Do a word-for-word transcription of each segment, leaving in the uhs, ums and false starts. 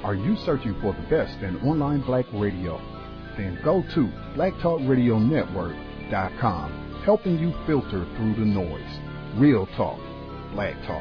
Are you searching for the best in online black radio? Then go to black talk radio network dot com, helping you filter through the noise. Real talk, black talk.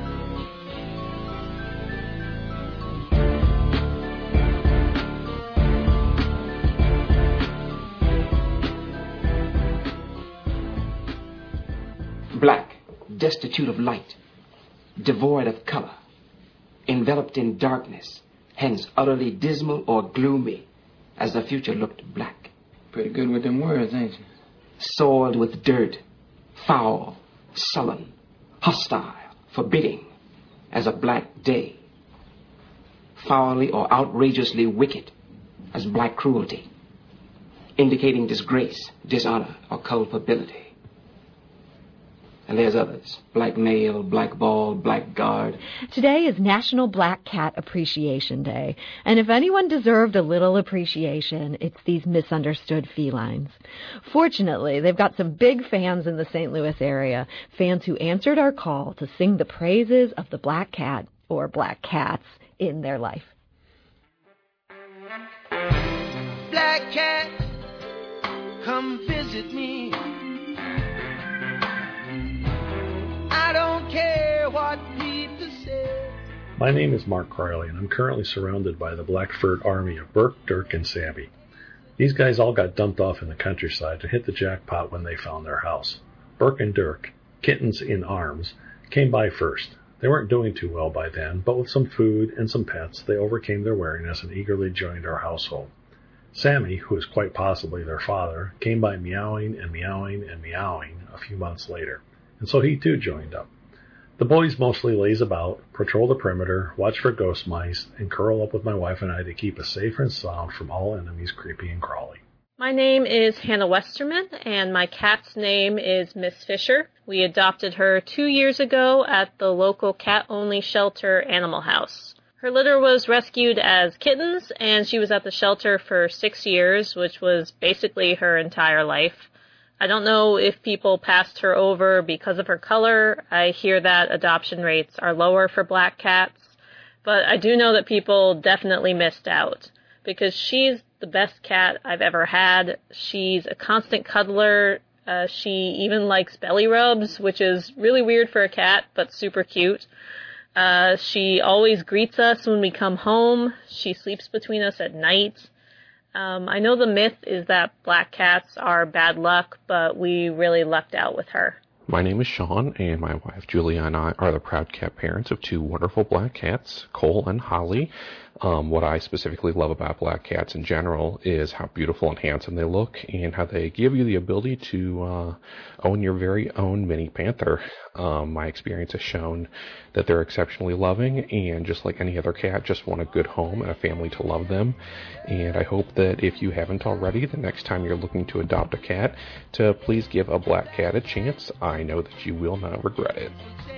Black, destitute of light, devoid of color, enveloped in darkness, hence utterly dismal or gloomy, as the future looked black. Pretty good with them words, ain't you? Soiled with dirt, foul, sullen, hostile, forbidding, as a black day. Foully or outrageously wicked, as black cruelty, indicating disgrace, dishonor, or culpability. And there's others. Black male, black ball, black guard. Today is National Black Cat Appreciation Day. And if anyone deserved a little appreciation, it's these misunderstood felines. Fortunately, they've got some big fans in the Saint Louis area. Fans who answered our call to sing the praises of the black cat, or black cats, in their life. Black cat, come visit me. I don't care what people say. My name is Mark Crowley, and I'm currently surrounded by the black furred army of Burke, Dirk, and Sammy. These guys all got dumped off in the countryside to hit the jackpot when they found their house. Burke and Dirk, kittens in arms, came by first. They weren't doing too well by then, but with some food and some pets, they overcame their wariness and eagerly joined our household. Sammy, who is quite possibly their father, came by meowing and meowing and meowing a few months later. And so he too joined up. The boys mostly laze about, patrol the perimeter, watch for ghost mice, and curl up with my wife and I to keep us safe and sound from all enemies creepy and crawly. My name is Hannah Westerman, and my cat's name is Miss Fisher. We adopted her two years ago at the local cat-only shelter Animal House. Her litter was rescued as kittens, and she was at the shelter for six years, which was basically her entire life. I don't know if people passed her over because of her color. I hear that adoption rates are lower for black cats. But I do know that people definitely missed out because she's the best cat I've ever had. She's a constant cuddler. Uh, she even likes belly rubs, which is really weird for a cat, but super cute. Uh, she always greets us when we come home. She sleeps between us at night. Um, I know the myth is that black cats are bad luck, but we really lucked out with her. My name is Sean, and my wife Julia and I are the proud cat parents of two wonderful black cats, Cole and Holly. Um, what I specifically love about black cats in general is how beautiful and handsome they look and how they give you the ability to uh, own your very own mini panther. Um, my experience has shown that they're exceptionally loving and just like any other cat, just want a good home and a family to love them. And I hope that if you haven't already, the next time you're looking to adopt a cat, to please give a black cat a chance. I know that you will not regret it.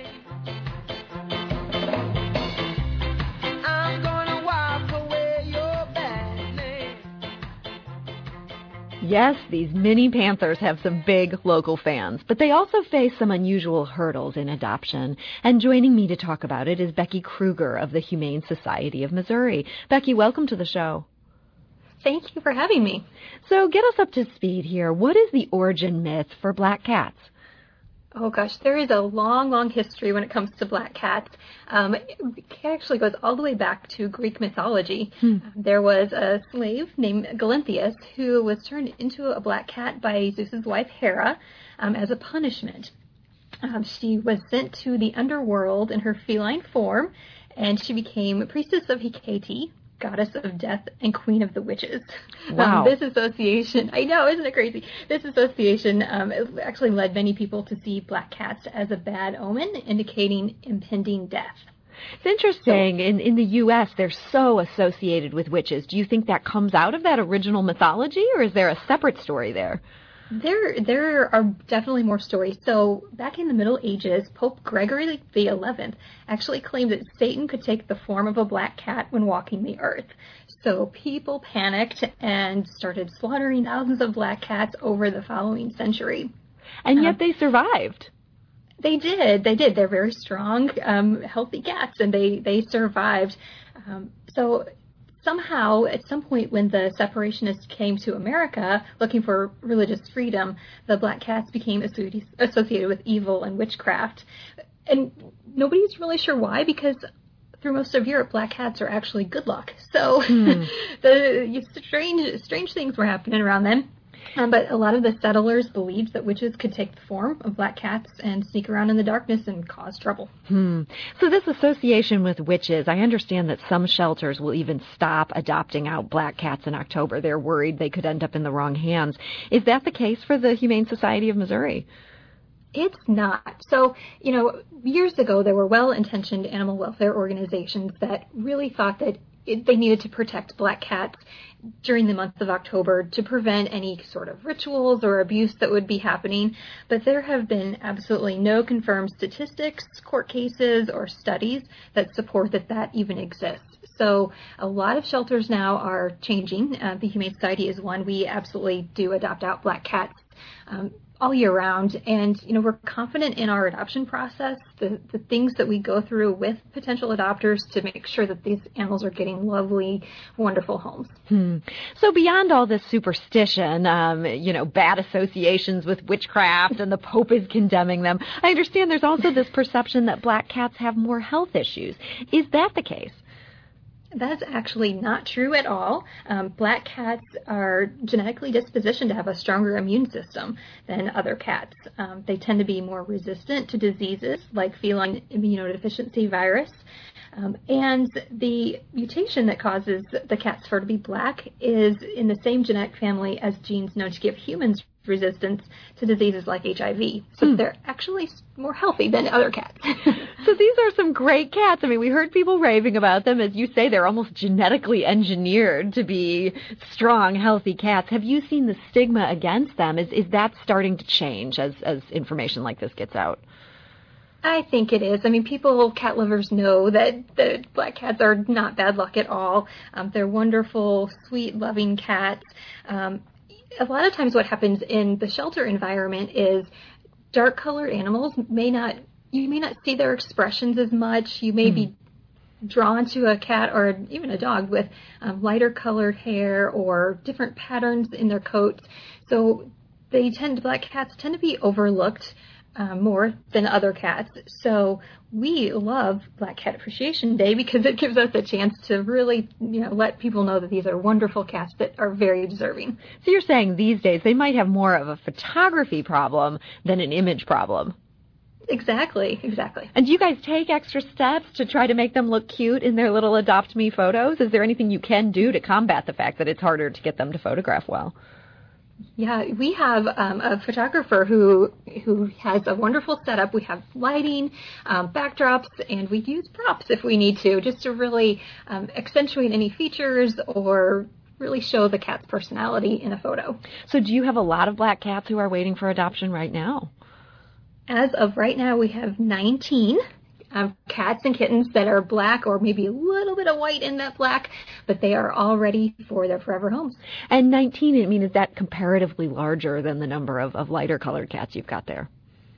Yes, these mini panthers have some big local fans, but they also face some unusual hurdles in adoption. And joining me to talk about it is Becky Kruger of the Humane Society of Missouri. Becky, welcome to the show. Thank you for having me. So get us up to speed here. What is the origin myth for black cats? Oh gosh, there is a long, long history when it comes to black cats. Um, it actually goes all the way back to Greek mythology. Hmm. There was a slave named Galinthius who was turned into a black cat by Zeus's wife Hera um, as a punishment. Um, she was sent to the underworld in her feline form, and she became priestess of Hecate, goddess of death and queen of the witches. Wow. Um, this association, I know, isn't it crazy? This association um, actually led many people to see black cats as a bad omen, indicating impending death. It's interesting. So, in, in the U S, they're so associated with witches. Do you think that comes out of that original mythology, or is there a separate story there? There, there are definitely more stories. So back in the Middle Ages, Pope Gregory the Eleventh actually claimed that Satan could take the form of a black cat when walking the earth. So people panicked and started slaughtering thousands of black cats over the following century. And yet um, they survived. They did. They did. They're very strong, um, healthy cats, and they, they survived. Um, so somehow, at some point when the separationists came to America looking for religious freedom, the black cats became associated with evil and witchcraft. And nobody's really sure why, because through most of Europe, black cats are actually good luck. So hmm. the strange, strange things were happening around then. Um, but a lot of the settlers believed that witches could take the form of black cats and sneak around in the darkness and cause trouble. Hmm. So this association with witches, I understand that some shelters will even stop adopting out black cats in October. They're worried they could end up in the wrong hands. Is that the case for the Humane Society of Missouri? It's not. So, you know, years ago, there were well-intentioned animal welfare organizations that really thought that it, they needed to protect black cats during the month of October to prevent any sort of rituals or abuse that would be happening. But there have been absolutely no confirmed statistics, court cases, or studies that support that that even exists. So a lot of shelters now are changing. Uh, the Humane Society is one. We absolutely do adopt out black cats Um, all year round. And, you know, we're confident in our adoption process, the, the things that we go through with potential adopters to make sure that these animals are getting lovely, wonderful homes. Hmm. So beyond all this superstition, um, you know, bad associations with witchcraft and the Pope is condemning them, I understand there's also this perception that black cats have more health issues. Is that the case? That's actually not true at all. Um, black cats are genetically dispositioned to have a stronger immune system than other cats. Um, they tend to be more resistant to diseases like feline immunodeficiency virus. Um, and the mutation that causes the cat's fur to be black is in the same genetic family as genes known to give humans resistance to diseases like H I V. So hmm. they're actually more healthy than other cats. So these are some great cats. I mean, we heard people raving about them. As you say, they're almost genetically engineered to be strong, healthy cats. Have you seen the stigma against them? Is is that starting to change as, as information like this gets out? I think it is. I mean, people, cat lovers know that, that black cats are not bad luck at all. Um, they're wonderful, sweet, loving cats. Um, a lot of times what happens in the shelter environment is dark-colored animals may not, you may not see their expressions as much. You may mm. be drawn to a cat or even a dog with um, lighter-colored hair or different patterns in their coats. So they tend, black cats tend to be overlooked Uh, more than other cats. So we love Black Cat Appreciation Day because it gives us a chance to really, you know, let people know that these are wonderful cats that are very deserving. So you're saying these days they might have more of a photography problem than an image problem. Exactly, exactly. And do you guys take extra steps to try to make them look cute in their little Adopt Me photos? Is there anything you can do to combat the fact that it's harder to get them to photograph well? Yeah, we have um, a photographer who who has a wonderful setup. We have lighting, um, backdrops, and we use props if we need to, just to really um, accentuate any features or really show the cat's personality in a photo. So do you have a lot of black cats who are waiting for adoption right now? As of right now, we have nineteen. Um, cats and kittens that are black or maybe a little bit of white in that black, but they are all ready for their forever homes. And nineteen, I mean, is that comparatively larger than the number of, of lighter colored cats you've got there?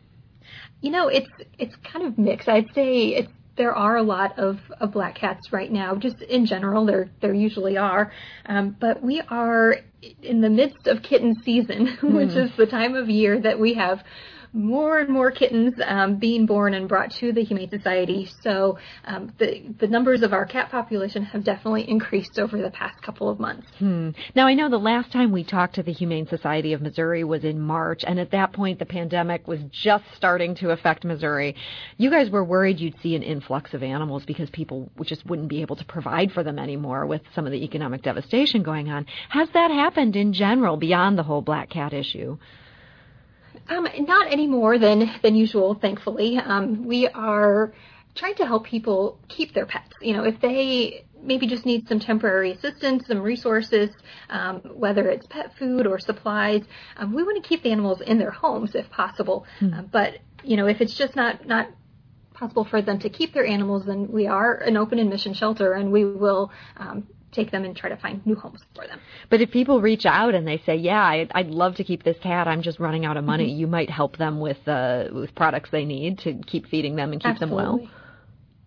You know, it's it's kind of mixed. I'd say it's there are a lot of, of black cats right now. Just in general, there there usually are. Um, but we are in the midst of kitten season, which mm. is the time of year that we have more and more kittens um, being born and brought to the Humane Society. So um, the the numbers of our cat population have definitely increased over the past couple of months. Hmm. Now, I know the last time we talked to the Humane Society of Missouri was in March, and at that point the pandemic was just starting to affect Missouri. You guys were worried you'd see an influx of animals because people just wouldn't be able to provide for them anymore with some of the economic devastation going on. Has that happened in general beyond the whole black cat issue? Um, not any more than, than usual, thankfully. Um, we are trying to help people keep their pets. You know, if they maybe just need some temporary assistance, some resources, um, whether it's pet food or supplies, um, we want to keep the animals in their homes if possible. Mm. Uh, but, you know, if it's just not, not possible for them to keep their animals, then we are an open admission shelter and we will um, take them and try to find new homes for them. But if people reach out and they say, yeah, I'd, I'd love to keep this cat, I'm just running out of money, mm-hmm. you might help them with uh, with products they need to keep feeding them and keep Absolutely. them well.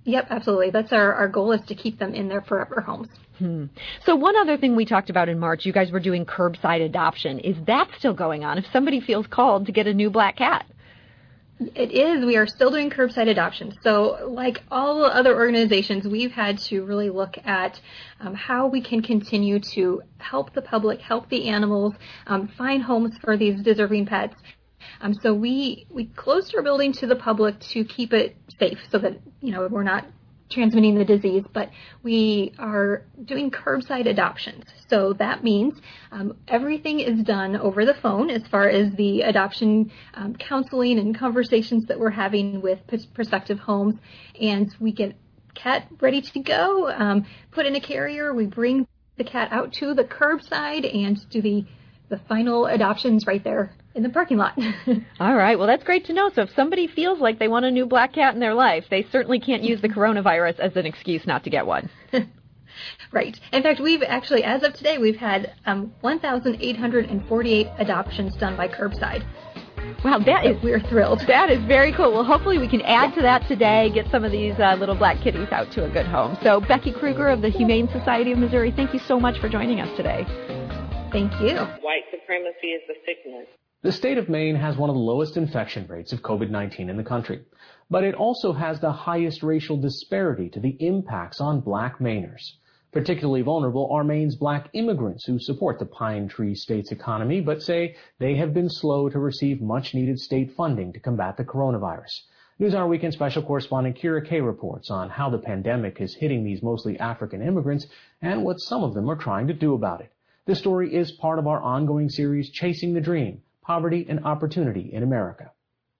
Yep, absolutely. That's our, our goal, is to keep them in their forever homes. Hmm. So one other thing we talked about in March, you guys were doing curbside adoption. Is that still going on if somebody feels called to get a new black cat? It is. We are still doing curbside adoption. So like all other organizations, we've had to really look at um, how we can continue to help the public, help the animals, um, find homes for these deserving pets. Um, so we, we closed our building to the public to keep it safe so that, you know, we're not transmitting the disease, but we are doing curbside adoptions. So that means um, everything is done over the phone as far as the adoption um, counseling and conversations that we're having with prospective homes. And we get cat ready to go, um, put in a carrier. We bring the cat out to the curbside and do the, the final adoptions right there in the parking lot. All right. Well, that's great to know. So if somebody feels like they want a new black cat in their life, they certainly can't use the coronavirus as an excuse not to get one. Right. In fact, we've actually, as of today, we've had um, one thousand eight hundred forty-eight adoptions done by curbside. Wow, that so is, we're thrilled. That is very cool. Well, hopefully we can add to that today, get some of these uh, little black kitties out to a good home. So Becky Kruger of the Humane Society of Missouri, thank you so much for joining us today. Thank you. White supremacy is the sickness. The state of Maine has one of the lowest infection rates of COVID nineteen in the country, but it also has the highest racial disparity to the impacts on black Mainers. Particularly vulnerable are Maine's black immigrants who support the Pine Tree State's economy, but say they have been slow to receive much-needed state funding to combat the coronavirus. NewsHour Weekend special correspondent Kira Kay reports on how the pandemic is hitting these mostly African immigrants and what some of them are trying to do about it. This story is part of our ongoing series, Chasing the Dream, Poverty and Opportunity in America.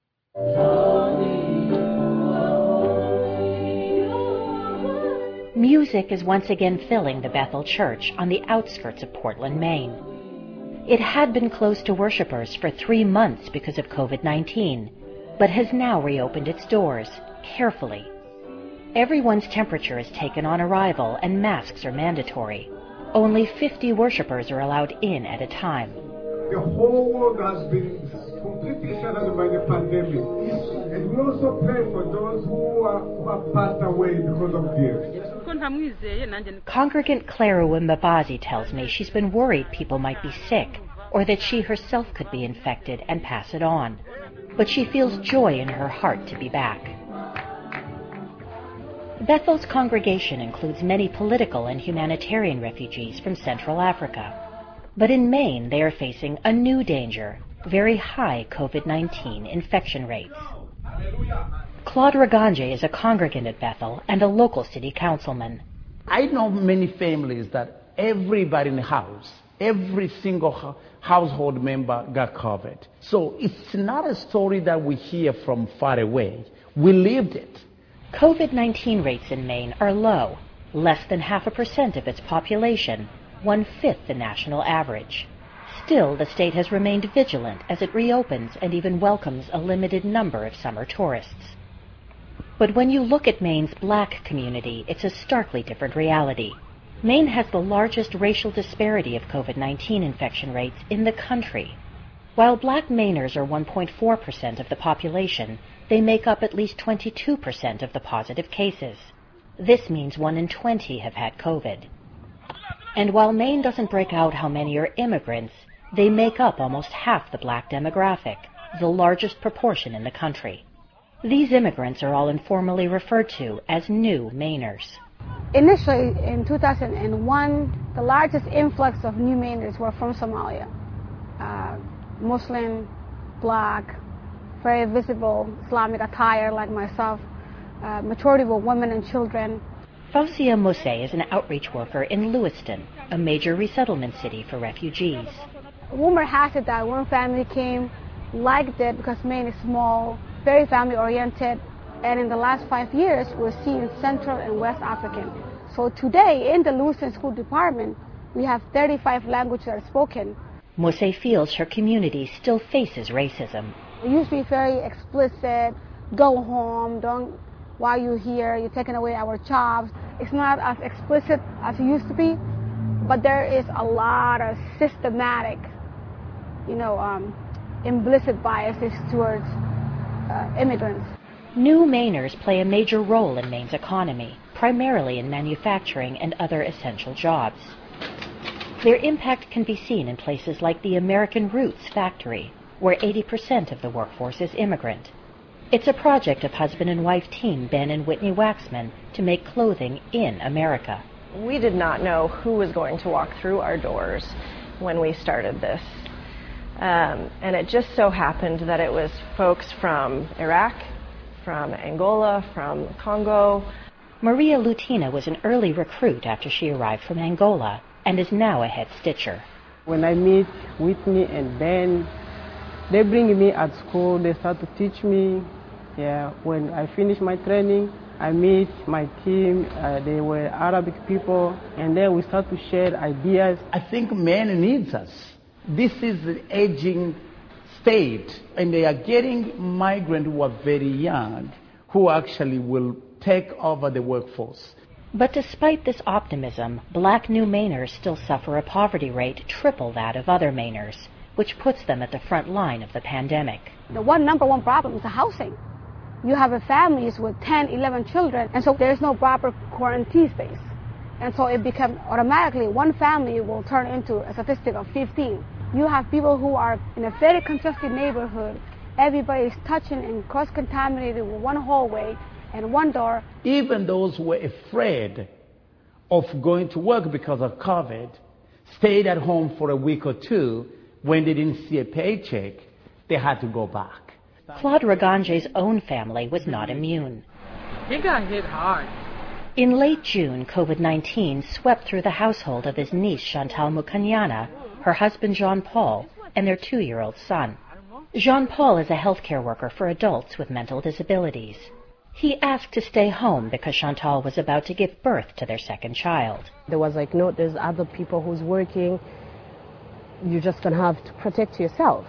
Music is once again filling the Bethel Church on the outskirts of Portland, Maine. It had been closed to worshipers for three months because of COVID nineteen, but has now reopened its doors, carefully. Everyone's temperature is taken on arrival and masks are mandatory. Only fifty worshipers are allowed in at a time. The whole world has been completely shattered by the pandemic. And we also pray for those who, are, who have passed away because of this. Congregant Clara Wimbabazi tells me she's been worried people might be sick or that she herself could be infected and pass it on. But she feels joy in her heart to be back. Bethel's congregation includes many political and humanitarian refugees from Central Africa. But in Maine, they are facing a new danger, very high COVID nineteen infection rates. Claude Raganje is a congregant at Bethel and a local city councilman. I know many families that everybody in the house, every single household member got COVID. So it's not a story that we hear from far away. We lived it. COVID nineteen rates in Maine are low, less than half a percent of its population, one-fifth the national average. Still, the state has remained vigilant as it reopens and even welcomes a limited number of summer tourists. But when you look at Maine's black community, it's a starkly different reality. Maine has the largest racial disparity of COVID nineteen infection rates in the country. While black Mainers are one point four percent of the population, they make up at least twenty-two percent of the positive cases. This means one in twenty have had COVID. And while Maine doesn't break out how many are immigrants, they make up almost half the black demographic, the largest proportion in the country. These immigrants are all informally referred to as new Mainers. Initially, in two thousand one, the largest influx of new Mainers were from Somalia. Uh, Muslim, black, very visible Islamic attire like myself. Uh, majority were women and children. Fauzia Mose is an outreach worker in Lewiston, a major resettlement city for refugees. Rumor has it that one family came, liked it because Maine is small, very family-oriented, and in the last five years, we're seeing Central and West African. So today, in the Lewiston School Department, we have thirty-five languages that are spoken. Mose feels her community still faces racism. It used to be very explicit, go home, don't, why are you here, you're taking away our jobs. It's not as explicit as it used to be, but there is a lot of systematic, you know, um, implicit biases towards uh, immigrants. New Mainers play a major role in Maine's economy, primarily in manufacturing and other essential jobs. Their impact can be seen in places like the American Roots factory, where eighty percent of the workforce is immigrant. It's a project of husband and wife team Ben and Whitney Waxman to make clothing in America. We did not know who was going to walk through our doors when we started this. Um, and it just so happened that it was folks from Iraq, from Angola, from Congo. Maria Lutina was an early recruit after she arrived from Angola and is now a head stitcher. When I meet Whitney and Ben, they bring me at school, they start to teach me. Yeah, when I finish my training, I meet my team, uh, they were Arabic people, and then we start to share ideas. I think men needs us. This is the aging state, and they are getting migrants who are very young, who actually will take over the workforce. But despite this optimism, black New Mainers still suffer a poverty rate triple that of other Mainers, which puts them at the front line of the pandemic. The one number one problem is the housing. You have a families with ten, eleven children, and so there's no proper quarantine space. And so it becomes automatically one family will turn into a statistic of fifteen. You have people who are in a very congested neighborhood. Everybody is touching and cross-contaminated with one hallway and one door. Even those who were afraid of going to work because of COVID stayed at home for a week or two. When they didn't see a paycheck, they had to go back. Claude Ragange's own family was not immune. He got hit hard. In late June, COVID nineteen swept through the household of his niece Chantal Mukanyana, her husband Jean-Paul, and their two-year-old son. Jean-Paul is a healthcare worker for adults with mental disabilities. He asked to stay home because Chantal was about to give birth to their second child. There was like, no, there's other people who's working. You're just going to have to protect yourself.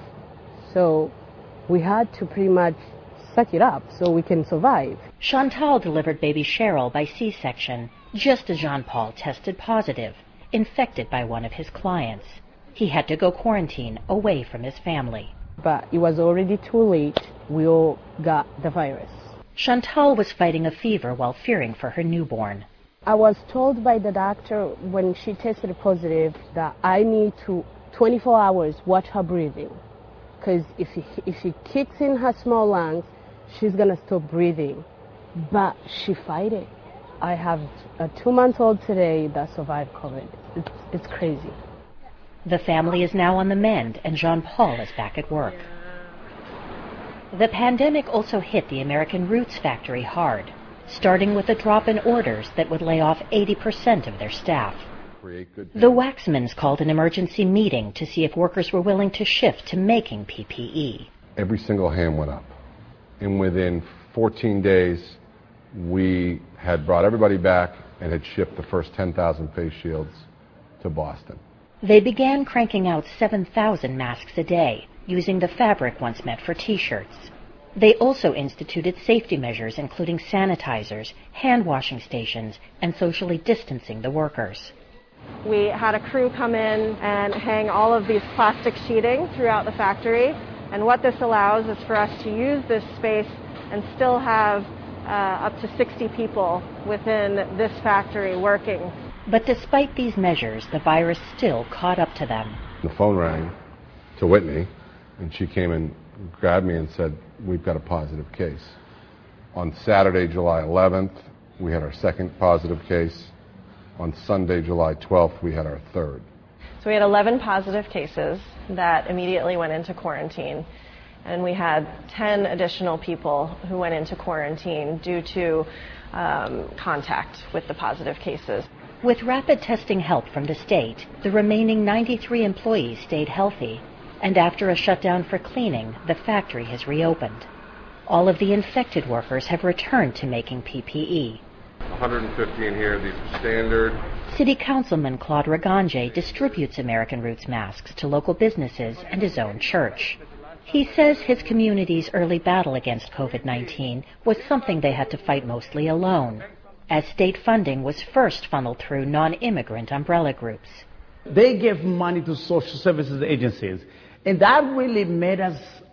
So we had to pretty much suck it up so we can survive. Chantal delivered baby Cheryl by C-section just as Jean-Paul tested positive, infected by one of his clients. He had to go quarantine away from his family. But it was already too late. We all got the virus. Chantal was fighting a fever while fearing for her newborn. I was told by the doctor when she tested positive that I need to twenty-four hours watch her breathing. Because if she, if she kicks in her small lungs, she's going to stop breathing. But she fight it. I have a two-month-old today that survived COVID. It's, it's crazy. The family is now on the mend, and Jean-Paul is back at work. The pandemic also hit the American Roots factory hard, starting with a drop in orders that would lay off eighty percent of their staff. The Waxmans called an emergency meeting to see if workers were willing to shift to making P P E. Every single hand went up. And within fourteen days, we had brought everybody back and had shipped the first ten thousand face shields to Boston. They began cranking out seven thousand masks a day, using the fabric once meant for T-shirts. They also instituted safety measures including sanitizers, hand washing stations, and socially distancing the workers. We had a crew come in and hang all of these plastic sheeting throughout the factory. And what this allows is for us to use this space and still have uh, up to sixty people within this factory working. But despite these measures, the virus still caught up to them. The phone rang to Whitney, and she came and grabbed me and said, we've got a positive case. On Saturday, July eleventh, we had our second positive case. On Sunday, July twelfth, we had our third. So we had eleven positive cases that immediately went into quarantine. And we had ten additional people who went into quarantine due to um, contact with the positive cases. With rapid testing help from the state, the remaining ninety-three employees stayed healthy. And after a shutdown for cleaning, the factory has reopened. All of the infected workers have returned to making P P E. one hundred fifty in here, these are standard. City Councilman Claude Ragange distributes American Roots masks to local businesses and his own church. He says his community's early battle against COVID nineteen was something they had to fight mostly alone, as state funding was first funneled through non-immigrant umbrella groups. They gave money to social services agencies, and that really made us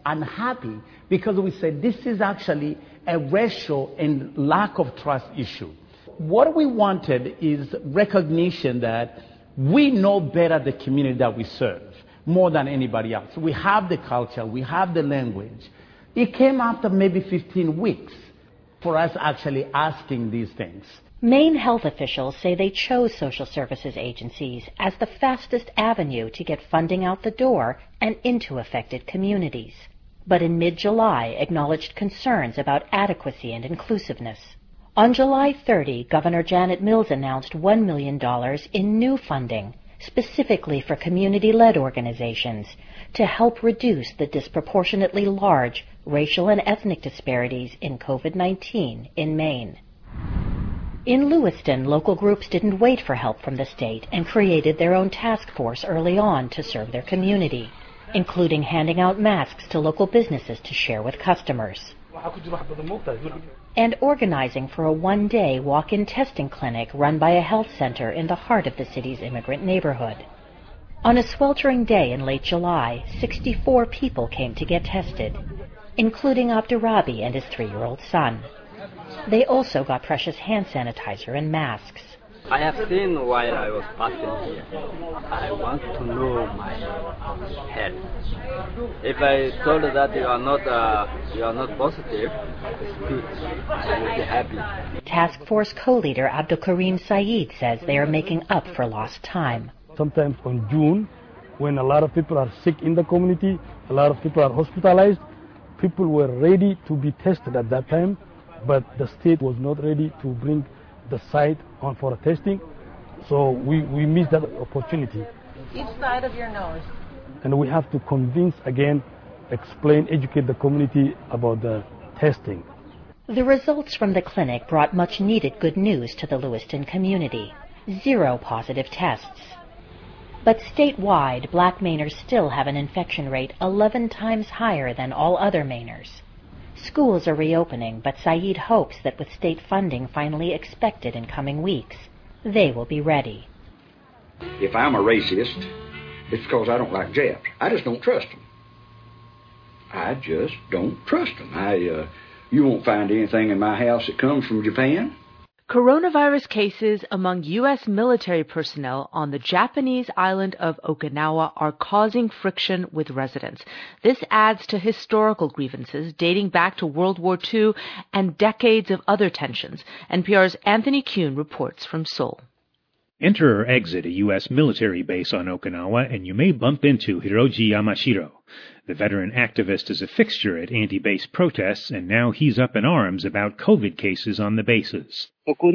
unhappy because we said this is actually a racial and lack of trust issue. What we wanted is recognition that we know better the community that we serve more than anybody else. We have the culture, we have the language. It came after maybe fifteen weeks for us actually asking these things. Maine health officials say they chose social services agencies as the fastest avenue to get funding out the door and into affected communities, but in mid-July acknowledged concerns about adequacy and inclusiveness. On July thirtieth, Governor Janet Mills announced one million dollars in new funding, specifically for community-led organizations, to help reduce the disproportionately large racial and ethnic disparities in COVID nineteen in Maine. In Lewiston, local groups didn't wait for help from the state and created their own task force early on to serve their community, including handing out masks to local businesses to share with customers, and organizing for a one-day walk-in testing clinic run by a health center in the heart of the city's immigrant neighborhood. On a sweltering day in late July, sixty-four people came to get tested, including Abdurabi and his three-year-old son. They also got precious hand sanitizer and masks. I have seen while I was passing here. I want to know my health. If I told that you are not uh, you are not positive, it's good. I will be happy. Task Force co-leader Abdul Karim Saeed says they are making up for lost time. Sometimes in June, when a lot of people are sick in the community, a lot of people are hospitalized, people were ready to be tested at that time, but the state was not ready to bring the site on for testing, so we, we missed that opportunity. Each side of your nose. And we have to convince again, explain, educate the community about the testing. The results from the clinic brought much needed good news to the Lewiston community. Zero positive tests. But statewide, Black Mainers still have an infection rate eleven times higher than all other Mainers. Schools are reopening, but Saeed hopes that with state funding finally expected in coming weeks, they will be ready. If I'm a racist, it's because I don't like Japs. I just don't trust them. I just don't trust them. I, uh, you won't find anything in my house that comes from Japan. Coronavirus cases among U S military personnel on the Japanese island of Okinawa are causing friction with residents. This adds to historical grievances dating back to World War Two and decades of other tensions. N P R's Anthony Kuhn reports from Seoul. Enter or exit a U S military base on Okinawa and you may bump into Hiroji Yamashiro. The veteran activist is a fixture at anti-base protests, and now he's up in arms about COVID cases on the bases.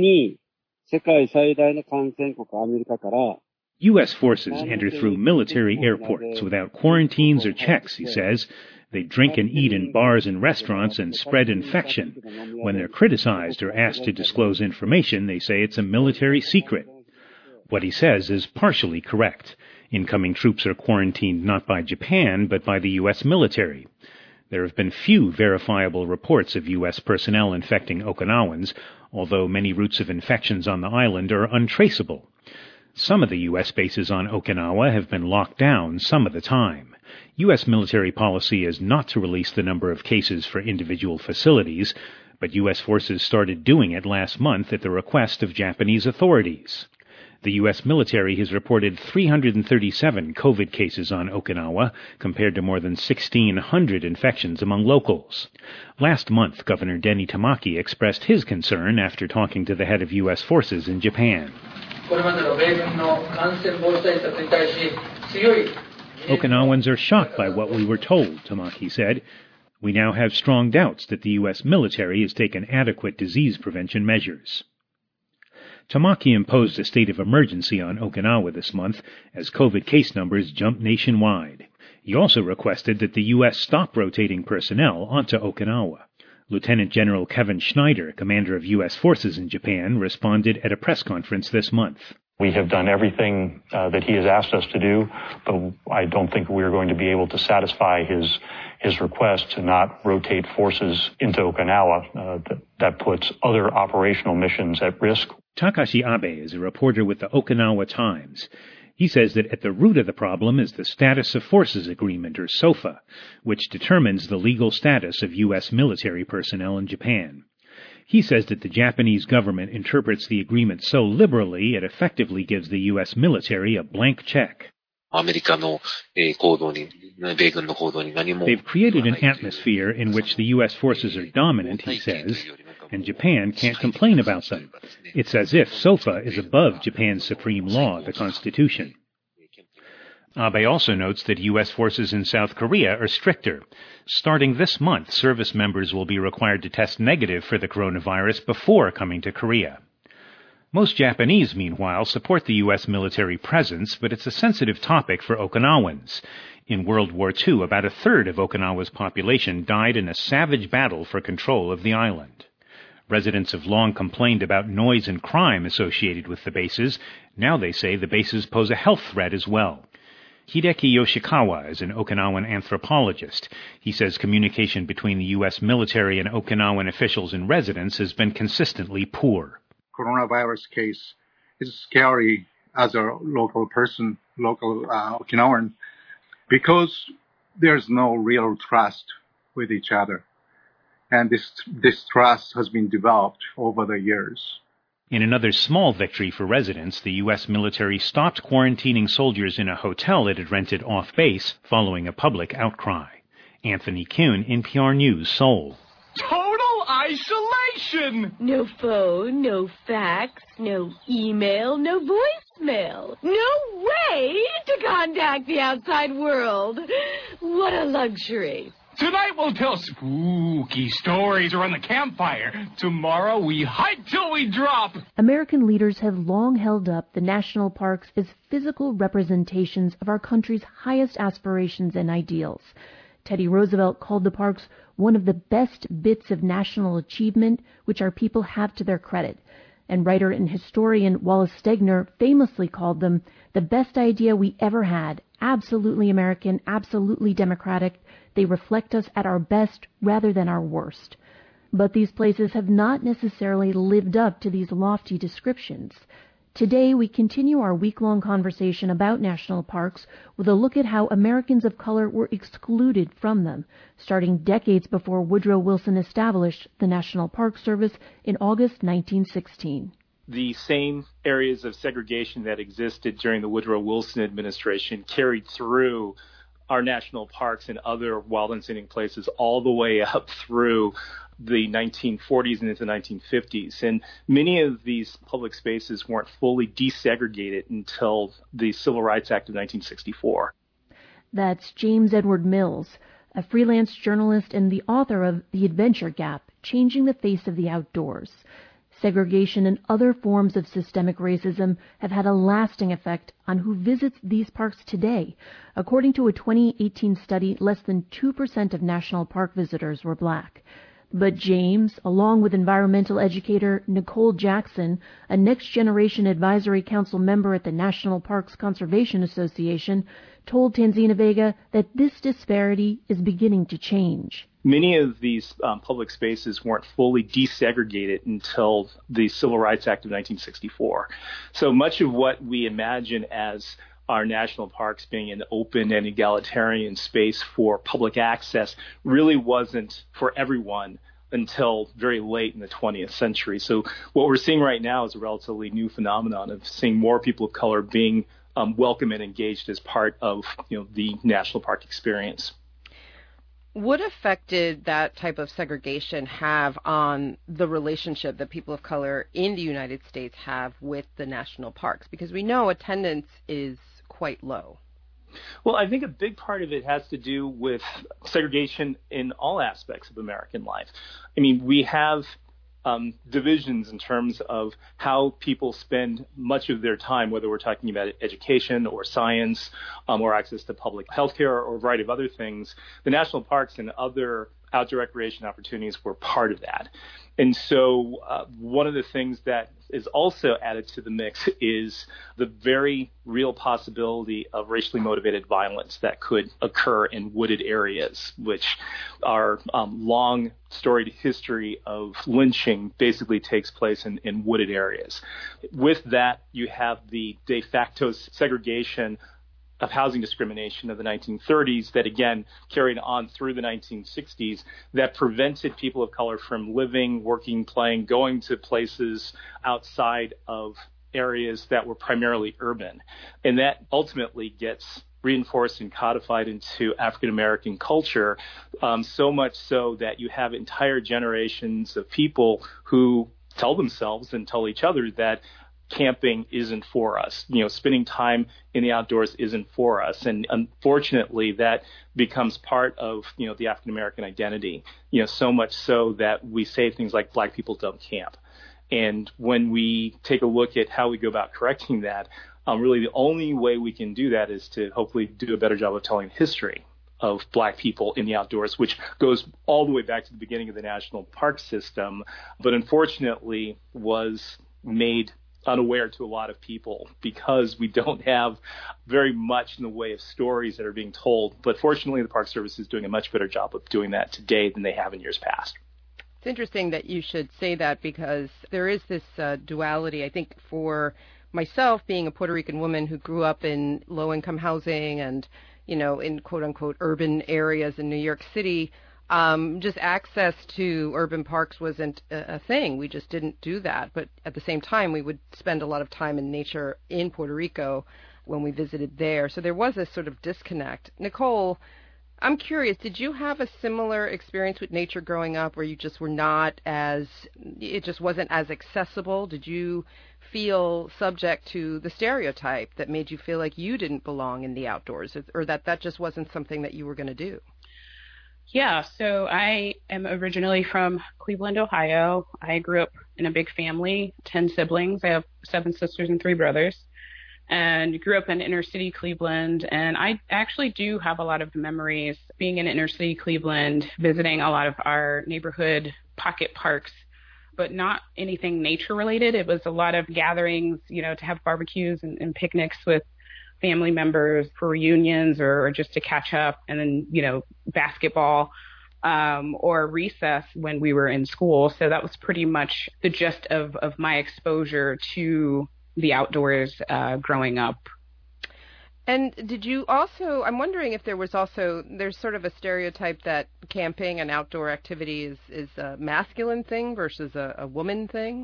U S forces enter through military airports without quarantines or checks, he says. They drink and eat in bars and restaurants and spread infection. When they're criticized or asked to disclose information, they say it's a military secret. What he says is partially correct. Incoming troops are quarantined not by Japan, but by the U S military. There have been few verifiable reports of U S personnel infecting Okinawans, although many routes of infections on the island are untraceable. Some of the U S bases on Okinawa have been locked down some of the time. U S military policy is not to release the number of cases for individual facilities, but U S forces started doing it last month at the request of Japanese authorities. The U S military has reported three hundred thirty-seven COVID cases on Okinawa, compared to more than sixteen hundred infections among locals. Last month, Governor Denny Tamaki expressed his concern after talking to the head of U S forces in Japan. Okinawans are shocked by what we were told, Tamaki said. We now have strong doubts that the U S military has taken adequate disease prevention measures. Tamaki imposed a state of emergency on Okinawa this month as COVID case numbers jumped nationwide. He also requested that the U S stop rotating personnel onto Okinawa. Lieutenant General Kevin Schneider, commander of U S forces in Japan, responded at a press conference this month. We have done everything uh, that he has asked us to do, but I don't think we're going to be able to satisfy his his request to not rotate forces into Okinawa. Uh, that, that puts other operational missions at risk. Takashi Abe is a reporter with the Okinawa Times. He says that at the root of the problem is the Status of Forces Agreement, or SOFA, which determines the legal status of U S military personnel in Japan. He says that the Japanese government interprets the agreement so liberally it effectively gives the U S military a blank check. They've created an atmosphere in which the U S forces are dominant, he says, and Japan can't complain about them. It's as if SOFA is above Japan's supreme law, the Constitution. Abe also notes that U S forces in South Korea are stricter. Starting this month, service members will be required to test negative for the coronavirus before coming to Korea. Most Japanese, meanwhile, support the U S military presence, but it's a sensitive topic for Okinawans. In World War Two, about a third of Okinawa's population died in a savage battle for control of the island. Residents have long complained about noise and crime associated with the bases. Now they say the bases pose a health threat as well. Hideki Yoshikawa is an Okinawan anthropologist. He says communication between the U S military and Okinawan officials and residents has been consistently poor. Coronavirus case is scary as a local person, local uh, Okinawan, because there's no real trust with each other. And this distrust has been developed over the years. In another small victory for residents, the U S military stopped quarantining soldiers in a hotel it had rented off-base following a public outcry. Anthony Kuhn, N P R News, Seoul. Total isolation! No phone, no fax, no email, no voicemail. No way to contact the outside world. What a luxury. Tonight we'll tell spooky stories around the campfire. Tomorrow we hike till we drop. American leaders have long held up the national parks as physical representations of our country's highest aspirations and ideals. Teddy Roosevelt called the parks one of the best bits of national achievement which our people have to their credit. And writer and historian Wallace Stegner famously called them the best idea we ever had, absolutely American, absolutely democratic. They reflect us at our best rather than our worst. But these places have not necessarily lived up to these lofty descriptions. Today, we continue our week-long conversation about national parks with a look at how Americans of color were excluded from them, starting decades before Woodrow Wilson established the National Park Service in August nineteen sixteen. The same areas of segregation that existed during the Woodrow Wilson administration carried through our national parks and other wild and scenic places all the way up through the nineteen forties and into the nineteen fifties. And many of these public spaces weren't fully desegregated until the Civil Rights Act of nineteen sixty-four. That's James Edward Mills, a freelance journalist and the author of The Adventure Gap, Changing the Face of the Outdoors. Segregation and other forms of systemic racism have had a lasting effect on who visits these parks today. According to a twenty eighteen study, less than two percent of national park visitors were black. But James, along with environmental educator Nicole Jackson, a next-generation advisory council member at the National Parks Conservation Association, told Tanzina Vega that this disparity is beginning to change. Many of these um, public spaces weren't fully desegregated until the Civil Rights Act of nineteen sixty-four. So much of what we imagine as our national parks being an open and egalitarian space for public access really wasn't for everyone until very late in the twentieth century. So what we're seeing right now is a relatively new phenomenon of seeing more people of color being um, welcome and engaged as part of, you know, the national park experience. What effect did that type of segregation have on the relationship that people of color in the United States have with the national parks? Because we know attendance is quite low. Well, I think a big part of it has to do with segregation in all aspects of American life. I mean, we have um, divisions in terms of how people spend much of their time, whether we're talking about education or science um, or access to public health care or a variety of other things. The national parks and other outdoor recreation opportunities were part of that. And so uh, one of the things that is also added to the mix is the very real possibility of racially motivated violence that could occur in wooded areas, which our um, long storied history of lynching basically takes place in, in wooded areas. With that, you have the de facto segregation of housing discrimination of the nineteen thirties that, again, carried on through the nineteen sixties that prevented people of color from living, working, playing, going to places outside of areas that were primarily urban. And that ultimately gets reinforced and codified into African-American culture, um, so much so that you have entire generations of people who tell themselves and tell each other that camping isn't for us. You know, spending time in the outdoors isn't for us. And unfortunately, that becomes part of, you know, the African American identity, you know, so much so that we say things like Black people don't camp. And when we take a look at how we go about correcting that, um, really the only way we can do that is to hopefully do a better job of telling history of Black people in the outdoors, which goes all the way back to the beginning of the national park system, but unfortunately was made unaware to a lot of people because we don't have very much in the way of stories that are being told. But fortunately, the Park Service is doing a much better job of doing that today than they have in years past. It's interesting that you should say that because there is this uh, duality, I think, for myself being a Puerto Rican woman who grew up in low-income housing and, you know, in quote-unquote urban areas in New York City. Um, just access to urban parks wasn't a, a thing. We just didn't do that. But at the same time, we would spend a lot of time in nature in Puerto Rico when we visited there. So there was a sort of disconnect. Nicole, I'm curious, did you have a similar experience with nature growing up where you just were not as, it just wasn't as accessible? Did you feel subject to the stereotype that made you feel like you didn't belong in the outdoors, or, or that that just wasn't something that you were going to do? Yeah, so I am originally from Cleveland, Ohio. I grew up in a big family, ten siblings. I have seven sisters and three brothers, and grew up in inner city Cleveland. And I actually do have a lot of memories being in inner city Cleveland, visiting a lot of our neighborhood pocket parks, but not anything nature related. It was a lot of gatherings, you know, to have barbecues and, and picnics with family members for reunions or, or just to catch up, and then, you know, basketball um, or recess when we were in school. So that was pretty much the gist of, of my exposure to the outdoors uh, growing up. And did you also, I'm wondering if there was also, there's sort of a stereotype that camping and outdoor activity is, is a masculine thing versus a, a woman thing?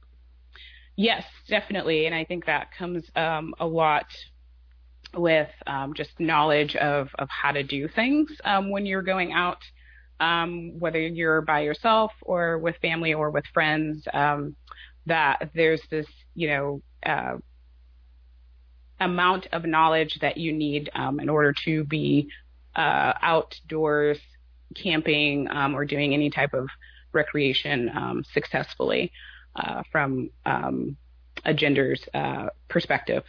Yes, definitely. And I think that comes um, a lot with um, just knowledge of, of how to do things um, when you're going out, um, whether you're by yourself or with family or with friends, um, that there's this, you know, uh, amount of knowledge that you need um, in order to be uh, outdoors camping um, or doing any type of recreation um, successfully uh, from um, a gender's uh, perspective.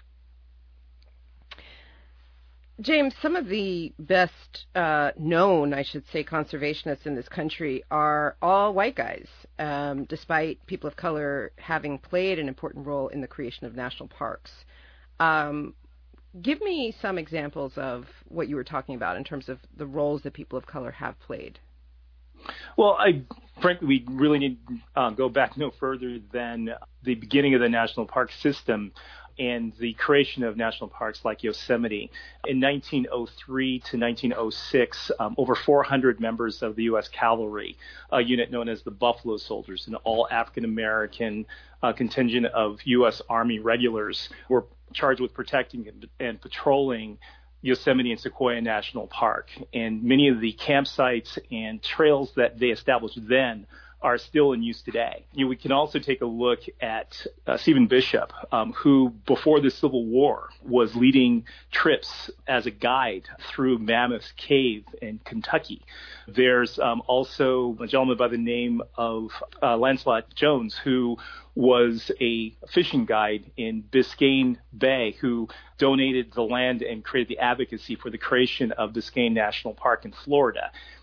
James, some of the best uh, known, I should say, conservationists in this country are all white guys, um, despite people of color having played an important role in the creation of national parks. Um, give me some examples of what you were talking about in terms of the roles that people of color have played. Well, I frankly, we really need to uh, go back no further than the beginning of the national park system and the creation of national parks like Yosemite. In nineteen oh three to nineteen oh six, um, over four hundred members of the U S Cavalry, a unit known as the Buffalo Soldiers, an all African-American uh, contingent of U S Army regulars, were charged with protecting and, and patrolling Yosemite and Sequoia National Park. And many of the campsites and trails that they established then are still in use today. You know, we can also take a look at uh, Stephen Bishop, um, who before the Civil War was leading trips as a guide through Mammoth Cave in Kentucky. There's um, also a gentleman by the name of uh, Lancelot Jones, who was a fishing guide in Biscayne Bay, who donated the land and created the advocacy for the creation of Biscayne National Park in Florida.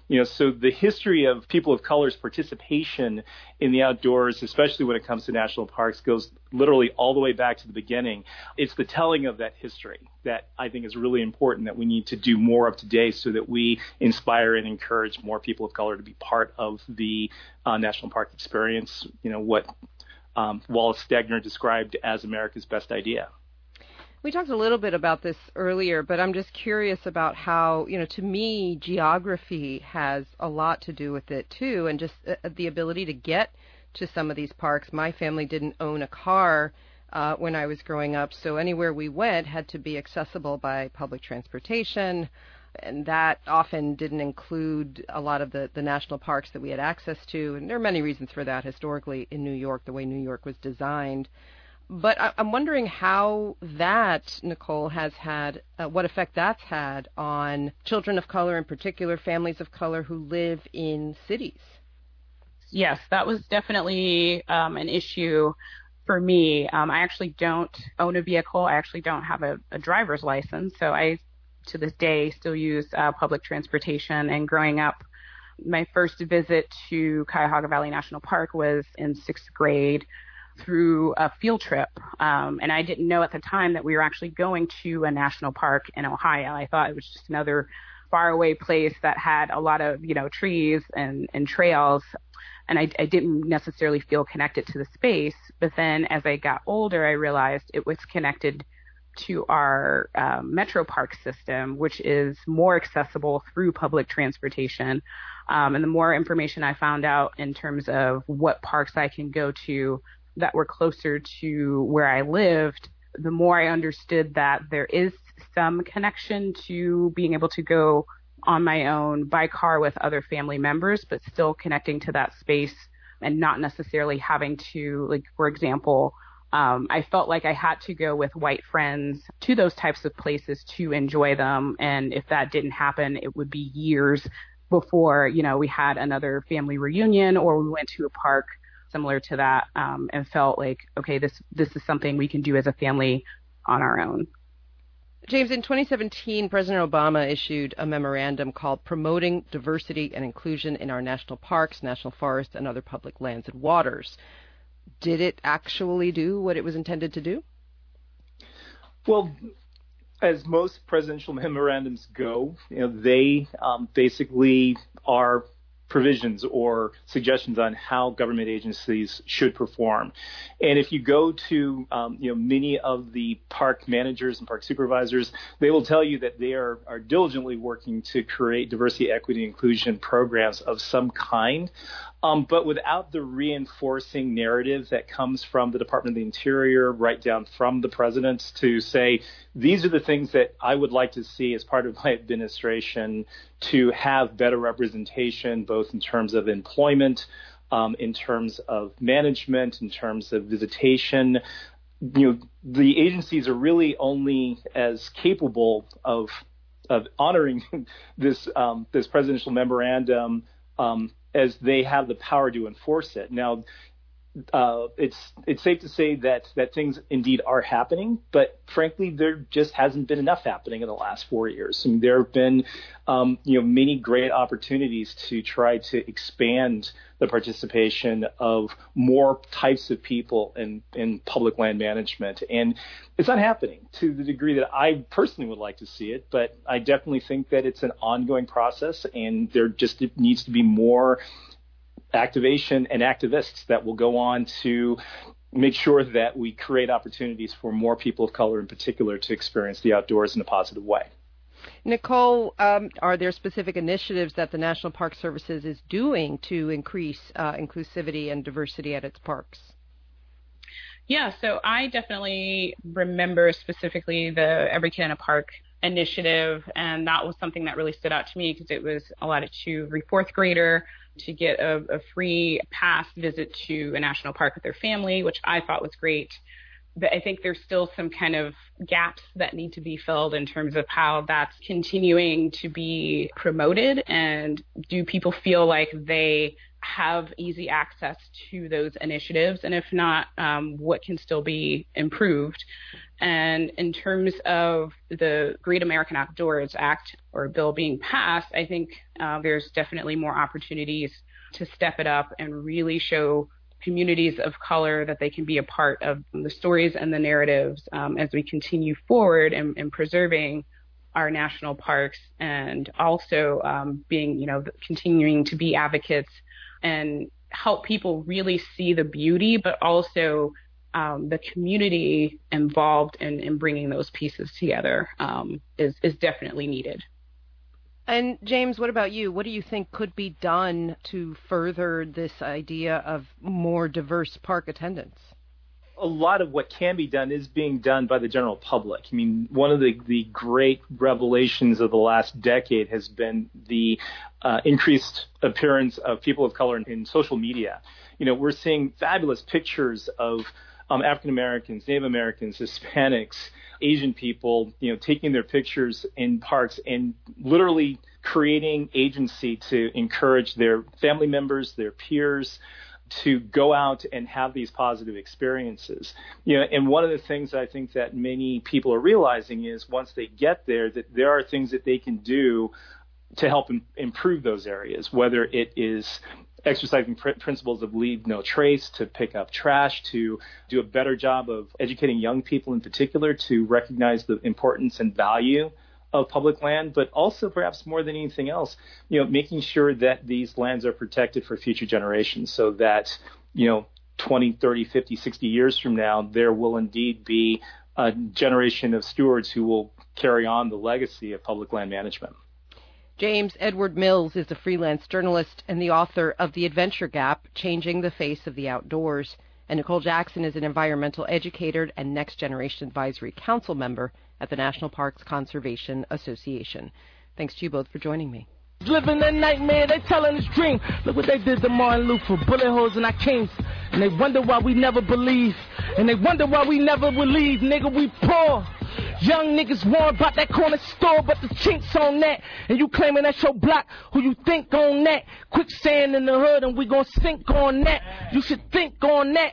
You know, so the history of people of color's participation in the outdoors, especially when it comes to national parks, goes literally all the way back to the beginning. It's the telling of that history that I think is really important, that we need to do more of today so that we inspire and encourage more people of color to be part of the uh, national park experience, you know, what um, Wallace Stegner described as America's best idea. We talked a little bit about this earlier, but I'm just curious about how, you know, to me, geography has a lot to do with it, too, and just uh, the ability to get to some of these parks. My family didn't own a car uh, when I was growing up, so anywhere we went had to be accessible by public transportation, and that often didn't include a lot of the, the national parks that we had access to, and there are many reasons for that historically in New York, the way New York was designed. But I'm wondering how that, Nicole, has had, uh, what effect that's had on children of color, in particular, families of color who live in cities. Yes, that was definitely um, an issue for me. Um, I actually don't own a vehicle. I actually don't have a, a driver's license. So I, to this day, still use uh, public transportation. And growing up, my first visit to Cuyahoga Valley National Park was in sixth grade, through a field trip. Um, and I didn't know at the time that we were actually going to a national park in Ohio. I thought it was just another faraway place that had a lot of, you know, trees and, and trails. And I, I didn't necessarily feel connected to the space. But then as I got older, I realized it was connected to our uh, Metro Park system, which is more accessible through public transportation. Um, and the more information I found out in terms of what parks I can go to that were closer to where I lived, the more I understood that there is some connection to being able to go on my own by car with other family members, but still connecting to that space and not necessarily having to, like, for example, um, I felt like I had to go with white friends to those types of places to enjoy them. And if that didn't happen, it would be years before, you know, we had another family reunion or we went to a park similar to that, um, and felt like, okay, this this is something we can do as a family on our own. James, in twenty seventeen, President Obama issued a memorandum called Promoting Diversity and Inclusion in Our National Parks, National Forests, and Other Public Lands and Waters. Did it actually do what it was intended to do? Well, as most presidential memorandums go, you know, they um, basically are provisions or suggestions on how government agencies should perform. And if you go to, um, you know, many of the park managers and park supervisors, they will tell you that they are, are diligently working to create diversity, equity, and inclusion programs of some kind. Um, but without the reinforcing narrative that comes from the Department of the Interior, right down from the president, to say, these are the things that I would like to see as part of my administration to have better representation, both in terms of employment, um, in terms of management, in terms of visitation. You know, the agencies are really only as capable of of honoring this um, this presidential memorandum um, as they have the power to enforce it. Now, uh, it's it's safe to say that that things indeed are happening, but frankly, there just hasn't been enough happening in the last four years. I mean, there have been um, you know many great opportunities to try to expand the participation of more types of people in, in public land management, and it's not happening to the degree that I personally would like to see it. But I definitely think that it's an ongoing process, and there just needs to be more activation and activists that will go on to make sure that we create opportunities for more people of color in particular to experience the outdoors in a positive way. Nicole, um, are there specific initiatives that the National Park Services is doing to increase uh, inclusivity and diversity at its parks? Yeah, so I definitely remember specifically the Every Kid in a Park initiative, and that was something that really stood out to me because it was allotted to every fourth grader to get a, a free pass visit to a national park with their family, which I thought was great. But I think there's still some kind of gaps that need to be filled in terms of how that's continuing to be promoted. And do people feel like they have easy access to those initiatives, and if not, um, what can still be improved. And in terms of the Great American Outdoors Act or bill being passed, I think uh, there's definitely more opportunities to step it up and really show communities of color that they can be a part of the stories and the narratives um, as we continue forward in, in preserving our national parks, and also um, being, you know, continuing to be advocates and help people really see the beauty, but also um, the community involved in, in bringing those pieces together um, is, is definitely needed. And James, what about you? What do you think could be done to further this idea of more diverse park attendance? A lot of what can be done is being done by the general public. I mean, one of the, the great revelations of the last decade has been the uh, increased appearance of people of color in, in social media. You know, we're seeing fabulous pictures of um, African Americans, Native Americans, Hispanics, Asian people, you know, taking their pictures in parks and literally creating agency to encourage their family members, their peers, to go out and have these positive experiences. You know, and one of the things I think that many people are realizing is once they get there, that there are things that they can do to help im- improve those areas, whether it is exercising pr- principles of leave no trace, to pick up trash, to do a better job of educating young people in particular to recognize the importance and value of public land, but also perhaps more than anything else, you know, making sure that these lands are protected for future generations so that, you know, twenty, thirty, fifty, sixty years from now, there will indeed be a generation of stewards who will carry on the legacy of public land management. James Edward Mills is a freelance journalist and the author of The Adventure Gap, Changing the Face of the Outdoors. And Nicole Jackson is an environmental educator and Next Generation Advisory Council member at the National Parks Conservation Association. Thanks to you both for joining me. Living a nightmare, they telling his dream. Look what they did to Martin Luther, bullet holes in our kings. And they wonder why we never believe. And they wonder why we never will leave. Nigga, we poor. Young niggas warn about that corner store, but the chinks on that. And you claiming that's your block, who you think on that? Quicksand in the hood and we gon' sink on that. You should think on that.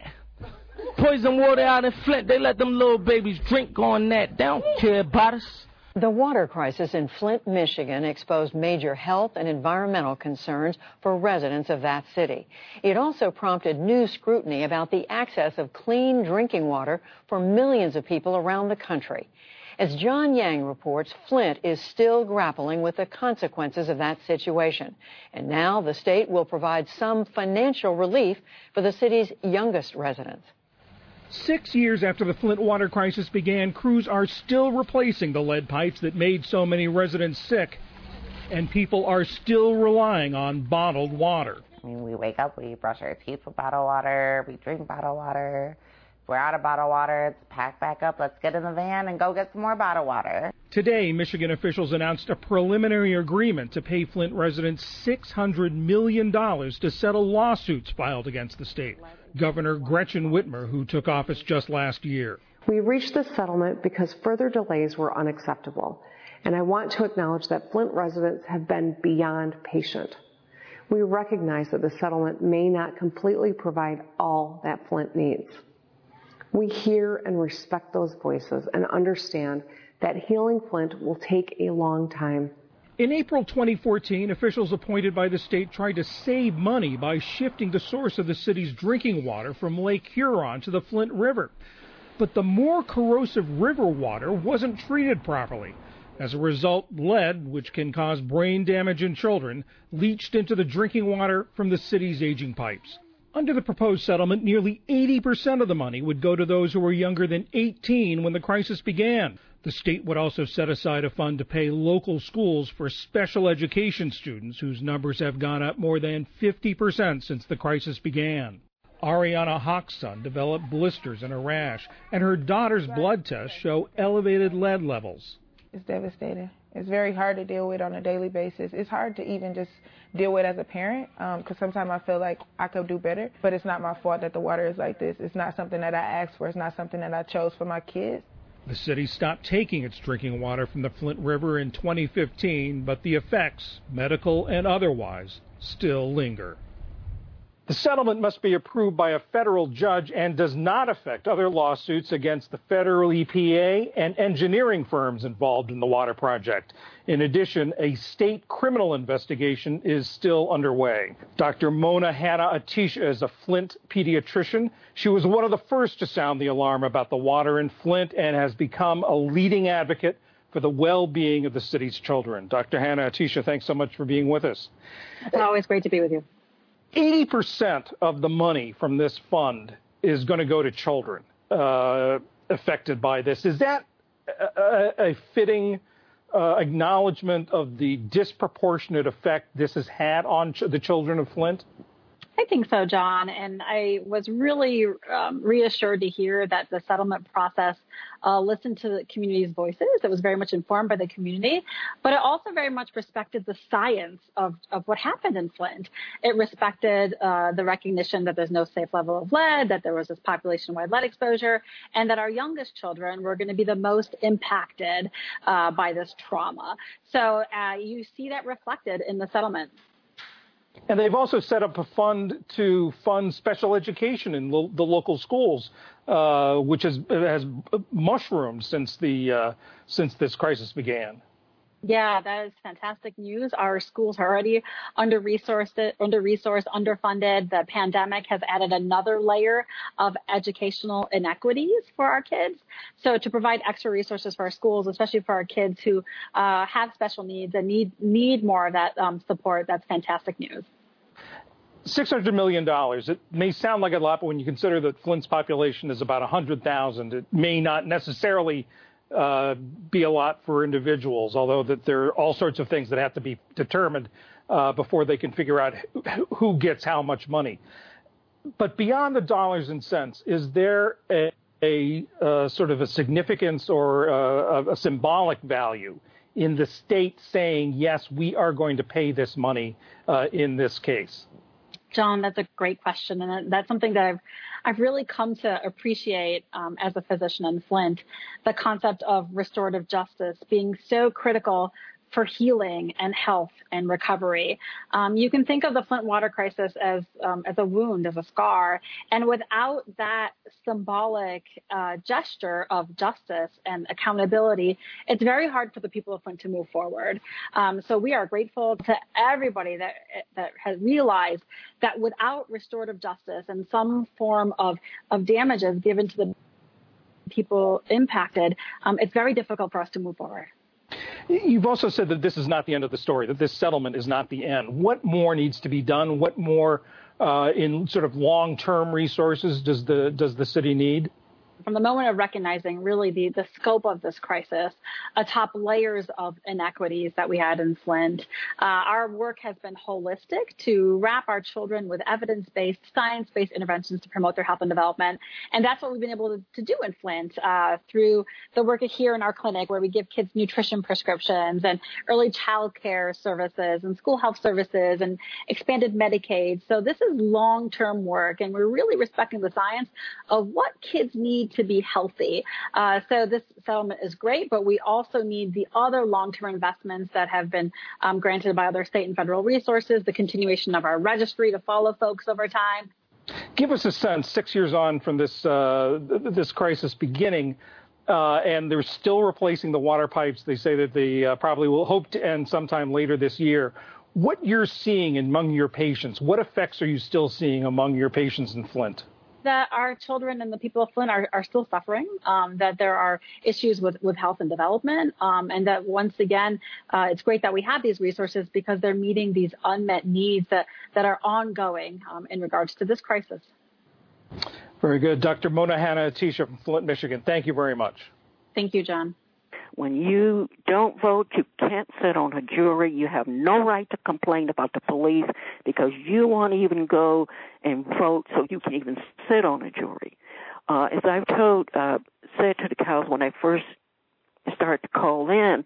Poison water out in Flint, they let them little babies drink on that. They don't care about us. The water crisis in Flint, Michigan exposed major health and environmental concerns for residents of that city. It also prompted new scrutiny about the access of clean drinking water for millions of people around the country. As John Yang reports, Flint is still grappling with the consequences of that situation. And now the state will provide some financial relief for the city's youngest residents. Six years after the Flint water crisis began, crews are still replacing the lead pipes that made so many residents sick. And people are still relying on bottled water. I mean, we wake up, we brush our teeth with bottled water, we drink bottled water. If we're out of bottled water, it's pack back up, let's get in the van and go get some more bottled water. Today, Michigan officials announced a preliminary agreement to pay Flint residents six hundred million dollars to settle lawsuits filed against the state. Governor Gretchen Whitmer, who took office just last year. We reached this settlement because further delays were unacceptable, and I want to acknowledge that Flint residents have been beyond patient. We recognize that the settlement may not completely provide all that Flint needs. We hear and respect those voices and understand that healing Flint will take a long time. In April twenty fourteen, officials appointed by the state tried to save money by shifting the source of the city's drinking water from Lake Huron to the Flint River. But the more corrosive river water wasn't treated properly. As a result, lead, which can cause brain damage in children, leached into the drinking water from the city's aging pipes. Under the proposed settlement, nearly eighty percent of the money would go to those who were younger than eighteen when the crisis began. The state would also set aside a fund to pay local schools for special education students whose numbers have gone up more than fifty percent since the crisis began. Ariana Hawk's son developed blisters and a rash, and her daughter's blood tests show elevated lead levels. It's devastating. It's very hard to deal with on a daily basis. It's hard to even just deal with as a parent because um, sometimes I feel like I could do better, but it's not my fault that the water is like this. It's not something that I asked for. It's not something that I chose for my kids. The city stopped taking its drinking water from the Flint River in twenty fifteen, but the effects, medical and otherwise, still linger. The settlement must be approved by a federal judge and does not affect other lawsuits against the federal E P A and engineering firms involved in the water project. In addition, a state criminal investigation is still underway. Doctor Mona Hanna-Attisha is a Flint pediatrician. She was one of the first to sound the alarm about the water in Flint and has become a leading advocate for the well-being of the city's children. Doctor Hanna-Attisha, thanks so much for being with us. It's always great to be with you. eighty percent of the money from this fund is going to go to children uh, affected by this. Is that a, a fitting uh, acknowledgement of the disproportionate effect this has had on ch- the children of Flint? I think so, John. And I was really um, reassured to hear that the settlement process uh, listened to the community's voices. It was very much informed by the community, but it also very much respected the science of, of what happened in Flint. It respected uh, the recognition that there's no safe level of lead, that there was this population-wide lead exposure, and that our youngest children were going to be the most impacted uh, by this trauma. So uh, you see that reflected in the settlement. And they've also set up a fund to fund special education in lo- the local schools, uh, which has has mushroomed since the uh, since this crisis began. Yeah, that is fantastic news. Our schools are already under-resourced, under-resourced, underfunded. The pandemic has added another layer of educational inequities for our kids. So to provide extra resources for our schools, especially for our kids who uh, have special needs and need need more of that um, support, that's fantastic news. six hundred million dollars. It may sound like a lot, but when you consider that Flint's population is about one hundred thousand, it may not necessarily Uh, be a lot for individuals, although that there are all sorts of things that have to be determined uh, before they can figure out who gets how much money. But beyond the dollars and cents, is there a, a uh, sort of a significance or uh, a symbolic value in the state saying, yes, we are going to pay this money uh, in this case? John, that's a great question, and that's something that I've I've really come to appreciate um, as a physician in Flint, the concept of restorative justice being so critical for healing and health and recovery. Um, you can think of the Flint water crisis as um, as a wound, as a scar, and without that symbolic uh, gesture of justice and accountability, it's very hard for the people of Flint to move forward. Um, so we are grateful to everybody that that has realized that without restorative justice and some form of of damages given to the people impacted, um, it's very difficult for us to move forward. You've also said that this is not the end of the story, that this settlement is not the end. What more needs to be done? What more uh, in sort of long-term resources does the does the city need? From the moment of recognizing really the, the scope of this crisis, atop layers of inequities that we had in Flint, uh, our work has been holistic to wrap our children with evidence-based, science-based interventions to promote their health and development. And that's what we've been able to, to do in Flint uh, through the work here in our clinic, where we give kids nutrition prescriptions and early child care services and school health services and expanded Medicaid. So this is long-term work, and we're really respecting the science of what kids need to be healthy. Uh, so this settlement is great, but we also need the other long-term investments that have been um, granted by other state and federal resources, the continuation of our registry to follow folks over time. Give us a sense, six years on from this uh, this crisis beginning, uh, and they're still replacing the water pipes. They say that they uh, probably will hope to end sometime later this year. What you're seeing among your patients, what effects are you still seeing among your patients in Flint? That our children and the people of Flint are, are still suffering, um, that there are issues with, with health and development, um, and that once again, uh, it's great that we have these resources because they're meeting these unmet needs that, that are ongoing um, in regards to this crisis. Very good. Doctor Mona Hanna-Attisha from Flint, Michigan. Thank you very much. Thank you, John. When you don't vote, you can't sit on a jury. You have no right to complain about the police because you won't even go and vote, so you can even sit on a jury. Uh, as I've told, uh, said to the cows when I first started to call in,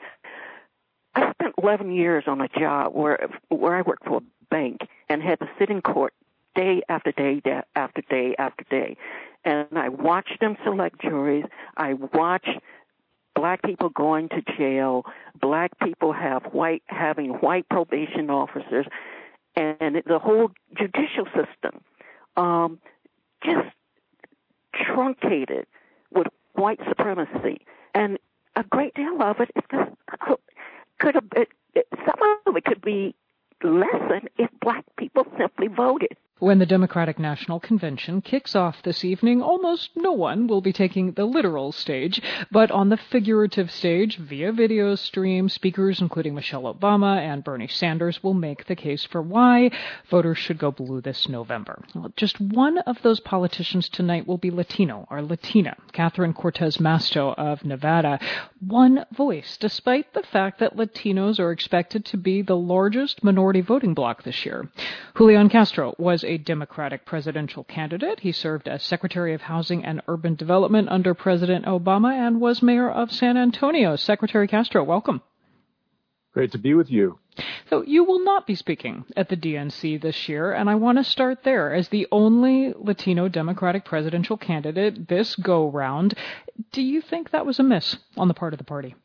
I spent eleven years on a job where where I worked for a bank and had to sit in court day after day, day after day after day. And I watched them select juries. I watched Black people going to jail, black people have white having white probation officers, and the whole judicial system um, just truncated with white supremacy. And a great deal of it is just, could have, it, it, some of it could be lessened if black people simply voted. When the Democratic National Convention kicks off this evening, almost no one will be taking the literal stage, but on the figurative stage, via video stream, speakers including Michelle Obama and Bernie Sanders will make the case for why voters should go blue this November. Well, just one of those politicians tonight will be Latino or Latina, Catherine Cortez Masto of Nevada. One voice, despite the fact that Latinos are expected to be the largest minority voting bloc this year. Julian Castro was a Democratic presidential candidate. He served as Secretary of Housing and Urban Development under President Obama and was mayor of San Antonio. Secretary Castro, welcome. Great to be with you. So you will not be speaking at the D N C this year, and I want to start there. As the only Latino Democratic presidential candidate this go-round, do you think that was a miss on the part of the party?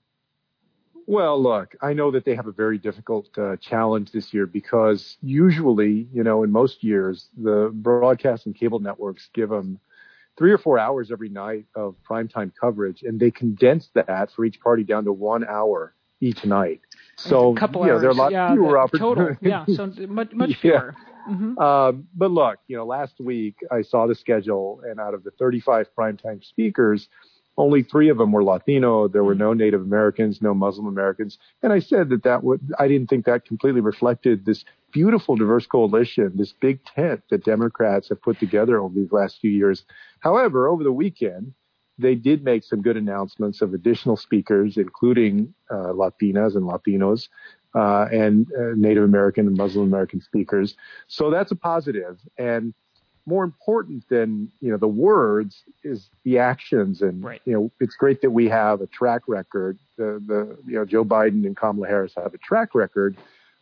Well, look, I know that they have a very difficult uh, challenge this year because usually, you know, in most years, the broadcast and cable networks give them three or four hours every night of primetime coverage, and they condense that for each party down to one hour each night. So, a couple you know, hours, there are a lot yeah, fewer opportunities. Total, yeah, so much, much yeah. fewer. Mm-hmm. Um, but look, you know, last week I saw the schedule, and out of the thirty-five primetime speakers, only three of them were Latino. There were no Native Americans, no Muslim Americans. And I said that that would, I didn't think that completely reflected this beautiful diverse coalition, this big tent that Democrats have put together over these last few years. However, over the weekend, they did make some good announcements of additional speakers, including uh, Latinas and Latinos, uh, and uh, Native American and Muslim American speakers. So that's a positive. And more important than, you know, the words is the actions. And, right. you know, it's great that we have a track record. The, the, you know, Joe Biden and Kamala Harris have a track record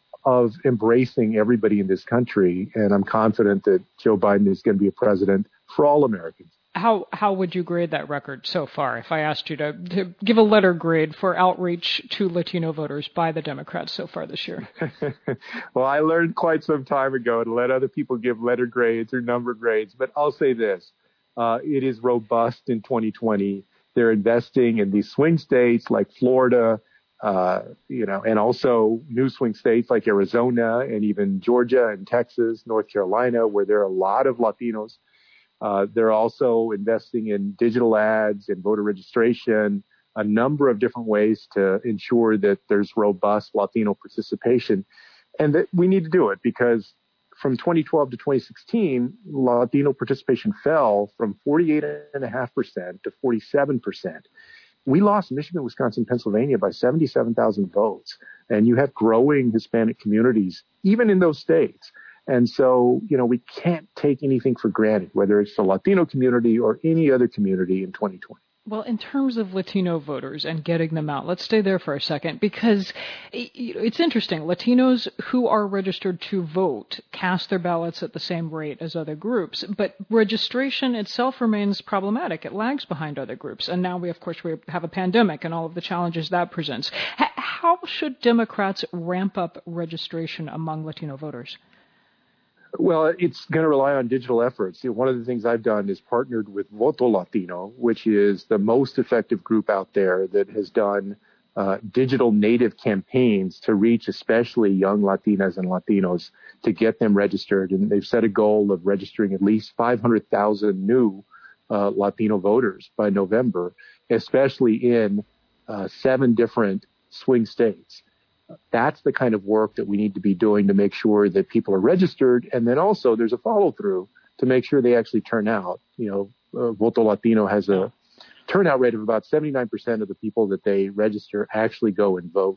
of embracing everybody in this country. And I'm confident that Joe Biden is going to be a president for all Americans. How how would you grade that record so far if I asked you to, to give a letter grade for outreach to Latino voters by the Democrats so far this year? Well, I learned quite some time ago to let other people give letter grades or number grades, but I'll say this. Uh, it is robust in twenty twenty. They're investing in these swing states like Florida, uh, you know, and also new swing states like Arizona and even Georgia and Texas, North Carolina, where there are a lot of Latinos. Uh, they're also investing in digital ads and voter registration, a number of different ways to ensure that there's robust Latino participation. And that we need to do it because from twenty twelve to twenty sixteen, Latino participation fell from forty-eight point five percent to forty-seven percent. We lost Michigan, Wisconsin, Pennsylvania by seventy-seven thousand votes. And you have growing Hispanic communities, even in those states. And so, you know, we can't take anything for granted, whether it's the Latino community or any other community in twenty twenty. Well, in terms of Latino voters and getting them out, let's stay there for a second because it's interesting. Latinos who are registered to vote cast their ballots at the same rate as other groups, but registration itself remains problematic. It lags behind other groups. And now we, of course, we have a pandemic and all of the challenges that presents. How should Democrats ramp up registration among Latino voters? Well, it's going to rely on digital efforts. One of the things I've done is partnered with Voto Latino, which is the most effective group out there that has done uh, digital native campaigns to reach especially young Latinas and Latinos to get them registered. And they've set a goal of registering at least five hundred thousand new uh, Latino voters by November, especially in uh, seven different swing states. That's the kind of work that we need to be doing to make sure that people are registered. And then also there's a follow through to make sure they actually turn out. You know, uh, Voto Latino has a turnout rate of about seventy-nine percent of the people that they register actually go and vote.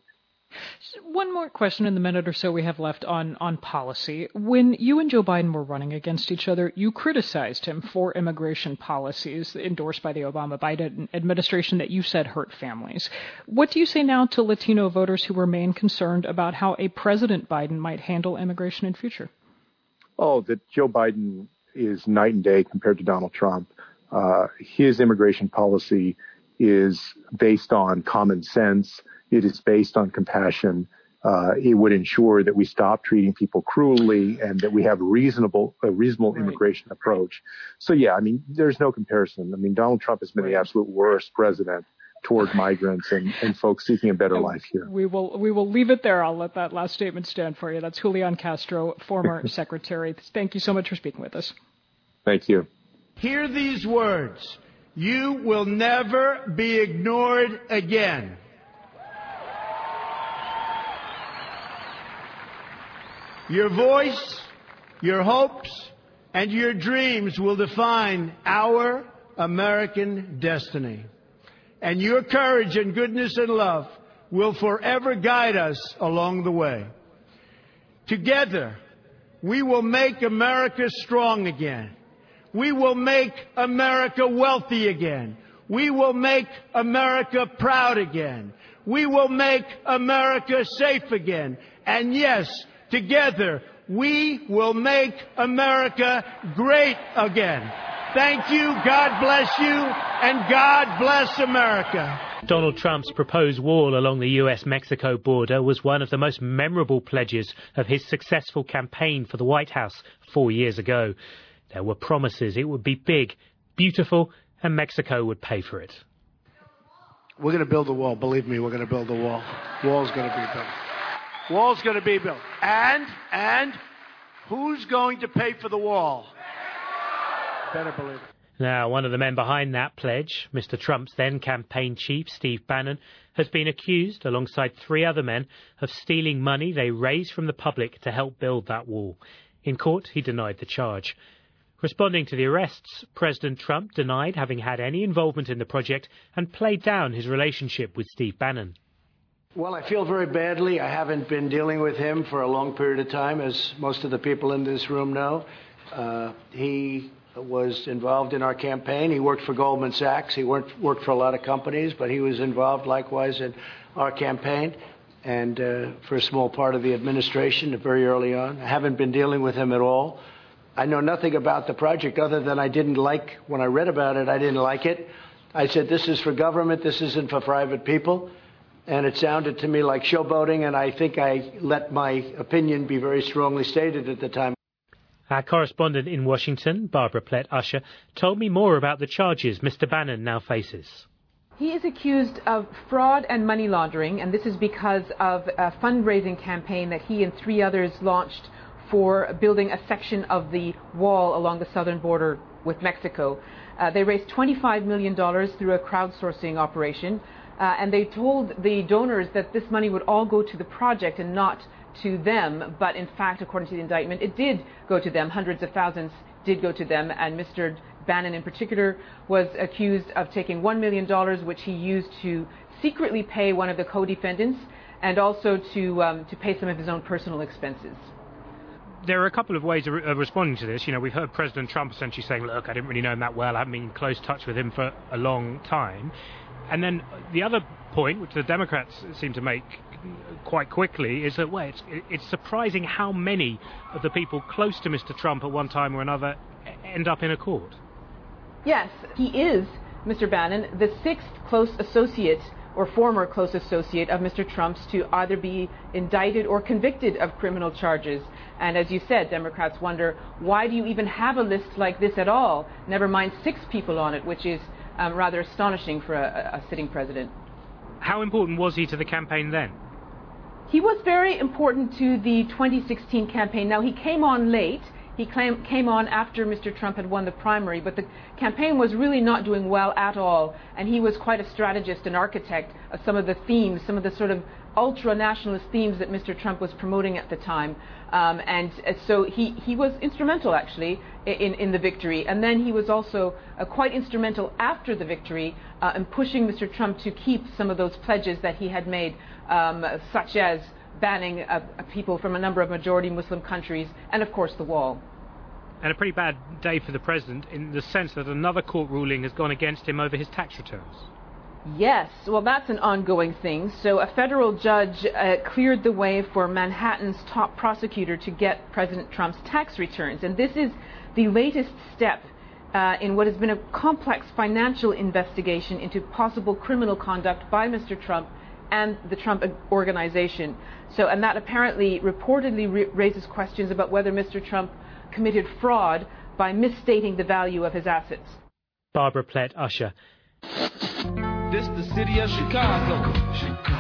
One more question in the minute or so we have left on, on policy. When you and Joe Biden were running against each other, you criticized him for immigration policies endorsed by the Obama-Biden administration that you said hurt families. What do you say now to Latino voters who remain concerned about how a President Biden might handle immigration in future? Oh, that Joe Biden is night and day compared to Donald Trump. Uh, his immigration policy is based on common sense. It is based on compassion. Uh, it would ensure that we stop treating people cruelly and that we have reasonable, a reasonable immigration approach. So, yeah, I mean, there's no comparison. I mean, Donald Trump has been the absolute worst president toward migrants and, and folks seeking a better life here. We will we will leave it there. I'll let that last statement stand for you. That's Julian Castro, former secretary. Thank you so much for speaking with us. Thank you. Hear these words. You will never be ignored again. Your voice, your hopes, and your dreams will define our American destiny. And your courage and goodness and love will forever guide us along the way. Together, we will make America strong again. We will make America wealthy again. We will make America proud again. We will make America safe again. And yes, together, we will make America great again. Thank you, God bless you, and God bless America. Donald Trump's proposed wall along the U S Mexico border was one of the most memorable pledges of his successful campaign for the White House four years ago. There were promises it would be big, beautiful, and Mexico would pay for it. We're going to build a wall. Believe me, we're going to build a wall. Wall's going to be built. Wall's going to be built. And, and, who's going to pay for the wall? Better believe it. Now, one of the men behind that pledge, Mister Trump's then campaign chief, Steve Bannon, has been accused, alongside three other men, of stealing money they raised from the public to help build that wall. In court, he denied the charge. Responding to the arrests, President Trump denied having had any involvement in the project and played down his relationship with Steve Bannon. Well, I feel very badly. I haven't been dealing with him for a long period of time, as most of the people in this room know. Uh, he was involved in our campaign. He worked for Goldman Sachs. He worked, worked for a lot of companies, but he was involved likewise in our campaign and uh, for a small part of the administration very early on. I haven't been dealing with him at all. I know nothing about the project other than I didn't like, when I read about it, I didn't like it. I said, this is for government, this isn't for private people. And it sounded to me like showboating, and I think I let my opinion be very strongly stated at the time. Our correspondent in Washington, Barbara Plett-Usher, told me more about the charges Mister Bannon now faces. He is accused of fraud and money laundering, and this is because of a fundraising campaign that he and three others launched for building a section of the wall along the southern border with Mexico. Uh, they raised twenty-five million dollars through a crowdsourcing operation. Uh, and they told the donors that this money would all go to the project and not to them. But in fact, according to the indictment, it did go to them. Hundreds of thousands did go to them. And Mister Bannon in particular was accused of taking one million dollars, which he used to secretly pay one of the co-defendants and also to, um, to pay some of his own personal expenses. There are a couple of ways of re- of responding to this. You know, we've heard President Trump essentially saying, look, I didn't really know him that well. I haven't been in close touch with him for a long time. And then the other point, which the Democrats seem to make quite quickly, is that, well, it's, it's surprising how many of the people close to Mister Trump at one time or another end up in a court. Yes, he is, Mister Bannon, the sixth close associate or former close associate of Mister Trump's to either be indicted or convicted of criminal charges. And as you said, Democrats wonder, why do you even have a list like this at all? Never mind six people on it, which is um, rather astonishing for a, a sitting president. How important was he to the campaign then? He was very important to the twenty sixteen campaign. Now, he came on late. He claim, came on after Mister Trump had won the primary, but the campaign was really not doing well at all, and he was quite a strategist and architect of some of the themes, some of the sort of ultra-nationalist themes that Mister Trump was promoting at the time. Um, and uh, so he, he was instrumental, actually, in, in the victory. And then he was also uh, quite instrumental after the victory uh, in pushing Mister Trump to keep some of those pledges that he had made, um, such as banning uh, people from a number of majority Muslim countries, and of course the wall. And a pretty bad day for the president in the sense that another court ruling has gone against him over his tax returns. Yes, well, that's an ongoing thing. So a federal judge uh, cleared the way for Manhattan's top prosecutor to get President Trump's tax returns. And this is the latest step uh, in what has been a complex financial investigation into possible criminal conduct by Mister Trump and the Trump organization. So, and that apparently reportedly re- raises questions about whether Mister Trump committed fraud by misstating the value of his assets. Barbara Plett-Usher. This the city of Chicago. Chicago.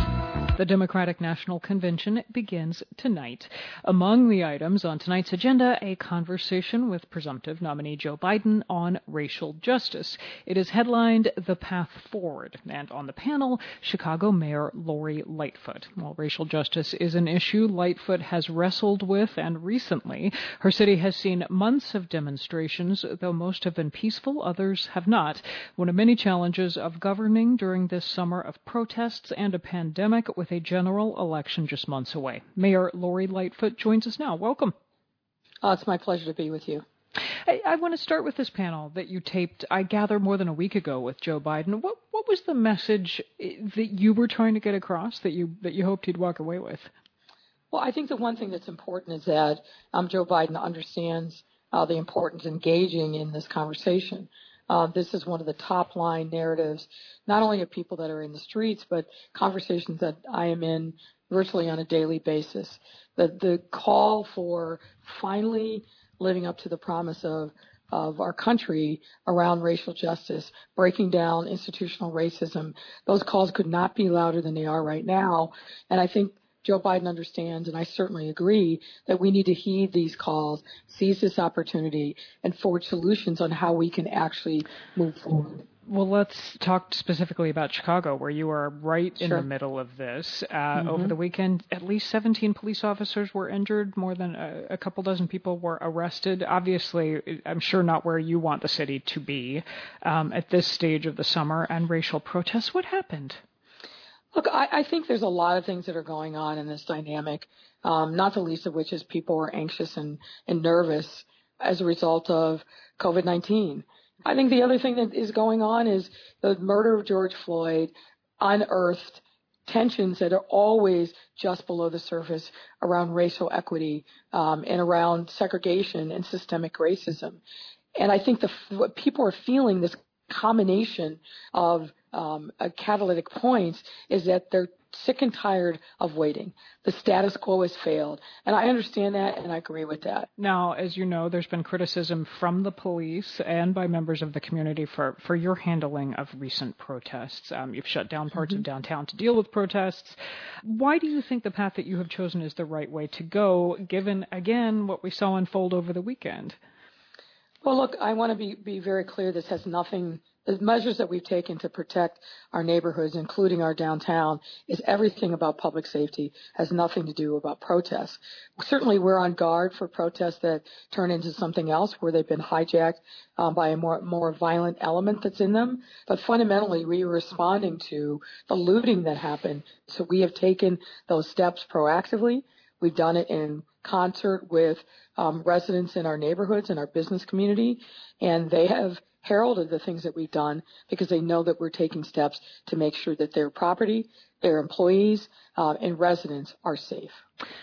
The Democratic National Convention begins tonight. Among the items on tonight's agenda, a conversation with presumptive nominee Joe Biden on racial justice. It is headlined The Path Forward, and on the panel, Chicago Mayor Lori Lightfoot. While racial justice is an issue Lightfoot has wrestled with, and recently, her city has seen months of demonstrations, though most have been peaceful, others have not. One of many challenges of governing during this summer of protests and a pandemic with a general election just months away. Mayor Lori Lightfoot joins us now. Welcome. Uh, it's my pleasure to be with you. I, I want to start with this panel that you taped, I gather, more than a week ago with Joe Biden. What what was the message that you were trying to get across that you that you hoped he'd walk away with? Well, I think the one thing that's important is that um, Joe Biden understands uh, the importance of engaging in this conversation. Uh, this is one of the top line narratives, not only of people that are in the streets, but conversations that I am in virtually on a daily basis. The, the call for finally living up to the promise of, of our country around racial justice, breaking down institutional racism, those calls could not be louder than they are right now. And I think Joe Biden understands, and I certainly agree, that we need to heed these calls, seize this opportunity, and forge solutions on how we can actually move forward. Well, let's talk specifically about Chicago, where you are right in Sure. the middle of this. Uh, Mm-hmm. Over the weekend, at least seventeen police officers were injured. More than a, a couple dozen people were arrested. Obviously, I'm sure not where you want the city to be um, at this stage of the summer and racial protests. What happened? Look, I, I think there's a lot of things that are going on in this dynamic, um, not the least of which is people are anxious and, and nervous as a result of COVID nineteen. I think the other thing that is going on is the murder of George Floyd unearthed tensions that are always just below the surface around racial equity um, and around segregation and systemic racism. And I think the what people are feeling, this combination of um, uh, catalytic points, is that they're sick and tired of waiting. The status quo has failed. And I understand that, and I agree with that. Now, as you know, there's been criticism from the police and by members of the community for, for your handling of recent protests. Um, you've shut down parts Mm-hmm. of downtown to deal with protests. Why do you think the path that you have chosen is the right way to go, given, again, what we saw unfold over the weekend? Well, look, I want to be, be very clear. This has nothing, the measures that we've taken to protect our neighborhoods, including our downtown, is everything about public safety, has nothing to do about protests. Certainly we're on guard for protests that turn into something else, where they've been hijacked um, by a more, more violent element that's in them. But fundamentally, we are responding to the looting that happened. So we have taken those steps proactively. We've done it in concert with um, residents in our neighborhoods and our business community, and they have heralded the things that we've done because they know that we're taking steps to make sure that their property, their employees, uh, and residents are safe.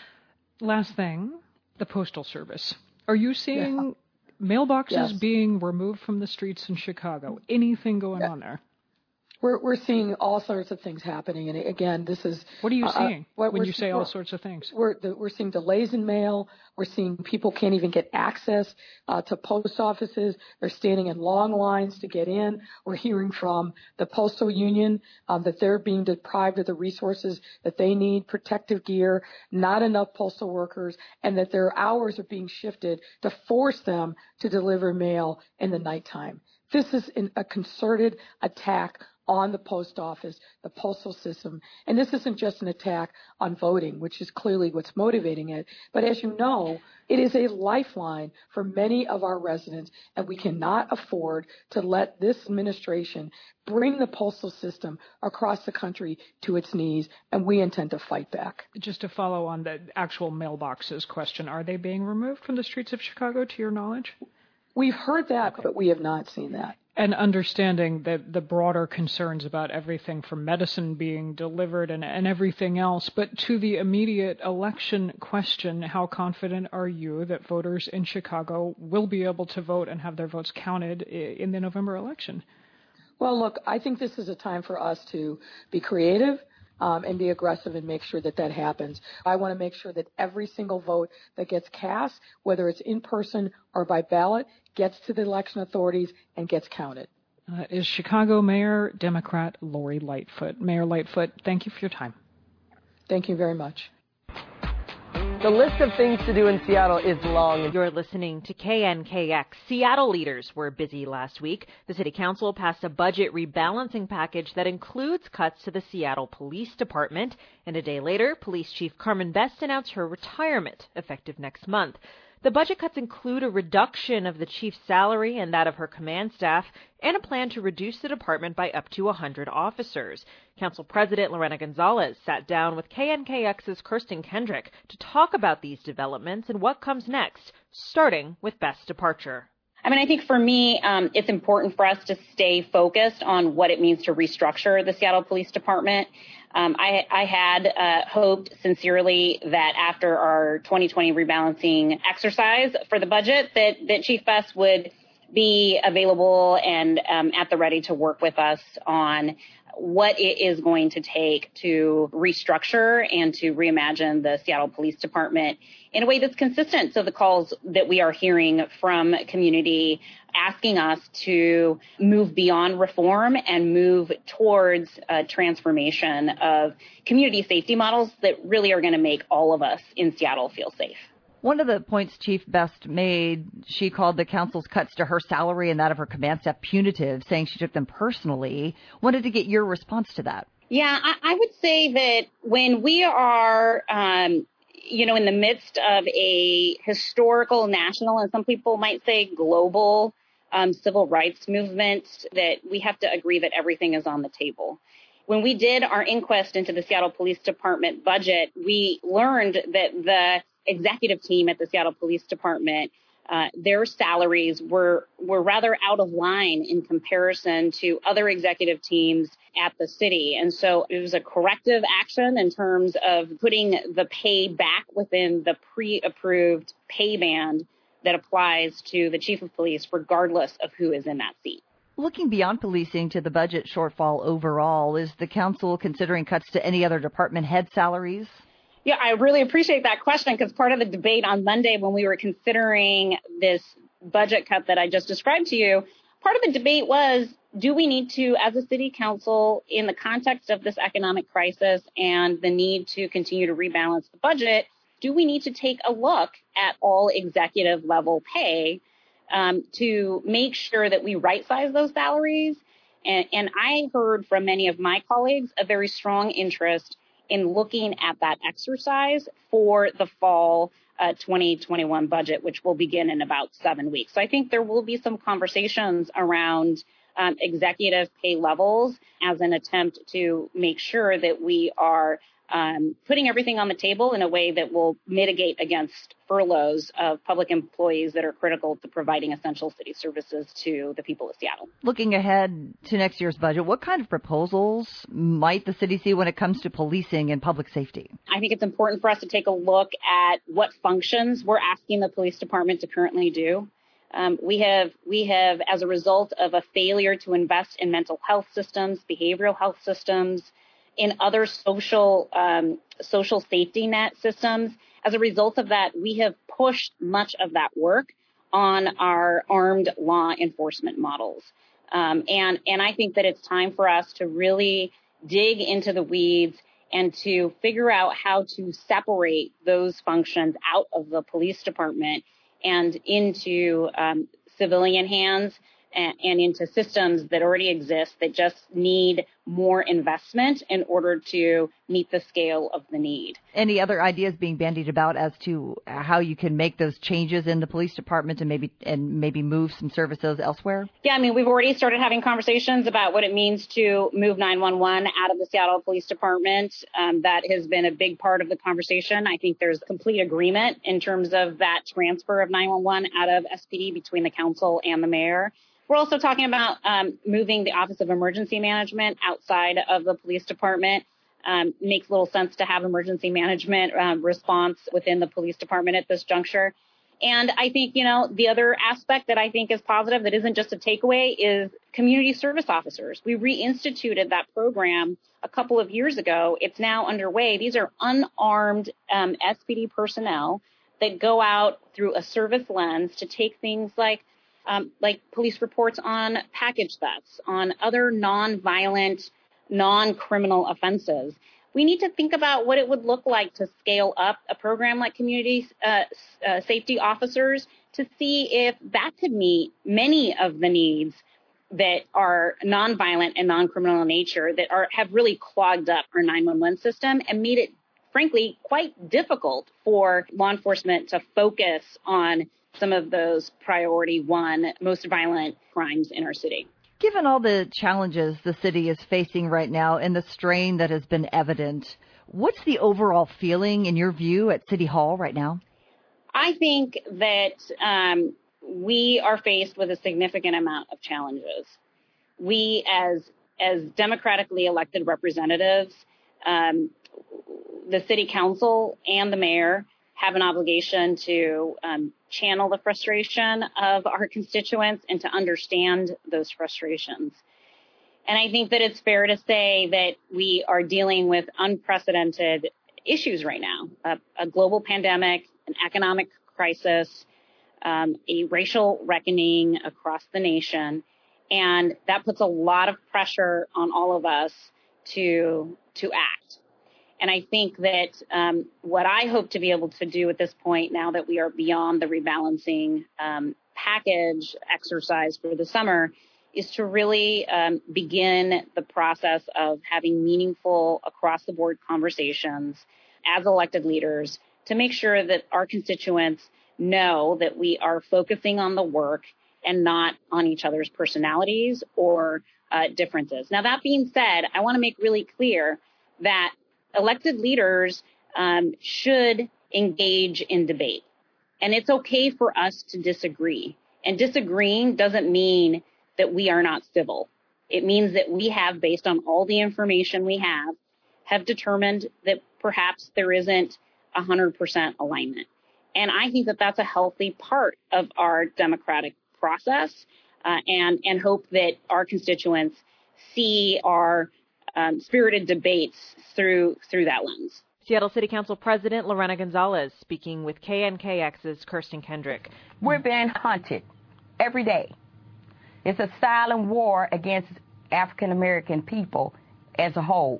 Last thing, the Postal Service. Are you seeing yeah. mailboxes yes. being removed from the streets in Chicago? Anything going yeah. on there? We're we're seeing all sorts of things happening, and again, this is what are you uh, seeing what when you say all sorts of things? We're the, we're seeing delays in mail. We're seeing people can't even get access uh, to post offices. They're standing in long lines to get in. We're hearing from the postal union um, that they're being deprived of the resources that they need, protective gear, not enough postal workers, and that their hours are being shifted to force them to deliver mail in the nighttime. This is an, a concerted attack on the post office, the postal system. And this isn't just an attack on voting, which is clearly what's motivating it. But as you know, it is a lifeline for many of our residents, and we cannot afford to let this administration bring the postal system across the country to its knees, and we intend to fight back. Just to follow on the actual mailboxes question, are they being removed from the streets of Chicago, to your knowledge? We've heard that, okay. but we have not seen that. And understanding that the broader concerns about everything from medicine being delivered and, and everything else, but to the immediate election question, how confident are you that voters in Chicago will be able to vote and have their votes counted in the November election? Well, look, I think this is a time for us to be creative, um, and be aggressive and make sure that that happens. I want to make sure that every single vote that gets cast, whether it's in person or by ballot, gets to the election authorities and gets counted. Uh, is Chicago Mayor Democrat Lori Lightfoot. Mayor Lightfoot, thank you for your time. Thank you very much. The list of things to do in Seattle is long. You're listening to K N K X. Seattle leaders were busy last week. The city council passed a budget rebalancing package that includes cuts to the Seattle Police Department. And a day later, Police Chief Carmen Best announced her retirement, effective next month. The budget cuts include a reduction of the chief's salary and that of her command staff, and a plan to reduce the department by up to one hundred officers. Council President Lorena Gonzalez sat down with K N K X's Kirsten Kendrick to talk about these developments and what comes next, starting with Best's departure. I mean, I think for me, um, it's important for us to stay focused on what it means to restructure the Seattle Police Department. Um, I, I had uh, hoped sincerely that after our twenty twenty rebalancing exercise for the budget, that, that Chief Best would be available and um, at the ready to work with us on what it is going to take to restructure and to reimagine the Seattle Police Department in a way that's consistent to the calls that we are hearing from community asking us to move beyond reform and move towards a transformation of community safety models that really are going to make all of us in Seattle feel safe. One of the points Chief Best made, she called the council's cuts to her salary and that of her command staff punitive, saying she took them personally. Wanted to get your response to that. Yeah, I, I would say that when we are, um, you know, in the midst of a historical, national, and some people might say global um, civil rights movement, that we have to agree that everything is on the table. When we did our inquest into the Seattle Police Department budget, we learned that the executive team at the Seattle Police Department, uh, their salaries were were rather out of line in comparison to other executive teams at the city. And so it was a corrective action in terms of putting the pay back within the pre-approved pay band that applies to the chief of police, regardless of who is in that seat. Looking beyond policing to the budget shortfall overall, is the council considering cuts to any other department head salaries? Yeah, I really appreciate that question, because part of the debate on Monday when we were considering this budget cut that I just described to you, part of the debate was, do we need to, as a city council, in the context of this economic crisis and the need to continue to rebalance the budget, do we need to take a look at all executive level pay um, to make sure that we right-size those salaries? And, and I heard from many of my colleagues a very strong interest in looking at that exercise for the fall uh, twenty twenty-one budget, which will begin in about seven weeks. So I think there will be some conversations around um, executive pay levels as an attempt to make sure that we are um, putting everything on the table in a way that will mitigate against furloughs of public employees that are critical to providing essential city services to the people of Seattle. Looking ahead to next year's budget, what kind of proposals might the city see when it comes to policing and public safety? I think it's important for us to take a look at what functions we're asking the police department to currently do. Um, we have, we have, as a result of a failure to invest in mental health systems, behavioral health systems, in other social um, social safety net systems. As a result of that, we have pushed much of that work on our armed law enforcement models. Um, and, and I think that it's time for us to really dig into the weeds and to figure out how to separate those functions out of the police department and into um, civilian hands and, and into systems that already exist that just need more investment in order to meet the scale of the need. Any other ideas being bandied about as to how you can make those changes in the police department and maybe and maybe move some services elsewhere? Yeah, I mean, we've already started having conversations about what it means to move nine one one out of the Seattle Police Department. Um, that has been a big part of the conversation. I think there's complete agreement in terms of that transfer of nine one one out of S P D between the council and the mayor. We're also talking about um, moving the Office of Emergency Management outside of the police department. Um, makes little sense to have emergency management um, response within the police department at this juncture. And I think, you know, the other aspect that I think is positive that isn't just a takeaway is community service officers. We reinstituted that program a couple of years ago. It's now underway. These are unarmed um, S P D personnel that go out through a service lens to take things like um, like police reports on package thefts, on other non-violent, non-criminal offenses. We need to think about what it would look like to scale up a program like community uh, uh, safety officers to see if that could meet many of the needs that are nonviolent and non-criminal in nature that are have really clogged up our nine one one system and made it, frankly, quite difficult for law enforcement to focus on some of those priority one most violent crimes in our city. Given all the challenges the city is facing right now and the strain that has been evident, what's the overall feeling in your view at City Hall right now? I think that um, we are faced with a significant amount of challenges. We, as as democratically elected representatives, um, the city council and the mayor have an obligation to um, channel the frustration of our constituents and to understand those frustrations. And I think that it's fair to say that we are dealing with unprecedented issues right now, a, a global pandemic, an economic crisis, um, a racial reckoning across the nation. And that puts a lot of pressure on all of us to, to act. And I think that um, what I hope to be able to do at this point, now that we are beyond the rebalancing um, package exercise for the summer, is to really um, begin the process of having meaningful across-the-board conversations as elected leaders to make sure that our constituents know that we are focusing on the work and not on each other's personalities or uh, differences. Now, that being said, I want to make really clear that elected leaders um, should engage in debate. And it's okay for us to disagree. And disagreeing doesn't mean that we are not civil. It means that we have, based on all the information we have, have determined that perhaps there isn't one hundred percent alignment. And I think that that's a healthy part of our democratic process uh, and, and hope that our constituents see our Um, spirited debates through through that lens. Seattle City Council President Lorena Gonzalez speaking with K N K X's Kirsten Kendrick. We're being hunted every day. It's a silent war against African American people as a whole.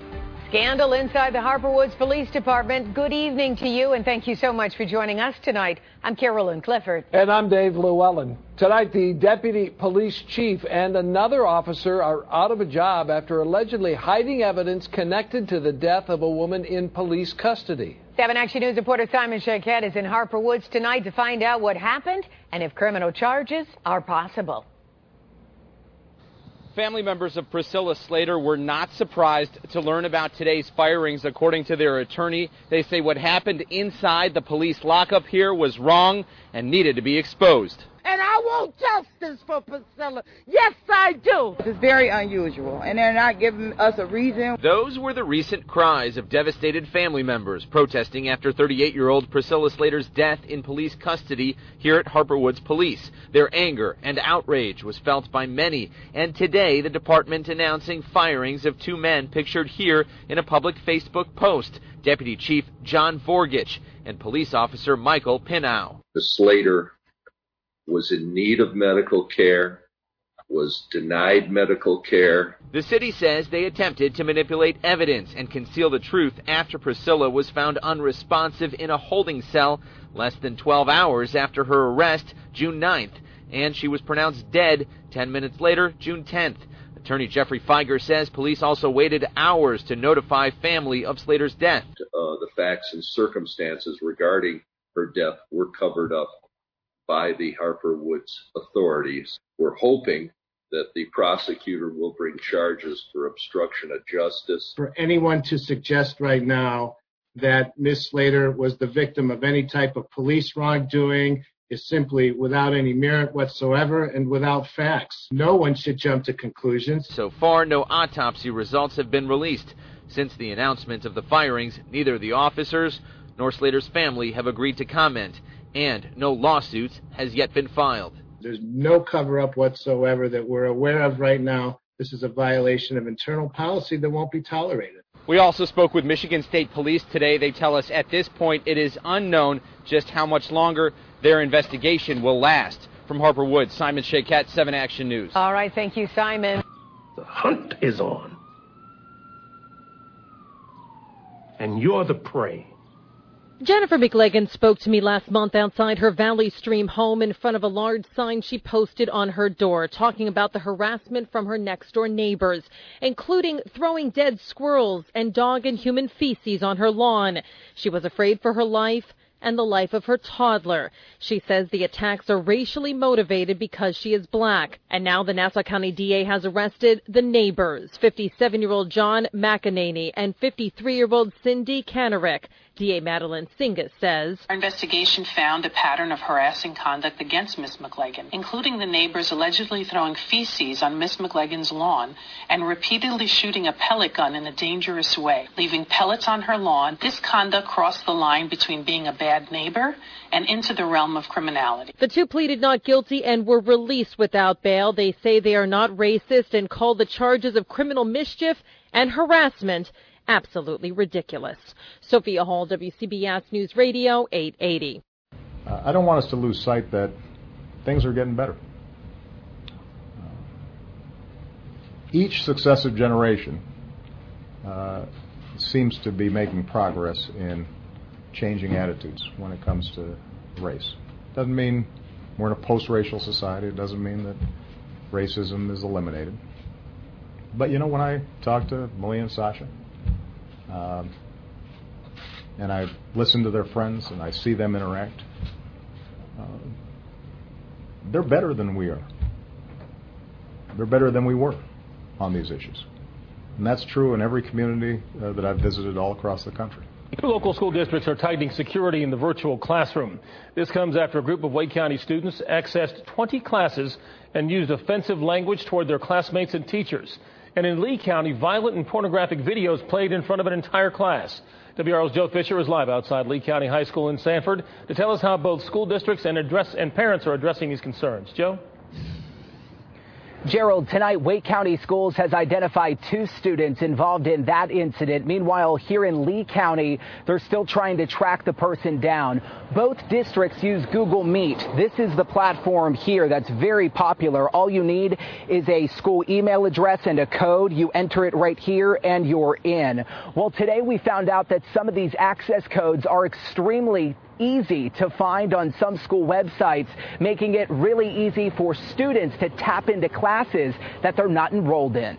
Scandal inside the Harper Woods Police Department. Good evening to you, and thank you so much for joining us tonight. I'm Carolyn Clifford. And I'm Dave Llewellyn. Tonight, the deputy police chief and another officer are out of a job after allegedly hiding evidence connected to the death of a woman in police custody. seven Action News reporter Simon Shaquette is in Harper Woods tonight to find out what happened and if criminal charges are possible. Family members of Priscilla Slater were not surprised to learn about today's firings. According to their attorney, they say what happened inside the police lockup here was wrong and needed to be exposed. And I want justice for Priscilla. Yes, I do. It's very unusual, and they're not giving us a reason. Those were the recent cries of devastated family members protesting after thirty-eight-year-old Priscilla Slater's death in police custody here at Harper Woods Police. Their anger and outrage was felt by many, and today the department announcing firings of two men pictured here in a public Facebook post, Deputy Chief John Vorgich and Police Officer Michael Pinau. The Slater was in need of medical care, was denied medical care. The city says they attempted to manipulate evidence and conceal the truth after Priscilla was found unresponsive in a holding cell less than twelve hours after her arrest, June ninth, and she was pronounced dead ten minutes later, June tenth. Attorney Jeffrey Feiger says police also waited hours to notify family of Slater's death. Uh, the facts and circumstances regarding her death were covered up by the Harper Woods authorities. We're hoping that the prosecutor will bring charges for obstruction of justice. For anyone to suggest right now that Miz Slater was the victim of any type of police wrongdoing is simply without any merit whatsoever and without facts. No one should jump to conclusions. So far, no autopsy results have been released. Since the announcement of the firings, neither the officers nor Slater's family have agreed to comment. And no lawsuit has yet been filed. There's no cover-up whatsoever that we're aware of right now. This is a violation of internal policy that won't be tolerated. We also spoke with Michigan State Police today. They tell us at this point it is unknown just how much longer their investigation will last. From Harper Woods, Simon Shaykat, seven Action News. All right, thank you, Simon. The hunt is on. And you're the prey. Jennifer McLagan spoke to me last month outside her Valley Stream home in front of a large sign she posted on her door talking about the harassment from her next-door neighbors, including throwing dead squirrels and dog and human feces on her lawn. She was afraid for her life and the life of her toddler. She says the attacks are racially motivated because she is black. And now the Nassau County D A has arrested the neighbors, fifty-seven-year-old John McEnany and fifty-three-year-old Cindy Kanarick. D A Madeline Singas says, Our investigation found a pattern of harassing conduct against Miss McLagan, including the neighbors allegedly throwing feces on Miss McLagan's lawn and repeatedly shooting a pellet gun in a dangerous way, leaving pellets on her lawn. This conduct crossed the line between being a bad neighbor and into the realm of criminality. The two pleaded not guilty and were released without bail. They say they are not racist and call the charges of criminal mischief and harassment absolutely ridiculous. Sophia Hall, W C B S News Radio, eight eighty. Uh, I don't want us to lose sight that things are getting better. Uh, each successive generation uh, seems to be making progress in changing attitudes when it comes to race. Doesn't mean we're in a post-racial society. It doesn't mean that racism is eliminated. But, you know, when I talk to Malia and Sasha, Um, and I listen to their friends and I see them interact, uh, they're better than we are. They're better than we were on these issues. And that's true in every community uh, that I've visited all across the country. Local school districts are tightening security in the virtual classroom. This comes after a group of Wake County students accessed twenty classes and used offensive language toward their classmates and teachers. And in Lee County, violent and pornographic videos played in front of an entire class. W R O's Joe Fisher is live outside Lee County High School in Sanford to tell us how both school districts and address and parents are addressing these concerns. Joe? Gerald, tonight Wake County Schools has identified two students involved in that incident. Meanwhile, here in Lee County, they're still trying to track the person down. Both districts use Google Meet. This is the platform here that's very popular. All you need is a school email address and a code. You enter it right here and you're in. Well, today we found out that some of these access codes are extremely easy to find on some school websites, making it really easy for students to tap into classes that they're not enrolled in.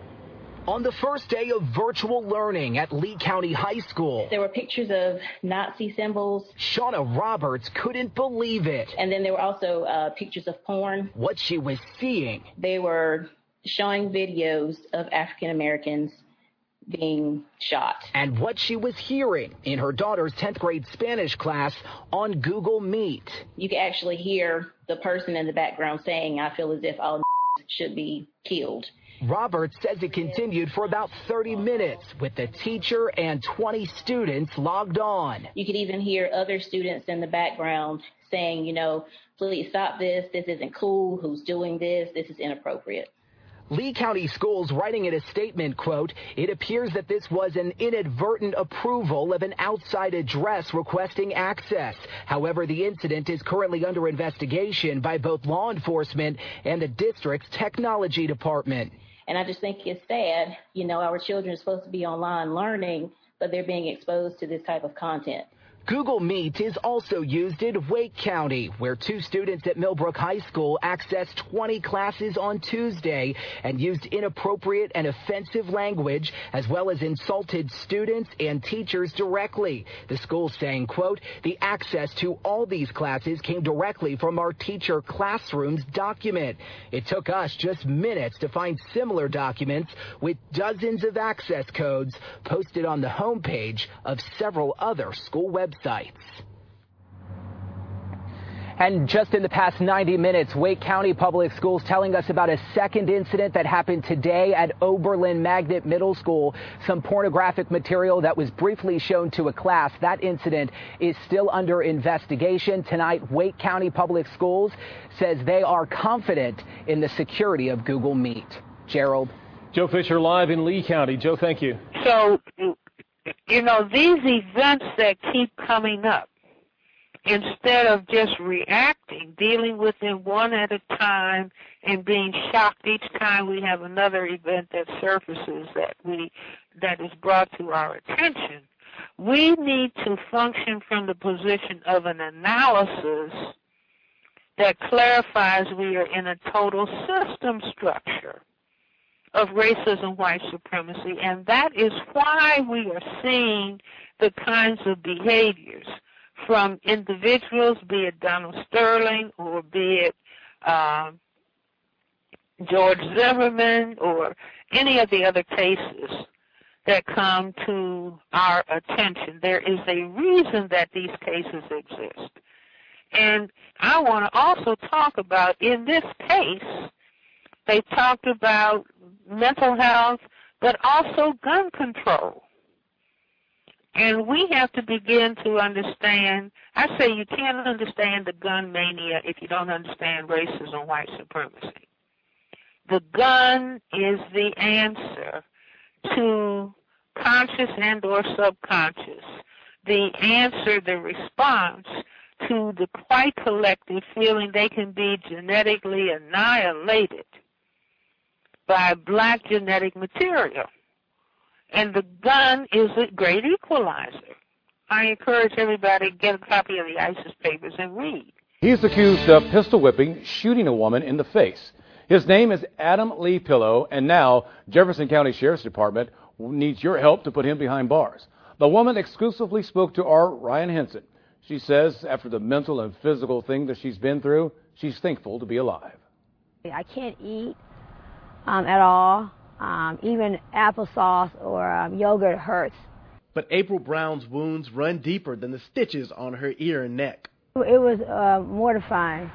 On the first day of virtual learning at Lee County High School, there were pictures of Nazi symbols. Shauna Roberts couldn't believe it. And then there were also uh, pictures of porn. What she was seeing. They were showing videos of African Americans being shot. And what she was hearing in her daughter's tenth grade Spanish class on Google Meet. You can actually hear the person in the background saying, I feel as if all should be killed. Roberts says it continued for about thirty minutes with the teacher and twenty students logged on. You could even hear other students in the background saying, you know, please stop this. This isn't cool. Who's doing this? This is inappropriate. Lee County Schools writing in a statement, quote, it appears that this was an inadvertent approval of an outside address requesting access. However, the incident is currently under investigation by both law enforcement and the district's technology department. And I just think it's sad. You know, our children are supposed to be online learning, but they're being exposed to this type of content. Google Meet is also used in Wake County, where two students at Millbrook High School accessed twenty classes on Tuesday and used inappropriate and offensive language, as well as insulted students and teachers directly. The school saying, quote, the access to all these classes came directly from our teacher classrooms document. It took us just minutes to find similar documents with dozens of access codes posted on the homepage of several other school websites. Sites. And just in the past ninety minutes, Wake County Public Schools telling us about a second incident that happened today at Oberlin Magnet Middle School. Some pornographic material that was briefly shown to a class. That incident is still under investigation. Tonight, Wake County Public Schools says they are confident in the security of Google Meet. Gerald. Joe Fisher live in Lee County. Joe, thank you. So, you know, these events that keep coming up, instead of just reacting, dealing with them one at a time and being shocked each time we have another event that surfaces that we that is brought to our attention, we need to function from the position of an analysis that clarifies we are in a total system structure of racism, white supremacy, and that is why we are seeing the kinds of behaviors from individuals, be it Donald Sterling or be it uh, George Zimmerman or any of the other cases that come to our attention. There is a reason that these cases exist. And I want to also talk about, in this case, they talked about mental health, but also gun control. And we have to begin to understand, I say you can't understand the gun mania if you don't understand racism, white supremacy. The gun is the answer to conscious and or subconscious, the answer, the response to the white collective feeling they can be genetically annihilated by black genetic material. And the gun is a great equalizer. I encourage everybody to get a copy of the ISIS papers and read. He's accused of pistol whipping, shooting a woman in the face. His name is Adam Lee Pillow, and now Jefferson County Sheriff's Department needs your help to put him behind bars. The woman exclusively spoke to our Ryan Henson. She says after the mental and physical thing that she's been through, she's thankful to be alive. I can't eat um, at all. Um, even applesauce or um, yogurt hurts. But April Brown's wounds run deeper than the stitches on her ear and neck. It was uh, mortifying.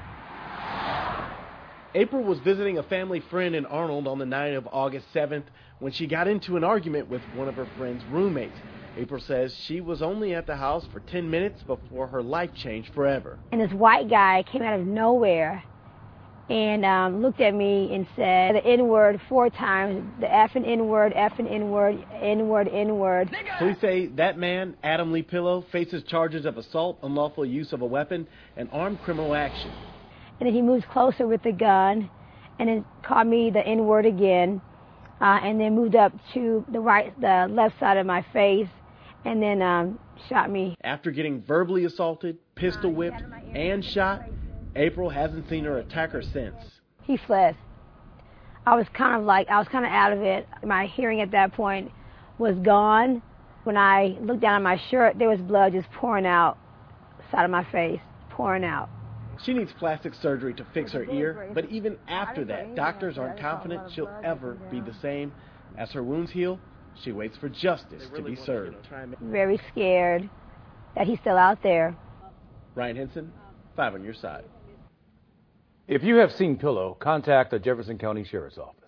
April was visiting a family friend in Arnold on the night of August seventh when she got into an argument with one of her friend's roommates. April says she was only at the house for ten minutes before her life changed forever. And this white guy came out of nowhere and um, looked at me and said the N-word four times, the effing N-word, effing N-word, N-word, N-word. Police say that man, Adam Lee Pillow, faces charges of assault, unlawful use of a weapon, and armed criminal action. And then he moves closer with the gun and then called me the N-word again, uh, and then moved up to the right, the left side of my face, and then um, shot me. After getting verbally assaulted, pistol whipped, and shot, April hasn't seen her attacker since. He fled. I was kind of like, I was kind of out of it. My hearing at that point was gone. When I looked down at my shirt, there was blood just pouring out, side of my face, pouring out. She needs plastic surgery to fix her ear, but even after that, doctors aren't confident she'll ever be the same. As her wounds heal, she waits for justice to be served. Very scared that he's still out there. Ryan Henson, five on your side. If you have seen Pillow, contact the Jefferson County Sheriff's Office.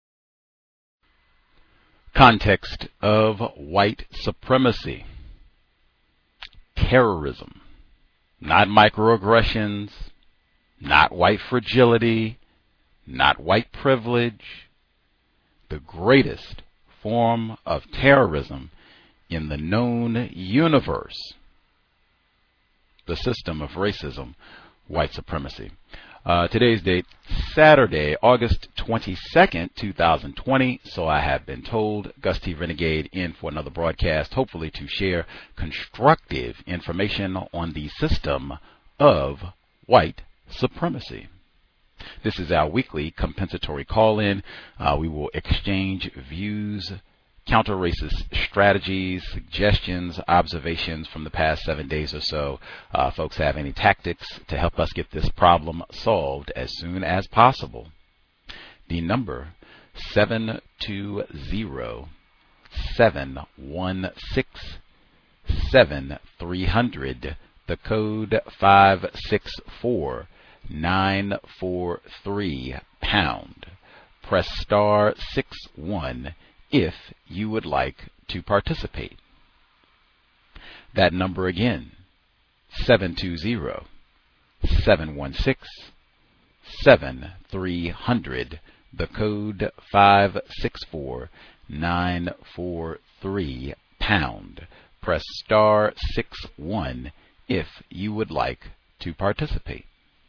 Context of white supremacy. Terrorism. Not microaggressions, not white fragility, not white privilege. The greatest form of terrorism in the known universe. The system of racism, white supremacy. Uh, today's date, Saturday, August twenty-second, two thousand twenty. So I have been told. Gus T. Renegade in for another broadcast, hopefully to share constructive information on the system of white supremacy. This is our weekly compensatory call-in. Uh, we will exchange views, counter-racist strategies, suggestions, observations from the past seven days or so. Uh, folks have any tactics to help us get this problem solved as soon as possible. The number seven two zero, seven one six, seven three zero zero. the code five six four nine four three pound. Press star six one if you would like to participate. That number again, seven two zero, seven one six, seven three zero zero, the code five six four nine four three pound. Press star six one if you would like to participate.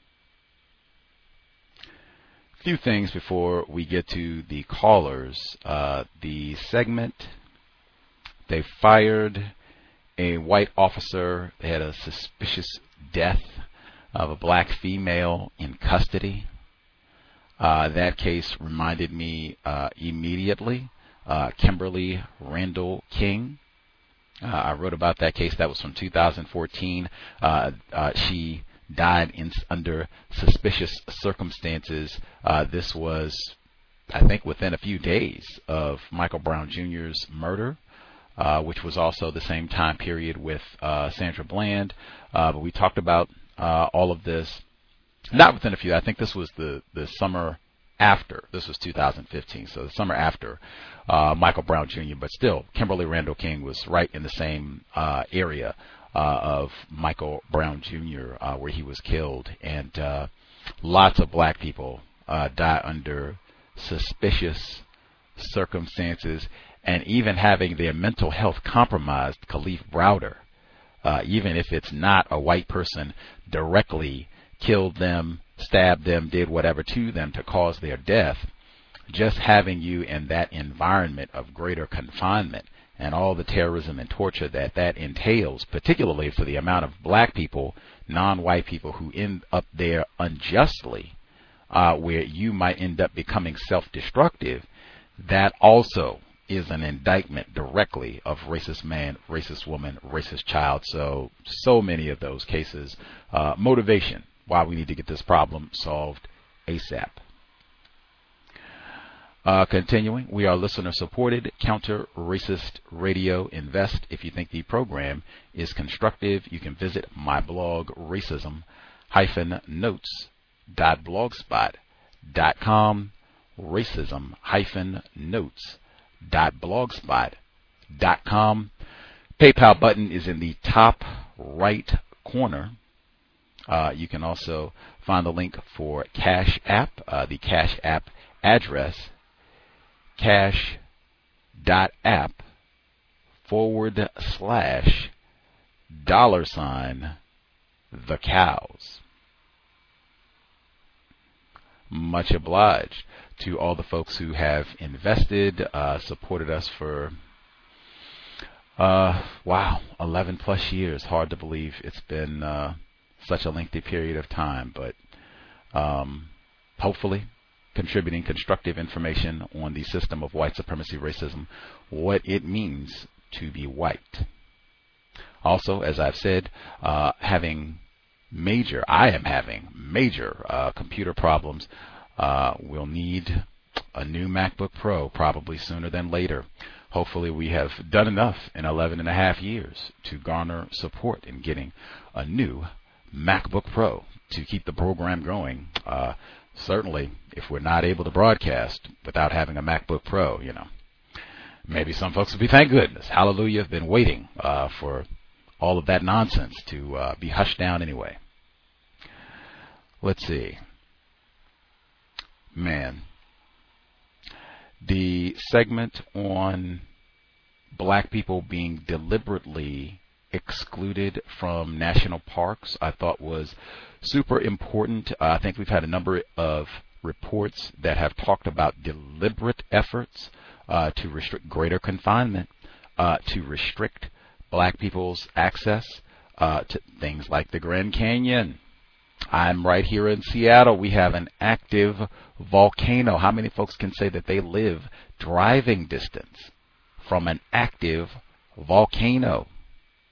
A few things before we get to the callers. Uh, the segment, they fired a white officer. They had a suspicious death of a black female in custody. Uh, that case reminded me uh, immediately, uh, Kimberly Randall King. Uh, I wrote about that case. That was from two thousand fourteen. Uh, uh, she died in under suspicious circumstances. Uh, this was, I think, within a few days of Michael Brown Junior's murder, uh, which was also the same time period with uh, Sandra Bland. Uh, but we talked about uh, all of this, not within a few. I think this was the, the summer after. This was two thousand fifteen, so the summer after uh, Michael Brown Junior But still, Kimberly Randall King was right in the same uh, area Uh, of Michael Brown Junior, uh, where he was killed. And uh, lots of black people uh, die under suspicious circumstances, and even having their mental health compromised. Kalief Browder, uh, even if it's not a white person directly killed them, stabbed them, did whatever to them to cause their death, just having you in that environment of greater confinement and all the terrorism and torture that that entails, particularly for the amount of black people, non-white people who end up there unjustly, uh, where you might end up becoming self-destructive, that also is an indictment directly of racist man, racist woman, racist child. So, so many of those cases, uh, motivation, why we need to get this problem solved ASAP. Uh, continuing, we are listener-supported, counter-racist radio. Invest. If you think the program is constructive, you can visit my blog, racism dash notes dot blogspot dot com, racism dash notes dot blogspot dot com. PayPal button is in the top right corner. Uh, you can also find the link for Cash App, uh, the Cash App address, cash.app forward slash dollar sign the cows. Much obliged to all the folks who have invested, uh, supported us for, uh, wow, eleven plus years. Hard to believe it's been uh, such a lengthy period of time, but um, hopefully contributing constructive information on the system of white supremacy racism, what it means to be white. Also, as I've said, uh, having major, I am having major uh, computer problems. Uh, we'll need a new MacBook Pro probably sooner than later. Hopefully we have done enough in eleven and a half years to garner support in getting a new MacBook Pro to keep the program going. Uh, Certainly, if we're not able to broadcast without having a MacBook Pro, you know, maybe some folks will be, thank goodness, hallelujah, have been waiting uh, for all of that nonsense to uh, be hushed down anyway. Let's see. Man, the segment on black people being deliberately excluded from national parks, I thought was super important. Uh, I think we've had a number of reports that have talked about deliberate efforts uh, to restrict greater confinement, uh, to restrict black people's access uh, to things like the Grand Canyon. I'm right here in Seattle. We have an active volcano. How many folks can say that they live driving distance from an active volcano?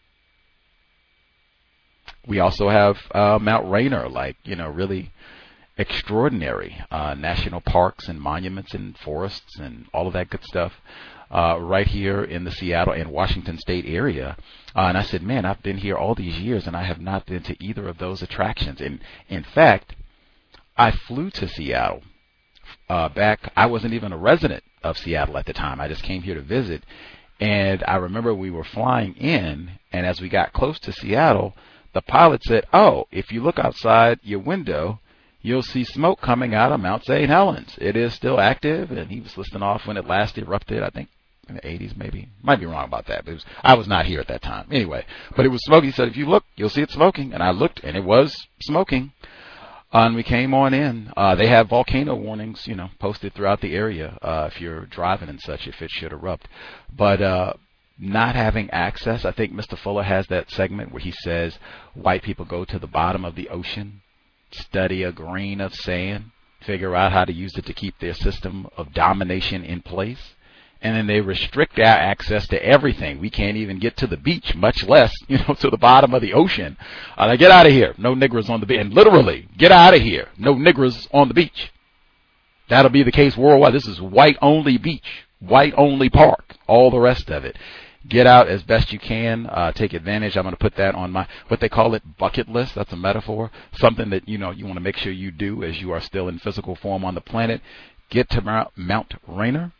We also have uh, Mount Rainier, like, you know, really extraordinary. Uh, national parks and monuments and forests and all of that good stuff uh, right here in the Seattle and Washington State area. Uh, and I said, man, I've been here all these years and I have not been to either of those attractions. And in fact, I flew to Seattle uh, back. I wasn't even a resident of Seattle at the time. I just came here to visit. And I remember we were flying in, and as we got close to Seattle, the pilot said, oh, if you look outside your window, you'll see smoke coming out of Mount Saint Helens. It is still active, and he was listing off when it last erupted, I think in the eighties maybe. Might be wrong about that, but it was, I was not here at that time. Anyway, but it was smoking. He said, if you look, you'll see it smoking. And I looked, and it was smoking. Uh, and we came on in. Uh, they have volcano warnings, you know, posted throughout the area uh, if you're driving and such, if it should erupt. But uh, not having access, I think Mister Fuller has that segment where he says white people go to the bottom of the ocean, study a grain of sand, figure out how to use it to keep their system of domination in place. And then they restrict our access to everything. We can't even get to the beach, much less, you know, to the bottom of the ocean. Uh, like, get out of here. No niggers on the beach. And literally, get out of here. No niggers on the beach. That'll be the case worldwide. This is white-only beach, white-only park, all the rest of it. Get out as best you can. Uh, take advantage. I'm going to put that on my, what they call it, bucket list. That's a metaphor. Something that, you know, you want to make sure you do as you are still in physical form on the planet. Get to Mount, Mount Rainier.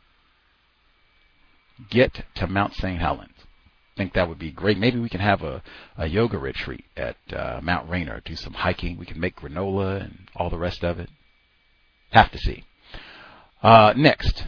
Get to Mount Saint Helens. I think that would be great. Maybe we can have a, a yoga retreat at uh, Mount Rainier. Do some hiking. We can make granola and all the rest of it. Have to see. Uh, next,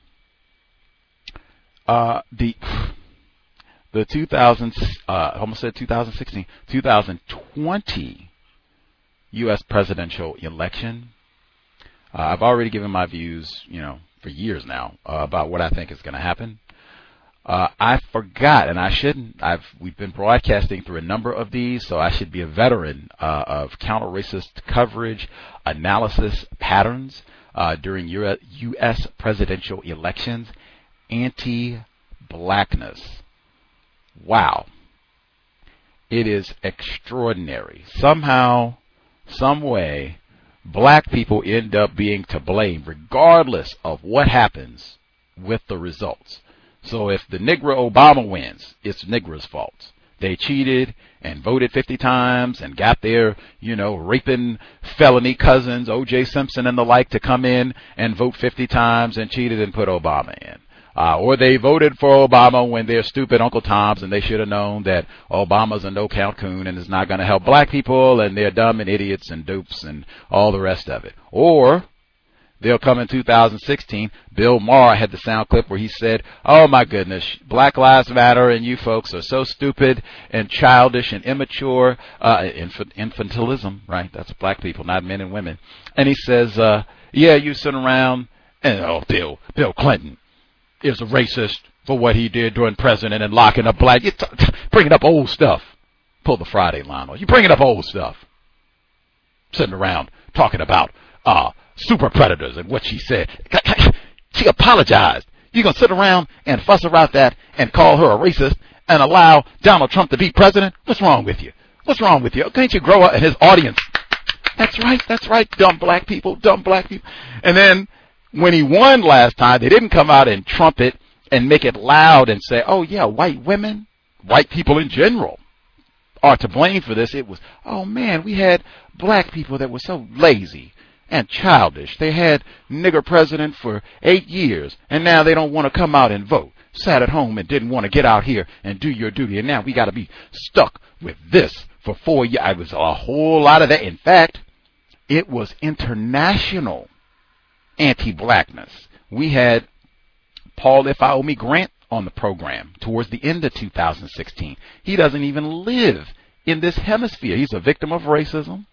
uh, the the two thousand uh, almost said two thousand sixteen, two thousand twenty U S presidential election. Uh, I've already given my views, you know, for years now uh, about what I think is going to happen. Uh, I forgot, and I shouldn't. I've we've been broadcasting through a number of these, so I should be a veteran uh, of counter-racist coverage, analysis patterns uh, during U S presidential elections. Anti-blackness. Wow, it is extraordinary. Somehow, some way, black people end up being to blame, regardless of what happens with the results. So if the Negro Obama wins, it's Negro's fault. They cheated and voted fifty times and got their, you know, raping felony cousins, O J Simpson and the like, to come in and vote fifty times and cheated and put Obama in. Uh, or they voted for Obama when they're stupid Uncle Toms and they should have known that Obama's a no-count coon and is not going to help black people and they're dumb and idiots and dupes and all the rest of it. Or they'll come in two thousand sixteen. Bill Maher had the sound clip where he said, oh, my goodness, Black Lives Matter and you folks are so stupid and childish and immature. Uh, infant, infantilism, right? That's black people, not men and women. And he says, uh, yeah, you sit around and, oh, Bill, Bill Clinton is a racist for what he did during president and locking up black. You're t- t- bringing up old stuff. Pull the Friday line on. You're bringing up old stuff. Sitting around talking about uh, super predators and what she said. She apologized. You're going to sit around and fuss about that and call her a racist and allow Donald Trump to be president? What's wrong with you? What's wrong with you? Can't you grow up? And his audience, that's right, that's right, dumb black people, dumb black people. And then when he won last time, they didn't come out and trumpet and make it loud and say, oh, yeah, white women, white people in general are to blame for this. It was, oh, man, we had black people that were so lazy and childish. They had nigger president for eight years, and now they don't want to come out and vote. Sat at home and didn't want to get out here and do your duty, and now we got to be stuck with this for four years. It was a whole lot of that. In fact, it was international anti-blackness. We had Paul Ifeanyi Grant on the program towards the end of two thousand sixteen. He doesn't even live in this hemisphere. He's a victim of racism.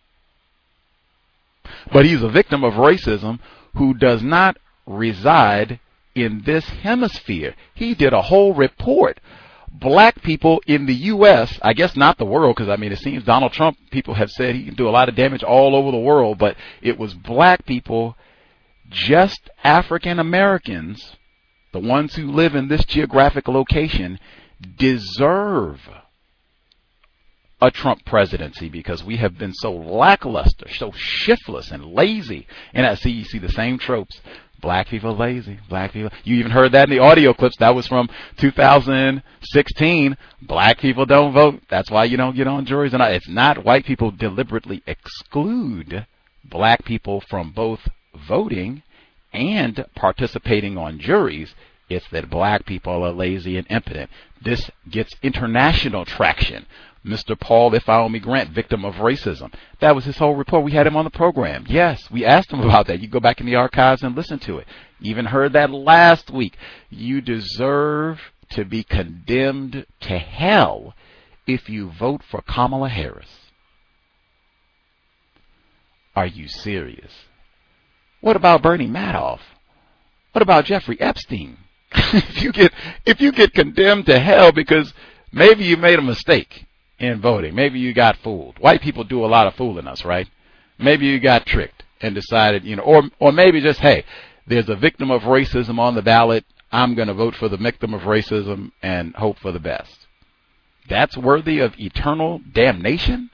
But he's a victim of racism who does not reside in this hemisphere. He did a whole report. Black people in the U S, I guess not the world, because I mean it seems Donald Trump, people have said he can do a lot of damage all over the world, but it was black people, just African Americans, the ones who live in this geographic location, deserve a Trump presidency because we have been so lackluster, so shiftless and lazy. And I see you see the same tropes. Black people lazy, black people. You even heard that in the audio clips. That was from two thousand sixteen. Black people don't vote. That's why you don't get on juries. And it's not white people deliberately exclude black people from both voting and participating on juries. It's that black people are lazy and impotent. This gets international traction. Mister Paul Ifeanyi Grant, victim of racism. That was his whole report. We had him on the program. Yes, we asked him about that. You go back in the archives and listen to it. You even heard that last week. You deserve to be condemned to hell if you vote for Kamala Harris. Are you serious? What about Bernie Madoff? What about Jeffrey Epstein? if you get if you get condemned to hell because maybe you made a mistake in voting, maybe you got fooled. White people do a lot of fooling us, right? Maybe you got tricked and decided, you know, or or maybe just, hey, there's a victim of racism on the ballot. I'm going to vote for the victim of racism and hope for the best. That's worthy of eternal damnation?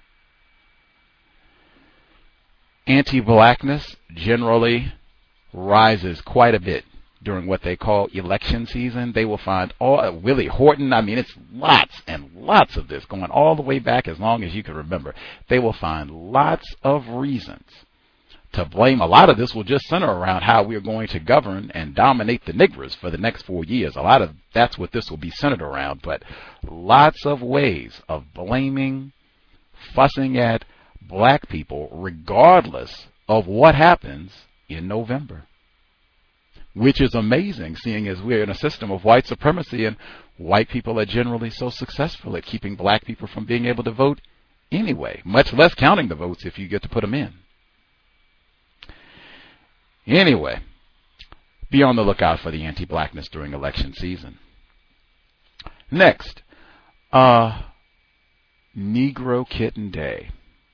Anti-blackness generally rises quite a bit during what they call election season. They will find all uh, Willie Horton. I mean, it's lots and lots of this going all the way back as long as you can remember. They will find lots of reasons to blame. A lot of this will just center around how we are going to govern and dominate the niggers for the next four years. A lot of that's what this will be centered around, but lots of ways of blaming, fussing at black people regardless of what happens in November. Which is amazing, seeing as we're in a system of white supremacy and white people are generally so successful at keeping black people from being able to vote anyway, much less counting the votes if you get to put them in. Anyway, be on the lookout for the anti-blackness during election season. Next, uh, Negro Kitten Day.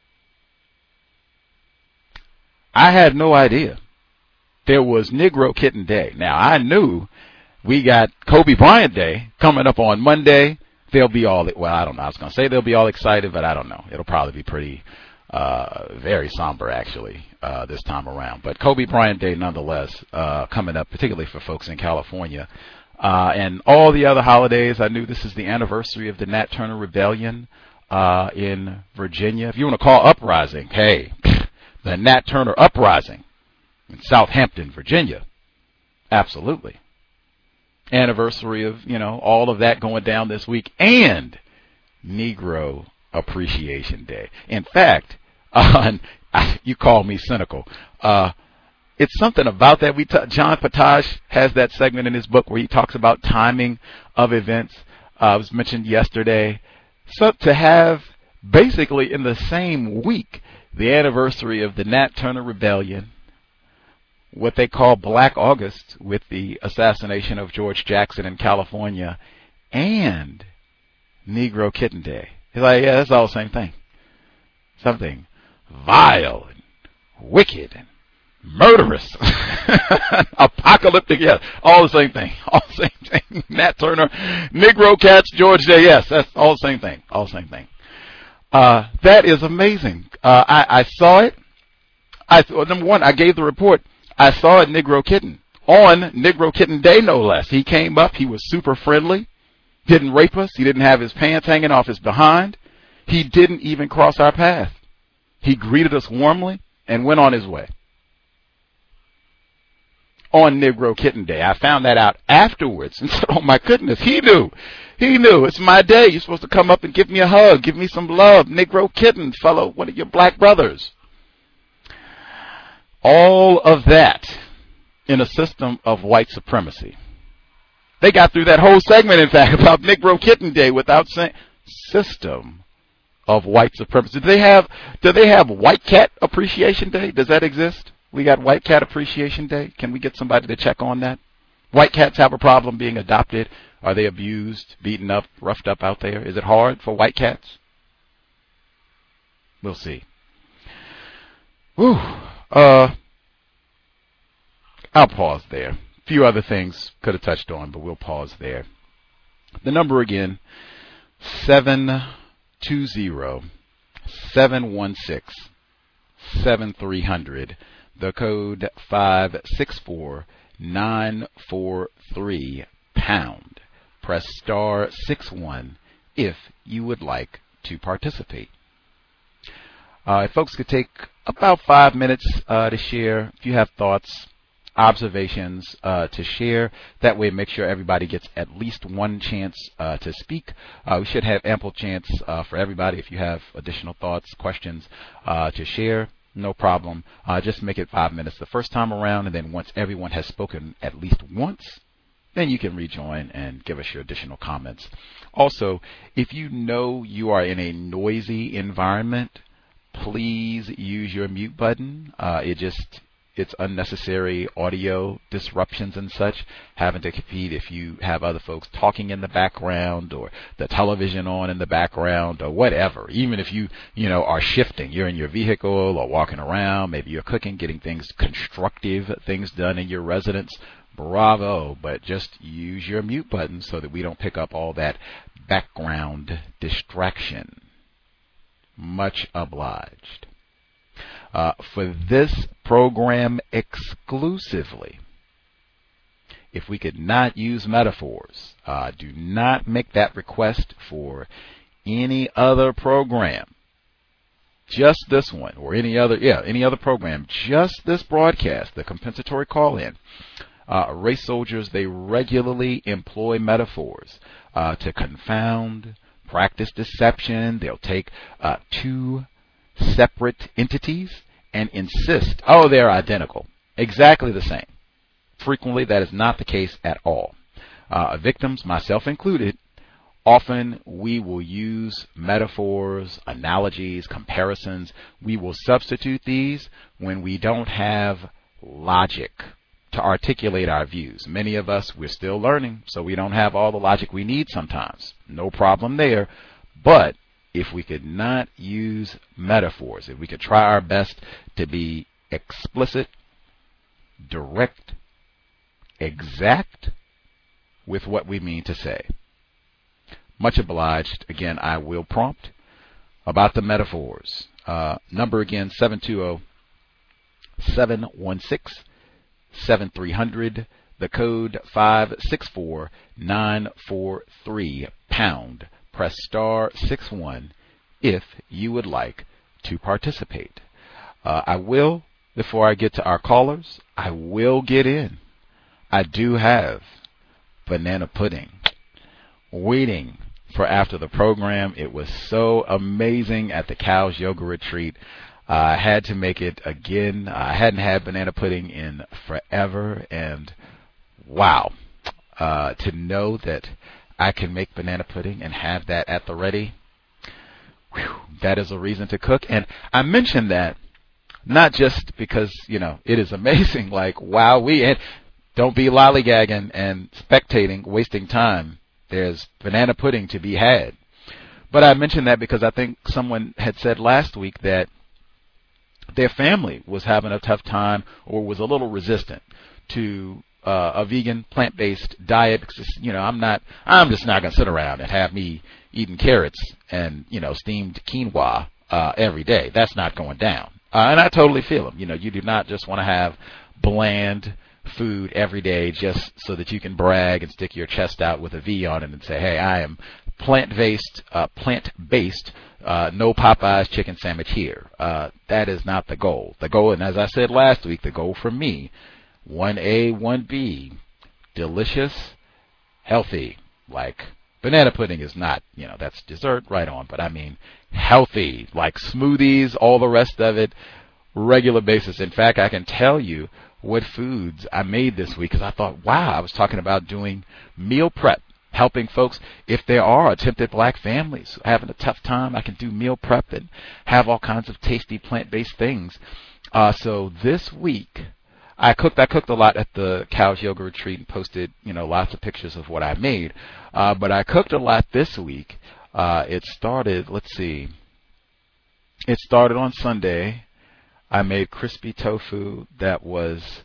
I had no idea there was Negro Kitten Day. Now, I knew we got Kobe Bryant Day coming up on Monday. They'll be all, well, I don't know. I was going to say they'll be all excited, but I don't know. It'll probably be pretty, uh, very somber, actually, uh, this time around. But Kobe Bryant Day, nonetheless, uh, coming up, particularly for folks in California. Uh, and all the other holidays, I knew this is the anniversary of the Nat Turner Rebellion uh, in Virginia. If you want to call uprising, hey, the Nat Turner Uprising in Southampton, Virginia. Absolutely. Anniversary of, you know, all of that going down this week, and Negro Appreciation Day. In fact, uh, you call me cynical. Uh, it's something about that. We t- John Potage has that segment in his book where he talks about timing of events. Uh, it was mentioned yesterday. So to have basically in the same week the anniversary of the Nat Turner Rebellion, what they call Black August with the assassination of George Jackson in California, and Negro Kitten Day. He's like, yeah, that's all the same thing. Something vile and wicked and murderous, apocalyptic, yes, all the same thing, all the same thing. Nat Turner, Negro Cats, George Day, yes, that's all the same thing, all the same thing. Uh, that is amazing. Uh, I, I saw it. I well, number one, I gave the report. I saw it, Negro Kitten, on Negro Kitten Day, no less. He came up. He was super friendly. Didn't rape us. He didn't have his pants hanging off his behind. He didn't even cross our path. He greeted us warmly and went on his way. On Negro Kitten Day. I found that out afterwards and said, oh, my goodness, he knew. He knew. It's my day. You're supposed to come up and give me a hug, give me some love. Negro Kitten, fellow, one of your black brothers. All of that in a system of white supremacy. They got through that whole segment, in fact, about Negro Kitten Day without saying system of white supremacy. Do they have, do they have White Cat Appreciation Day? Does that exist? We got White Cat Appreciation Day. Can we get somebody to check on that? White cats have a problem being adopted. Are they abused, beaten up, roughed up out there? Is it hard for white cats? We'll see. Whew. Uh, I'll pause there. A few other things could have touched on, but we'll pause there. The number again, seven two zero, seven one six, seven three zero zero. The code five six four, nine four three, pound. Press star six one if you would like to participate. Uh, if folks could take about five minutes uh, to share, if you have thoughts, observations uh, to share, that way make sure everybody gets at least one chance uh, to speak. Uh, we should have ample chance uh, for everybody. If you have additional thoughts, questions uh, to share, no problem. Uh, just make it five minutes the first time around, and then once everyone has spoken at least once, then you can rejoin and give us your additional comments. Also, if you know you are in a noisy environment, please use your mute button. Uh, it just It's unnecessary audio disruptions and such, having to compete if you have other folks talking in the background or the television on in the background or whatever. Even if you, you know, are shifting, you're in your vehicle or walking around, maybe you're cooking, getting things, constructive things done in your residence, bravo. But just use your mute button so that we don't pick up all that background distraction. Much obliged. Uh, for this program exclusively, if we could not use metaphors, uh, do not make that request for any other program. Just this one, or any other, yeah, any other program. Just this broadcast, the compensatory call-in. Uh, race soldiers, they regularly employ metaphors uh, to confound, practice deception. They'll take uh, two separate entities and insist, oh, they're identical, exactly the same. Frequently, that is not the case at all. Uh, victims, myself included, often we will use metaphors, analogies, comparisons. We will substitute these when we don't have logic to articulate our views. Many of us, we're still learning, so we don't have all the logic we need sometimes. No problem there. But if we could not use metaphors, if we could try our best to be explicit, direct, exact with what we mean to say. Much obliged. Again, I will prompt about the metaphors. Uh, number again, seven two zero, seven one six, seven three zero zero. The code five six four, nine four three, pound. Press star six one if you would like to participate. Uh, I will, before I get to our callers, I will get in. I do have banana pudding waiting for after the program. It was so amazing at the Cows Yoga Retreat. Uh, I had to make it again. I hadn't had banana pudding in forever, and wow, uh, to know that I can make banana pudding and have that at the ready, whew, that is a reason to cook. And I mention that not just because, you know, it is amazing, like, wow, we, and don't be lollygagging and spectating, wasting time. There's banana pudding to be had. But I mention that because I think someone had said last week that their family was having a tough time or was a little resistant to Uh, a vegan, plant-based diet, because, you know, I'm not, I'm just not going to sit around and have me eating carrots and, you know, steamed quinoa uh, every day. That's not going down. Uh, and I totally feel them. You know, you do not just want to have bland food every day just so that you can brag and stick your chest out with a V on it and say, hey, I am plant-based, uh, plant-based, uh, no Popeyes chicken sandwich here. Uh, that is not the goal. The goal, and as I said last week, the goal for me, one A, one B, delicious, healthy, like banana pudding is not, you know, that's dessert, right on, but I mean healthy, like smoothies, all the rest of it, regular basis. In fact, I can tell you what foods I made this week because I thought, wow, I was talking about doing meal prep, helping folks. If there are attempted black families having a tough time, I can do meal prep and have all kinds of tasty plant-based things. Uh, so this week, I cooked. I cooked a lot at the Cows Yoga Retreat and posted, you know, lots of pictures of what I made. Uh, but I cooked a lot this week. Uh, it started. Let's see. It started on Sunday. I made crispy tofu that was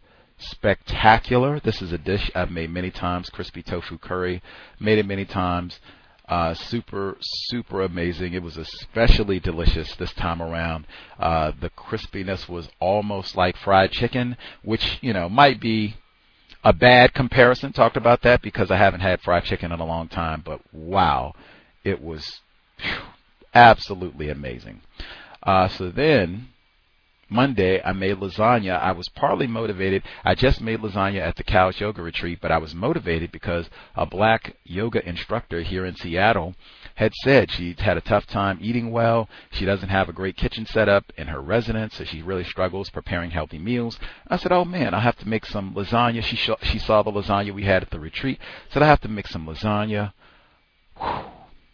spectacular. This is a dish I've made many times. Crispy tofu curry. Made it many times. Uh, super, super amazing. It was especially delicious this time around. Uh, the crispiness was almost like fried chicken, which, you know, might be a bad comparison. Talked about that because I haven't had fried chicken in a long time, but wow, it was whew, absolutely amazing. Uh, so then Monday, I made lasagna. I was partly motivated. I just made lasagna at the Couch Yoga Retreat, but I was motivated because a black yoga instructor here in Seattle had said she'd had a tough time eating well. She doesn't have a great kitchen setup in her residence, so she really struggles preparing healthy meals. I said, oh, man, I'll have to make some lasagna. She, sh- she saw the lasagna we had at the retreat. Said, I have to make some lasagna. Whew.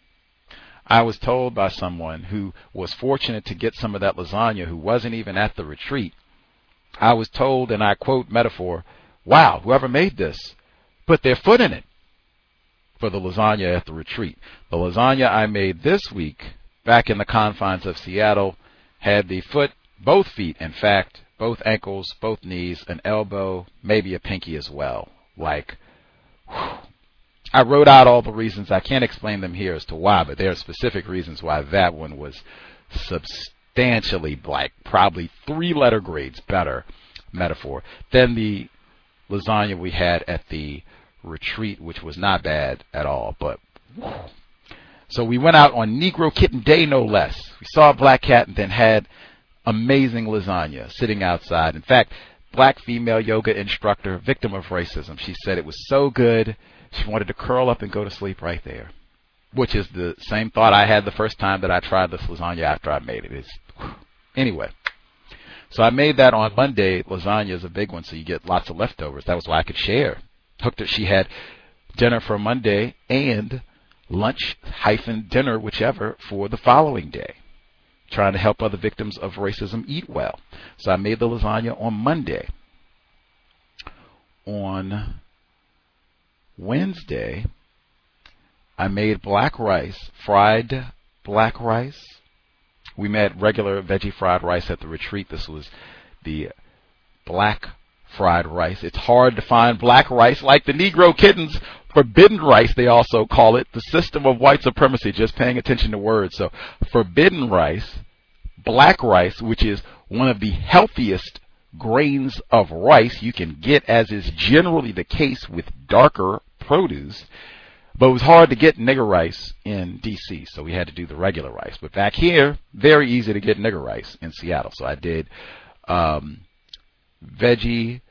I was told by someone who was fortunate to get some of that lasagna who wasn't even at the retreat. I was told, and I quote metaphor, wow, whoever made this put their foot in it for the lasagna at the retreat. The lasagna I made this week back in the confines of Seattle had the foot, both feet, in fact, both ankles, both knees, an elbow, maybe a pinky as well. Like, whew. I wrote out all the reasons. I can't explain them here as to why, but there are specific reasons why that one was substantially, like, probably three-letter grades better, metaphor, than the lasagna we had at the retreat, which was not bad at all. But so we went out on Negro Kitten Day, no less. We saw a black cat and then had amazing lasagna sitting outside. In fact, black female yoga instructor, victim of racism. She said it was so good. She wanted to curl up and go to sleep right there, which is the same thought I had the first time that I tried this lasagna after I made it. It's, anyway, so I made that on Monday. Lasagna is a big one, so you get lots of leftovers. That was why I could share. Hooked her. She had dinner for Monday and lunch hyphen dinner, whichever, for the following day, trying to help other victims of racism eat well. So I made the lasagna on Monday. On Wednesday, I made black rice, fried black rice. We made regular veggie fried rice at the retreat. This was the black fried rice. It's hard to find black rice like the Negro Kittens. Forbidden rice, they also call it. The system of white supremacy, just paying attention to words. So forbidden rice, black rice, which is one of the healthiest grains of rice you can get, as is generally the case with darker produce, but it was hard to get nigger rice in D C, so we had to do the regular rice. But back here, very easy to get nigger rice in Seattle, so I did um, veggie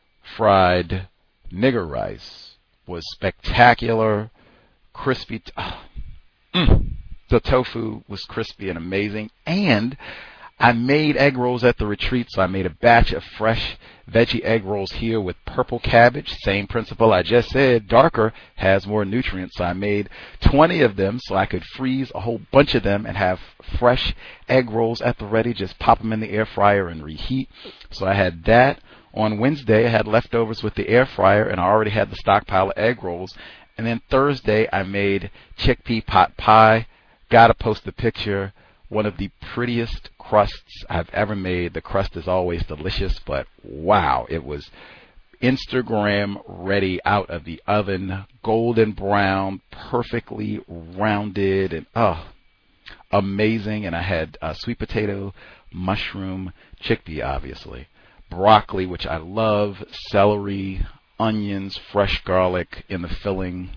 fried nigger rice. Was spectacular, crispy. T- oh, mm. The tofu was crispy and amazing, and I made egg rolls at the retreat, so I made a batch of fresh veggie egg rolls here with purple cabbage. Same principle I just said, darker has more nutrients, so I made twenty of them so I could freeze a whole bunch of them and have fresh egg rolls at the ready. Just pop them in the air fryer and reheat. So I had that. On Wednesday, I had leftovers with the air fryer, and I already had the stockpile of egg rolls. And then Thursday, I made chickpea pot pie. Gotta post a picture. One of the prettiest crusts I've ever made. The crust is always delicious, but wow, it was Instagram ready out of the oven, golden brown, perfectly rounded, and oh, amazing. And I had uh, sweet potato, mushroom, chickpea, obviously, broccoli, which I love, celery, onions, fresh garlic in the filling.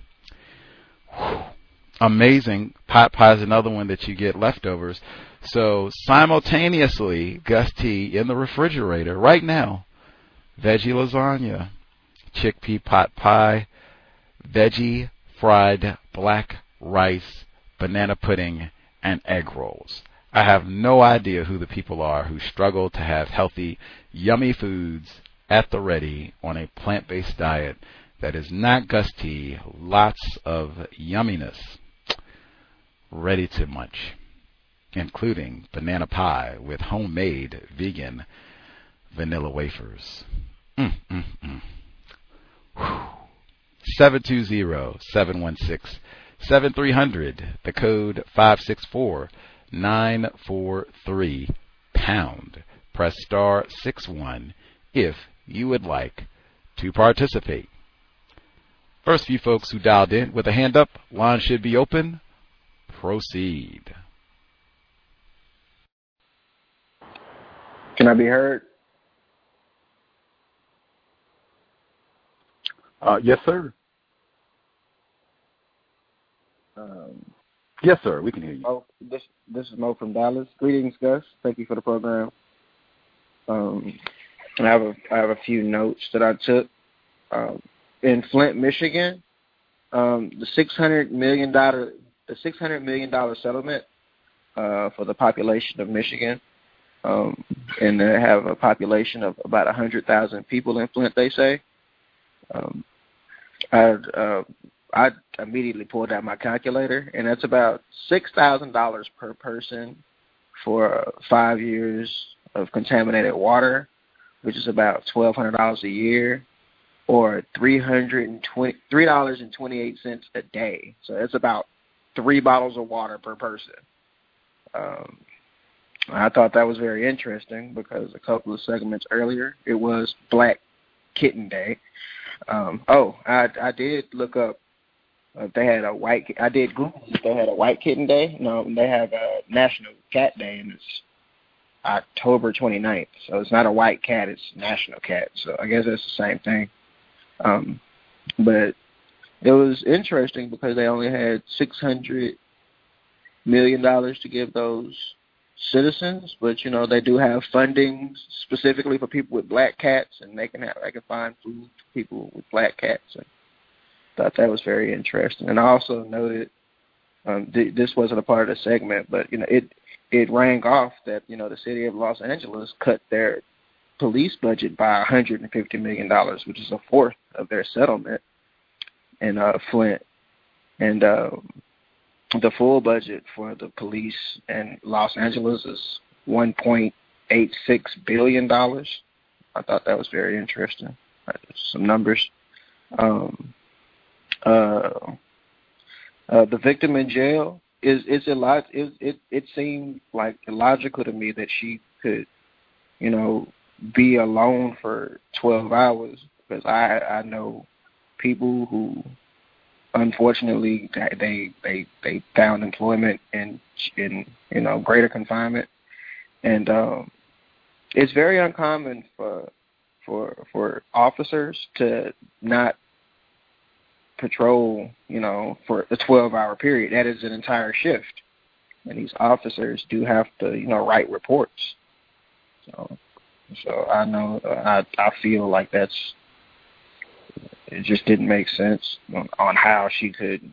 Whew. Amazing. Pot pie is another one that you get leftovers. So simultaneously, Gus T in the refrigerator right now, veggie lasagna, chickpea pot pie, veggie fried black rice, banana pudding, and egg rolls. I have no idea who the people are who struggle to have healthy, yummy foods at the ready on a plant-based diet that is not Gus T. Lots of yumminess ready to munch, including banana pie with homemade vegan vanilla wafers. Mm, mm, mm. seven two zero, seven one six, seven three zero zero, the code five six four, nine four three, pound. Press star six one if you would like to participate. First few folks who dialed in with a hand up, line should be open. Proceed. Can I be heard? Uh, yes, sir. Um, yes, sir. We can hear you. Oh, this this is Mo from Dallas. Greetings, Gus. Thank you for the program. Um, I have a I have a few notes that I took. Um, in Flint, Michigan, um, the six hundred million dollar the six hundred million dollar settlement uh, for the population of Michigan, um, and they have a population of about a hundred thousand people in Flint. They say. Um, I uh, I immediately pulled out my calculator, and that's about six thousand dollars per person for uh, five years of contaminated water, which is about twelve hundred dollars a year, or three hundred and twenty three dollars and twenty eight cents a day. So that's about three bottles of water per person. Um, I thought that was very interesting because a couple of segments earlier it was Black Kitten Day. Um, oh, I I did look up. Uh, they had a white. I did Google. If they had a White Kitten Day. No, they have a National Cat Day, and it's October twenty-ninth. So it's not a white cat. It's National Cat. So I guess that's the same thing. Um, but it was interesting because they only had six hundred million dollars to give those citizens, but you know they do have funding specifically for people with black cats, and they can have they can find food for people with black cats. And thought that was very interesting. And I also noted um, th- this wasn't a part of the segment, but you know it it rang off that you know the city of Los Angeles cut their police budget by one hundred fifty million dollars, which is a fourth of their settlement in uh, Flint, and um, the full budget for the police in Los Angeles is one point eight six billion dollars. I thought that was very interesting. Some numbers. Um, uh, uh, the victim in jail is is a lot. It, it it seemed like illogical to me that she could, you know, be alone for twelve hours because I I know people who. Unfortunately, they they they found employment in in you know greater confinement, and um, it's very uncommon for for for officers to not patrol you know for a twelve hour period. That is an entire shift, and these officers do have to you know write reports. So so I know I I feel like that's. It just didn't make sense on, on how she could,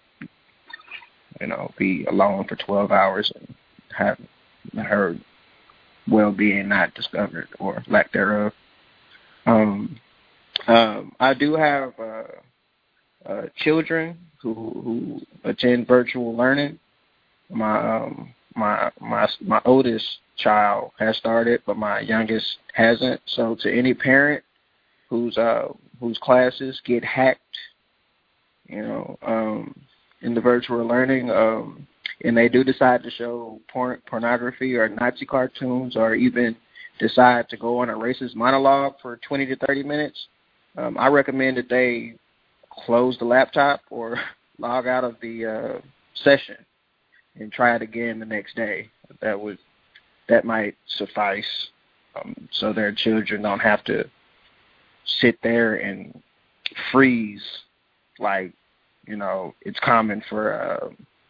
you know, be alone for twelve hours and have her well-being not discovered or lack thereof. Um, um, I do have uh, uh, children who, who attend virtual learning. My um, my my my oldest child has started, but my youngest hasn't. So to any parent who's uh whose classes get hacked, you know, um, in the virtual learning, um, and they do decide to show porn- pornography or Nazi cartoons or even decide to go on a racist monologue for twenty to thirty minutes, um, I recommend that they close the laptop or log out of the uh, session and try it again the next day. That would that might suffice um, so their children don't have to sit there and freeze like, you know, it's common for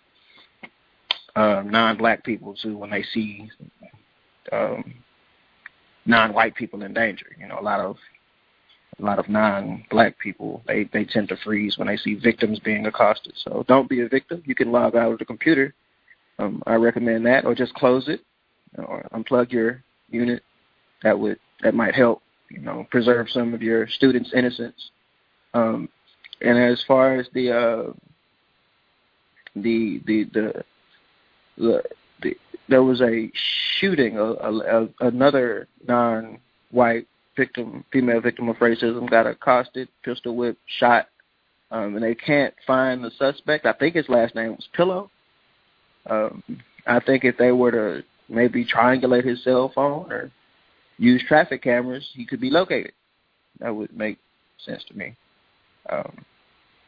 uh, uh, non-black people to when they see um, non-white people in danger. You know, a lot of a lot of non-black people, they, they tend to freeze when they see victims being accosted. So don't be a victim. You can log out of the computer. Um, I recommend that, or just close it, or unplug your unit. That would that might help. You know, preserve some of your students' innocence. Um, and as far as the, uh, the, the, the, the, the, there was a shooting, a, a, a, another non-white victim, female victim of racism got accosted, pistol whipped, shot, um, and they can't find the suspect. I think his last name was Pillow. Um, I think if they were to maybe triangulate his cell phone or use traffic cameras, he could be located. That would make sense to me. Um,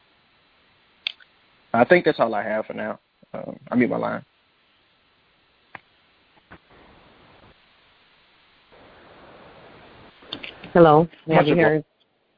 I think that's all I have for now. Um, I mute my line. Hello. Have Much you obli- heard?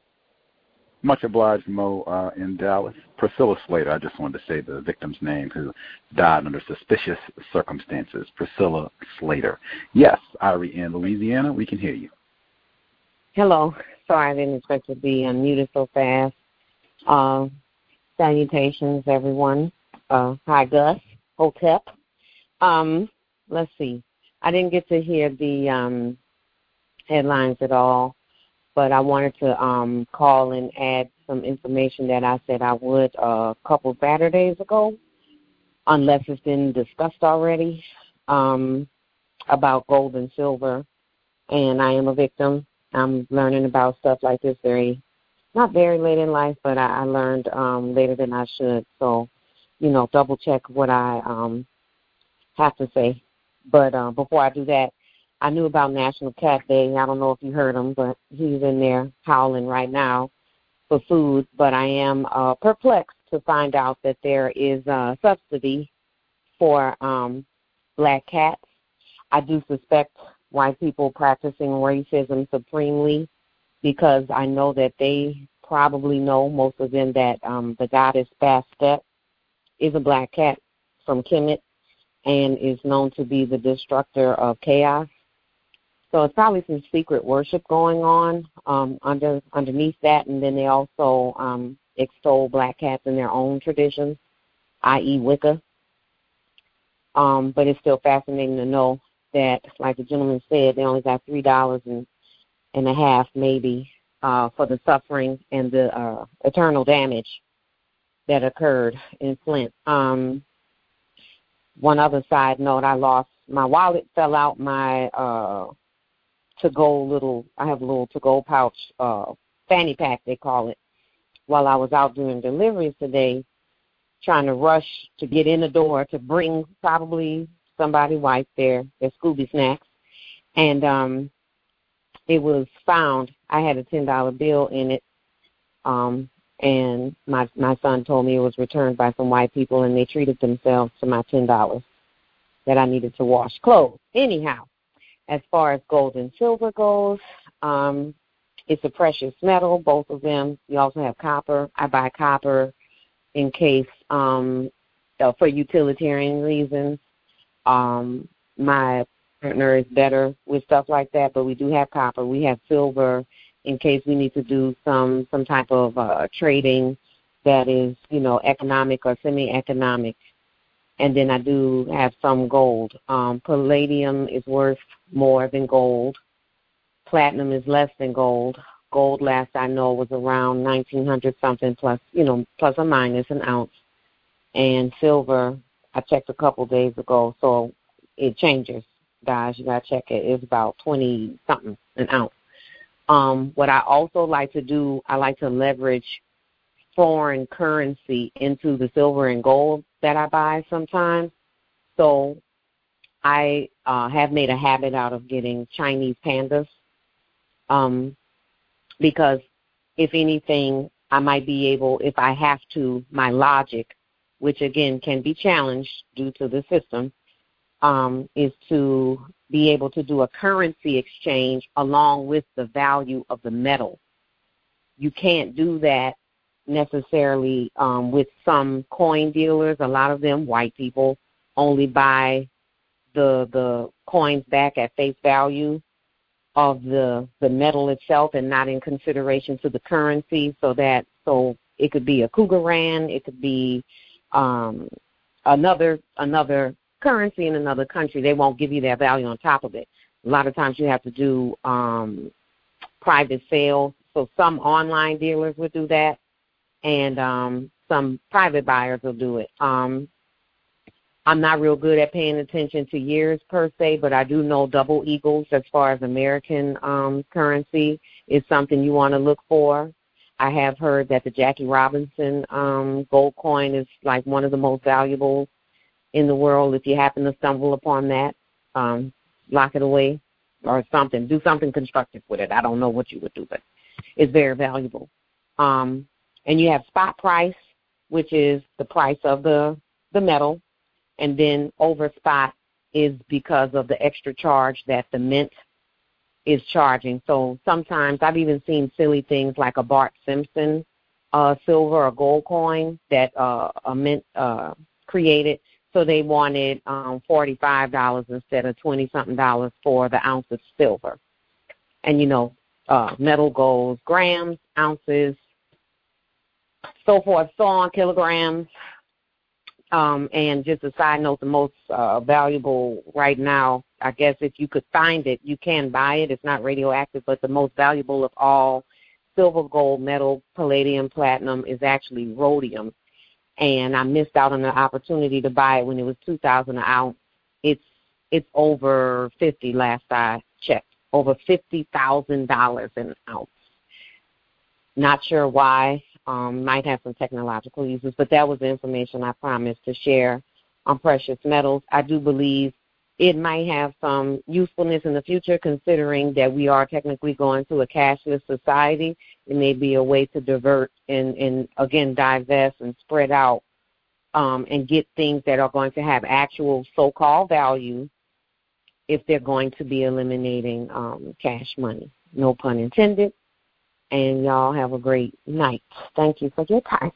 Much obliged, Mo, uh, in Dallas. Priscilla Slater, I just wanted to say the victim's name, who died under suspicious circumstances. Priscilla Slater. Yes, Irie in Louisiana, we can hear you. Hello. Sorry, I didn't expect to be unmuted so fast. Uh, salutations, everyone. Uh, hi, Gus. Hotep. Um, let's see. I didn't get to hear the um, headlines at all, but I wanted to um, call and add some information that I said I would uh, a couple Saturdays ago, unless it's been discussed already, um, about gold and silver. And I am a victim. I'm learning about stuff like this very, not very late in life, but I, I learned um, later than I should. So, you know, double check what I um, have to say. But uh, before I do that, I knew about National Cat Day. I don't know if you heard him, but he's in there howling right now for food. But I am uh, perplexed to find out that there is a subsidy for um, black cats. I do suspect white people practicing racism supremely, because I know that they probably know, most of them, that um, the goddess Bastet is a black cat from Kemet and is known to be the destructor of chaos. So it's probably some secret worship going on um, under underneath that, and then they also um, extol black cats in their own traditions, that is. Wicca. Um, but it's still fascinating to know that, like the gentleman said, they only got three dollars and, and a half maybe uh, for the suffering and the uh, eternal damage that occurred in Flint. Um, one other side note, I lost, my wallet fell out, my uh, to-go little, I have a little to-go pouch, uh, fanny pack they call it, while I was out doing deliveries today, trying to rush to get in the door to bring probably somebody white there, their Scooby snacks, and um, it was found. I had a ten dollar bill in it, um, and my my son told me it was returned by some white people, and they treated themselves to my ten dollars that I needed to wash clothes. Anyhow, as far as gold and silver goes, um, it's a precious metal, both of them. You also have copper. I buy copper in case um, uh, for utilitarian reasons. Um, my partner is better with stuff like that, but we do have copper. We have silver in case we need to do some some type of uh, trading that is, you know, economic or semi-economic. And then I do have some gold. Um, palladium is worth more than gold. Platinum is less than gold. Gold, last I know, was around nineteen hundred something plus, you know, plus or minus an ounce. And silver, I checked a couple days ago, so it changes, guys. You got to check it. It's about twenty something an ounce. Um, what I also like to do, I like to leverage foreign currency into the silver and gold that I buy sometimes. So I uh, have made a habit out of getting Chinese pandas um, because, if anything, I might be able, if I have to, my logic, which again can be challenged due to the system, um, is to be able to do a currency exchange along with the value of the metal. You can't do that necessarily um, with some coin dealers. A lot of them, white people, only buy the the coins back at face value of the the metal itself and not in consideration to the currency. So that so it could be a Cougar Rand, it could be um, another another currency in another country. They won't give you their value on top of it. A lot of times you have to do um, private sales. So some online dealers will do that, and um, some private buyers will do it. Um, I'm not real good at paying attention to years per se, but I do know double eagles as far as American um, currency is something you want to look for. I have heard that the Jackie Robinson um, gold coin is like one of the most valuable in the world. If you happen to stumble upon that, um, lock it away or something. Do something constructive with it. I don't know what you would do, but it's very valuable. Um, and you have spot price, which is the price of the, the metal, and then over spot is because of the extra charge that the mint is charging. So sometimes I've even seen silly things like a Bart Simpson uh, silver or gold coin that uh, a mint uh, created. So they wanted um, forty-five dollars instead of twenty-something dollars for the ounce of silver. And, you know, uh, metal goes grams, ounces, so forth, so on, kilograms. Um, and just a side note, the most uh, valuable right now, I guess if you could find it, you can buy it. It's not radioactive, but the most valuable of all silver, gold, metal, palladium, platinum is actually rhodium. And I missed out on the opportunity to buy it when it was two thousand dollars an ounce. It's it's over fifty last I checked, over fifty thousand dollars an ounce. Not sure why. Um, might have some technological uses, but that was the information I promised to share on precious metals. I do believe it might have some usefulness in the future, considering that we are technically going to a cashless society. It may be a way to divert and, and again, divest and spread out um, and get things that are going to have actual so-called value if they're going to be eliminating um, cash money. No pun intended. And y'all have a great night. Thank you for your time.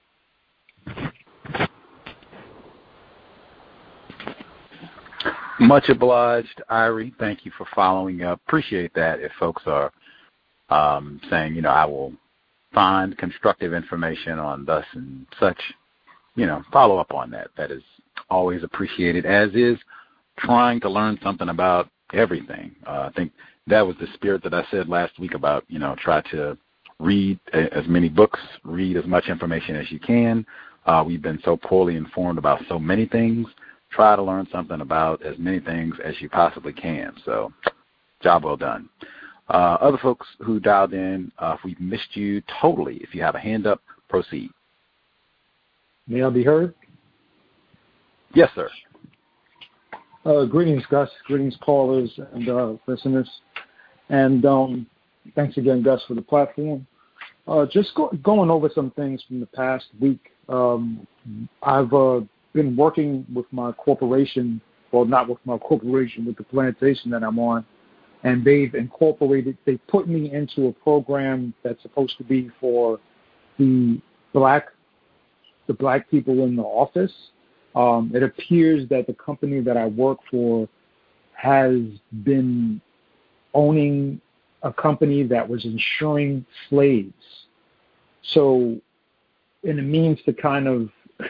Much obliged, Irie. Thank you for following up. Appreciate that. If folks are um, saying, you know, I will find constructive information on thus and such, you know, follow up on that. That is always appreciated, as is trying to learn something about everything. Uh, I think that was the spirit that I said last week about, you know, try to read as many books, read as much information as you can. Uh, we've been so poorly informed about so many things. Try to learn something about as many things as you possibly can. So, job well done. Uh, other folks who dialed in, uh, if we've missed you totally, if you have a hand up, proceed. May I be heard? Yes, sir. Uh, greetings, Gus. Greetings, callers and uh, listeners. And um, thanks again, Gus, for the platform. Uh, just go, going over some things from the past week. Um, I've uh, been working with my corporation, well, not with my corporation, with the plantation that I'm on, and they've incorporated, they put me into a program that's supposed to be for the black, the black people in the office. Um, it appears that the company that I work for has been owning a company that was insuring slaves. So in a means to kind of,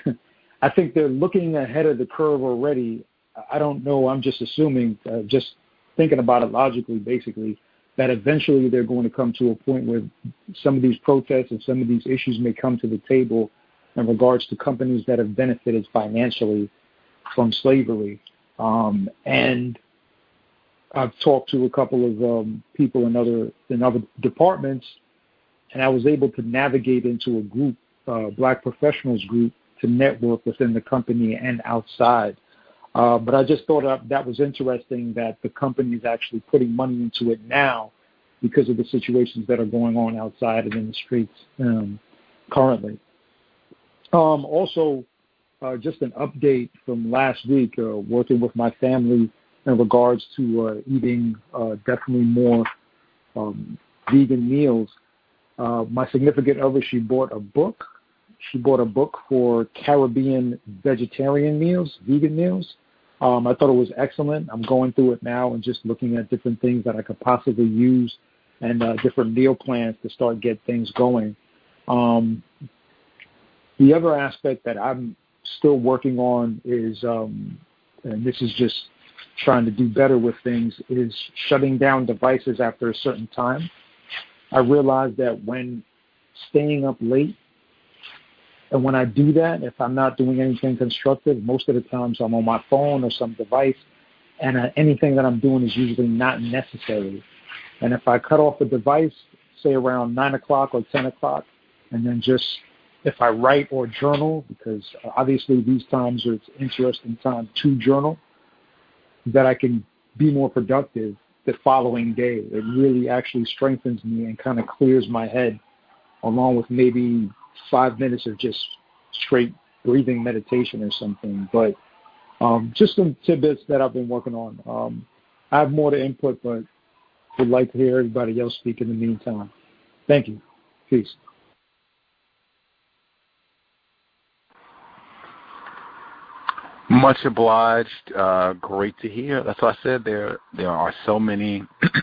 I think they're looking ahead of the curve already. I don't know, I'm just assuming, uh, just thinking about it logically, basically, that eventually they're going to come to a point where some of these protests and some of these issues may come to the table in regards to companies that have benefited financially from slavery. Um, and I've talked to a couple of um, people in other in other departments, and I was able to navigate into a group, uh, Black professionals group, to network within the company and outside. Uh, but I just thought that was interesting that the company is actually putting money into it now because of the situations that are going on outside and in the streets um, currently. Um, also, uh, just an update from last week, uh, working with my family in regards to uh, eating uh, definitely more um, vegan meals. Uh, my significant other, she bought a book. She bought a book for Caribbean vegetarian meals, vegan meals. Um, I thought it was excellent. I'm going through it now and just looking at different things that I could possibly use and uh, different meal plans to start get things going. Um, the other aspect that I'm still working on is, um, and this is just trying to do better with things, is shutting down devices after a certain time. I realized that when staying up late, and when I do that, if I'm not doing anything constructive, most of the times I'm on my phone or some device, and uh, anything that I'm doing is usually not necessary. And if I cut off the device, say around nine o'clock or ten o'clock, and then just if I write or journal, because obviously these times are it's interesting time to journal, that I can be more productive the following day. It really actually strengthens me and kind of clears my head, along with maybe five minutes of just straight breathing meditation or something. But um, just some tidbits that I've been working on. Um, I have more to input, but would like to hear everybody else speak in the meantime. Thank you. Peace. Much obliged. Uh, great to hear. That's why I said there there are so many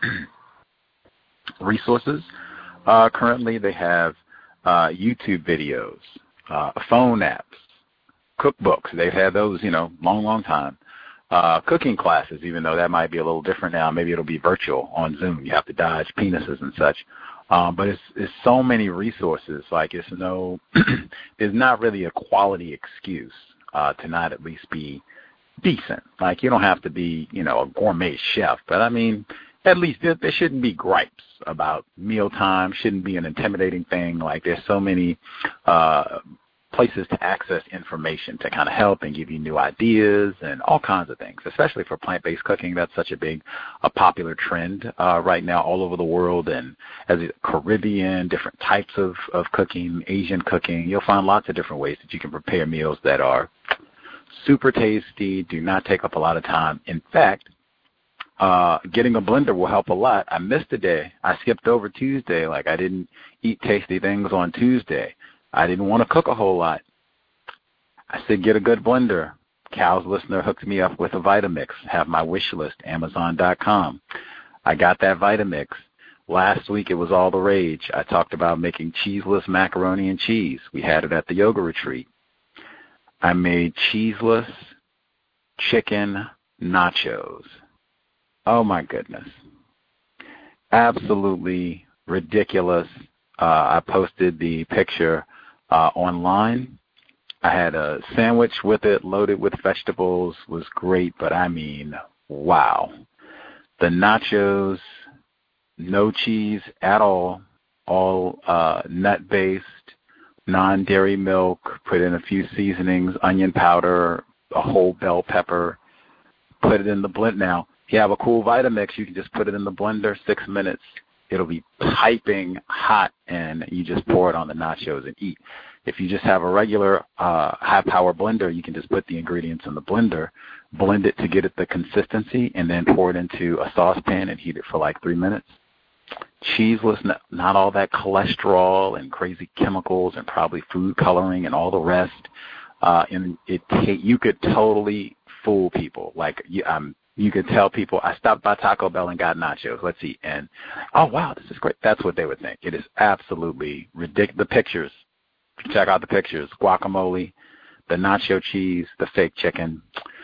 resources. Uh, currently, they have uh, YouTube videos, uh, phone apps, cookbooks. They've had those, you know, long, long time. Uh, cooking classes, even though that might be a little different now. Maybe it'll be virtual on Zoom. You have to dodge penises and such. Um, but it's, it's so many resources. Like it's no, there's not really a quality excuse uh, to not at least be decent. Like you don't have to be, you know, a gourmet chef. But I mean, at least there, there shouldn't be gripes about mealtime. Shouldn't be an intimidating thing. Like there's so many uh, places to access information to kind of help and give you new ideas and all kinds of things, especially for plant-based cooking. That's such a big, a popular trend uh, right now all over the world. And as a Caribbean, different types of, of cooking, Asian cooking, you'll find lots of different ways that you can prepare meals that are super tasty, do not take up a lot of time. In fact, uh, getting a blender will help a lot. I missed a day. I skipped over Tuesday. Like I didn't eat tasty things on Tuesday. I didn't want to cook a whole lot. I said, get a good blender. Cal's listener hooked me up with a Vitamix. Have my wish list, Amazon dot com. I got that Vitamix. Last week it was all the rage. I talked about making cheeseless macaroni and cheese. We had it at the yoga retreat. I made cheeseless chicken nachos. Oh, my goodness. Absolutely ridiculous. Uh, I posted the picture Uh, online. I had a sandwich with it, loaded with vegetables, was great, but I mean, wow. The nachos, no cheese at all, all uh, nut-based, non-dairy milk, put in a few seasonings, onion powder, a whole bell pepper, put it in the blend. Now, if you have a cool Vitamix, you can just put it in the blender, six minutes. It'll be piping hot, and you just pour it on the nachos and eat. If you just have a regular uh, high-power blender, you can just put the ingredients in the blender, blend it to get it the consistency, and then pour it into a saucepan and heat it for like three minutes. Cheeseless, not all that cholesterol and crazy chemicals and probably food coloring and all the rest. Uh, and it you could totally fool people. Like you, um, you could tell people, I stopped by Taco Bell and got nachos. Let's eat. And, oh, wow, this is great. That's what they would think. It is absolutely ridiculous. The pictures, check out the pictures. Guacamole, the nacho cheese, the fake chicken.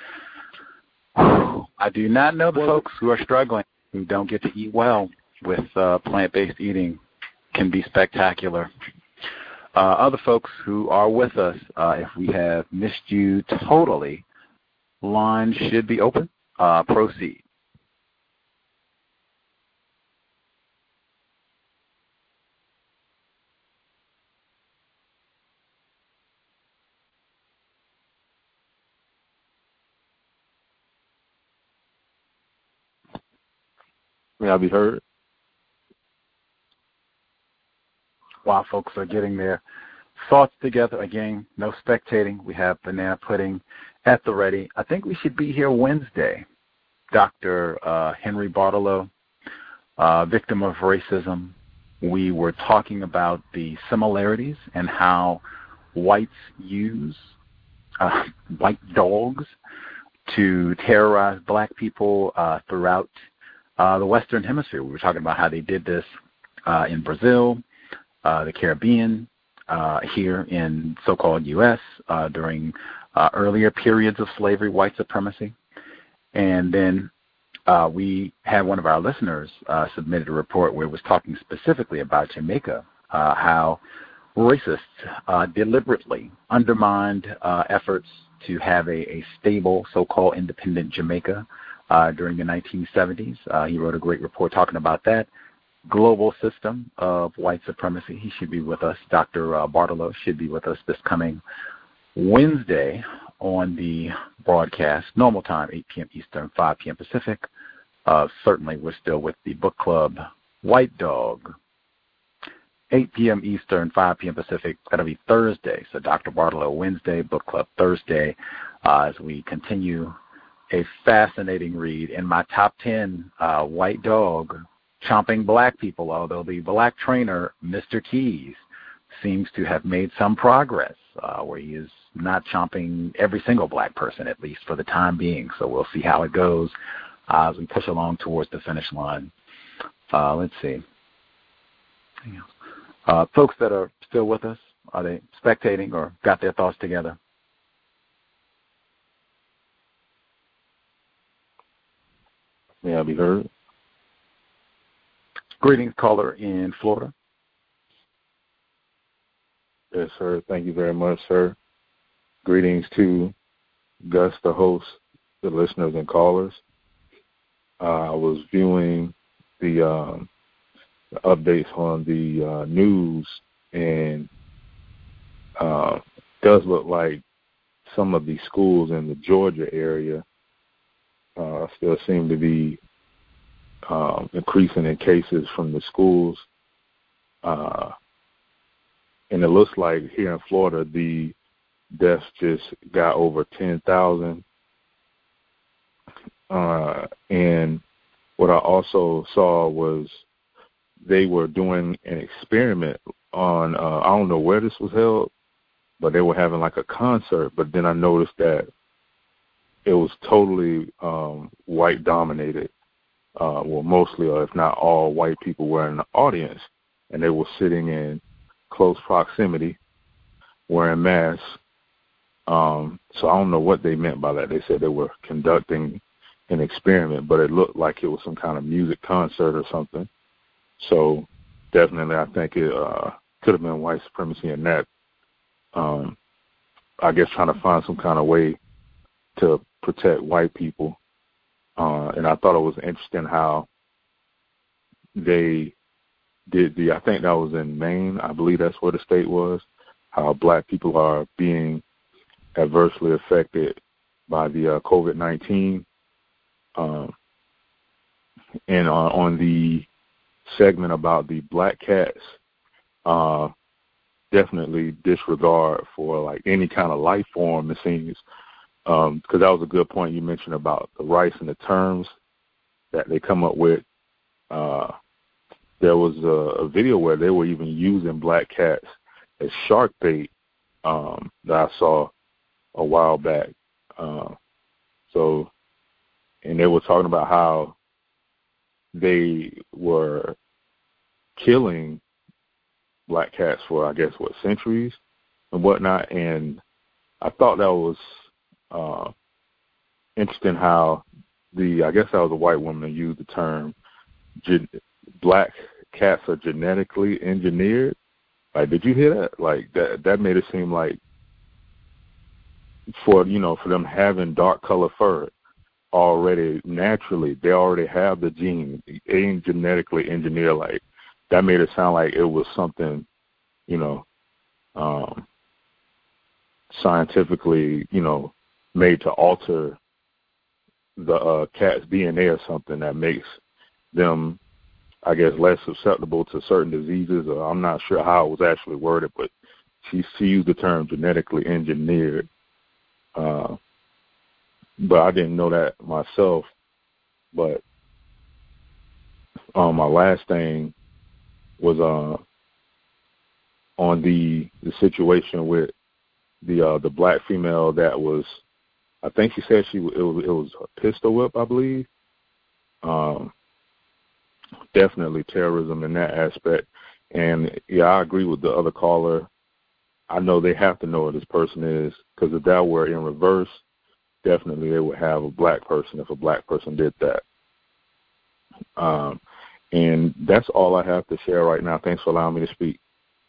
I do not know the folks who are struggling, who don't get to eat well with uh, plant-based eating. Can be spectacular. Uh, other folks who are with us, uh, if we have missed you totally, lines should be open. Uh, proceed. May I be heard? While folks are getting their thoughts together, again, no spectating. We have banana pudding at the ready. I think we should be here Wednesday. Doctor Uh, Henry Bartolo, uh, victim of racism. We were talking about the similarities and how whites use uh, white dogs to terrorize black people uh, throughout uh, the Western Hemisphere. We were talking about how they did this uh, in Brazil, uh, the Caribbean, uh, here in so-called U S uh, during uh, earlier periods of slavery, white supremacy. And then uh, we had one of our listeners uh, submitted a report where it was talking specifically about Jamaica, uh, how racists uh, deliberately undermined uh, efforts to have a, a stable so-called independent Jamaica uh, during the nineteen seventies. Uh, he wrote a great report talking about that global system of white supremacy. He should be with us. Doctor Uh, Bartolo should be with us this coming Wednesday on the broadcast, normal time, eight p.m. Eastern, five p.m. Pacific. Uh, certainly we're still with the book club White Dog. eight p.m. Eastern, five p.m. Pacific. That'll be Thursday. So Doctor Bartolo Wednesday, Book Club Thursday, uh, as we continue a fascinating read. In my top ten, uh, White Dog, Chomping Black People, although the black trainer, Mister Keys, seems to have made some progress, uh, where he is not chomping every single black person, at least for the time being. So we'll see how it goes uh, as we push along towards the finish line. Uh, let's see. Uh, folks that are still with us, are they spectating or got their thoughts together? May I be heard? Greetings, caller in Florida. Yes, sir. Thank you very much, sir. Greetings to Gus, the host, the listeners and callers. Uh, I was viewing the, um, the updates on the uh, news, and uh, it does look like some of the schools in the Georgia area uh, still seem to be um, increasing in cases from the schools. Uh, and it looks like here in Florida, the deaths just got over ten thousand. Uh, and what I also saw was they were doing an experiment on, uh, I don't know where this was held, but they were having like a concert. But then I noticed that it was totally um, white dominated. Uh, well, mostly, or if not all, white people were in the audience, and they were sitting in close proximity, wearing masks. Um, so I don't know what they meant by that. They said they were conducting an experiment, but it looked like it was some kind of music concert or something. So definitely, I think it uh, could have been white supremacy in that. Um, I guess trying to find some kind of way to protect white people. Uh, and I thought it was interesting how they did the, I think that was in Maine, I believe that's where the state was, how black people are being adversely affected by the uh, COVID nineteen. Um, and on, on the segment about the black cats, uh, definitely disregard for like any kind of life form, it seems. Because um, that was a good point you mentioned about the rights and the terms that they come up with. Uh, there was a, a video where they were even using black cats as shark bait um, that I saw a while back. Uh, so, and they were talking about how they were killing black cats for, I guess, what, centuries and whatnot. And I thought that was uh, interesting how the, I guess that was a white woman who used the term, gen- black cats are genetically engineered. Like, did you hear that? Like, that that made it seem like for, you know, for them having dark color fur already naturally, they already have the gene. They ain't genetically engineered. Like, that made it sound like it was something, you know, um, scientifically, you know, made to alter the uh, cat's D N A or something that makes them, I guess, less susceptible to certain diseases. Or I'm not sure how it was actually worded, but she, she used the term genetically engineered. Uh, but I didn't know that myself. But um, my last thing was uh, on the the situation with the uh, the black female that was, I think she said she it was it was a pistol whip, I believe. Um, definitely terrorism in that aspect. And yeah, I agree with the other caller. I know they have to know who this person is, because if that were in reverse, definitely they would have a black person if a black person did that. Um, and that's all I have to share right now. Thanks for allowing me to speak.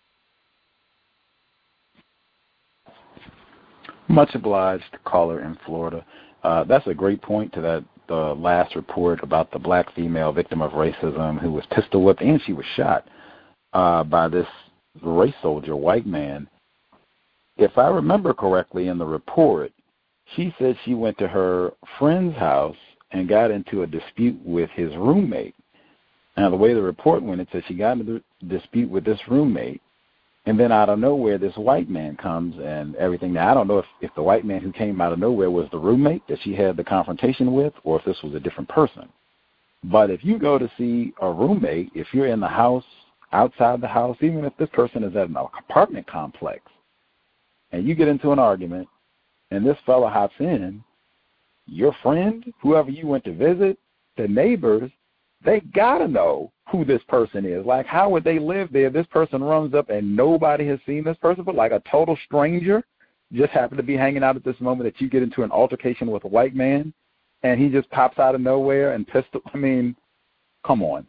Much obliged, caller in Florida. Uh, that's a great point to that the last report about the black female victim of racism who was pistol whipped and she was shot uh, by this race soldier, white man. If I remember correctly in the report, she said she went to her friend's house and got into a dispute with his roommate. Now, the way the report went, it said she got into a dispute with this roommate, and then out of nowhere, this white man comes and everything. Now, I don't know if, if the white man who came out of nowhere was the roommate that she had the confrontation with, or if this was a different person. But if you go to see a roommate, if you're in the house, outside the house, even if this person is at an apartment complex, and you get into an argument, and this fella hops in, your friend, whoever you went to visit, the neighbors, they got to know who this person is. Like, how would they live there? This person runs up and nobody has seen this person, but like a total stranger just happened to be hanging out at this moment that you get into an altercation with a white man, and he just pops out of nowhere and pistol. I mean, come on.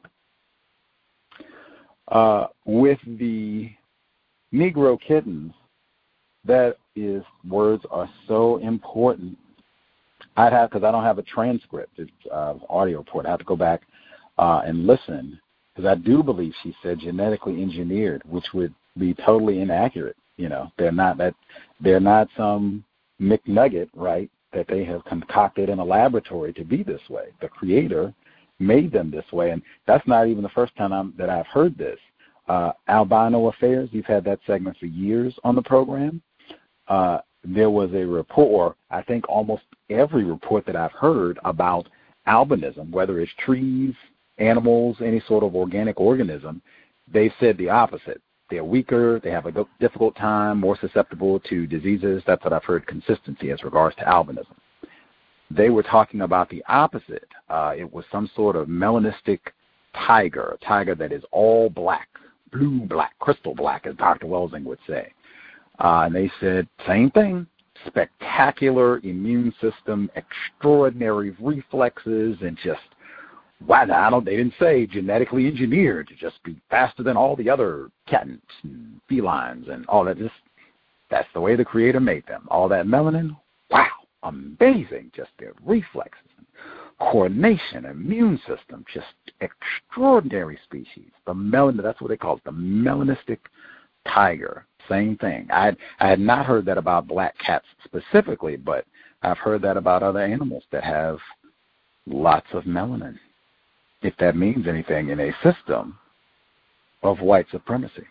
Uh, with the Negro kittens, that is, words are so important. I'd have, because I don't have a transcript, it's uh, audio report. I have to go back uh, and listen, because I do believe she said genetically engineered, which would be totally inaccurate. You know, they're not that, they're not some McNugget, right, that they have concocted in a laboratory to be this way. The Creator made them this way, and that's not even the first time I'm, that I've heard this. Uh, Albino Affairs, you've had that segment for years on the program. Uh, there was a report, or I think almost every report that I've heard about albinism, whether it's trees, animals, any sort of organic organism, they said the opposite. They're weaker, they have a difficult time, more susceptible to diseases. That's what I've heard consistency as regards to albinism. They were talking about the opposite. Uh, it was some sort of melanistic tiger, a tiger that is all black, blue black, crystal black, as Doctor Welsing would say. Uh, and they said, same thing, spectacular immune system, extraordinary reflexes, and just, wow, I don't, they didn't say genetically engineered to just be faster than all the other catnip and felines and all that. Just, that's the way the Creator made them. All that melanin, wow, amazing, just their reflexes, coordination, immune system, just extraordinary species. The melanin, that's what they call it, the melanistic tiger. Same thing. I had, I had not heard that about black cats specifically, but I've heard that about other animals that have lots of melanin, if that means anything in a system of white supremacy.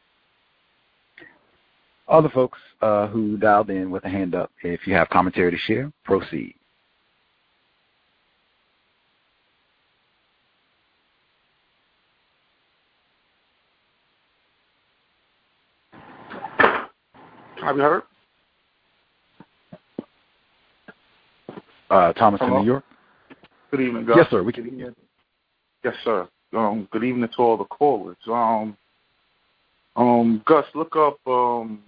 Other folks uh, who dialed in with a hand up, if you have commentary to share, proceed. Have you heard? Uh, Thomas Hello? in New York. Good evening, Gus. Yes, sir. We can hear. Yes, sir. Um, good evening to all the callers. Um, um, Gus, look up. Um,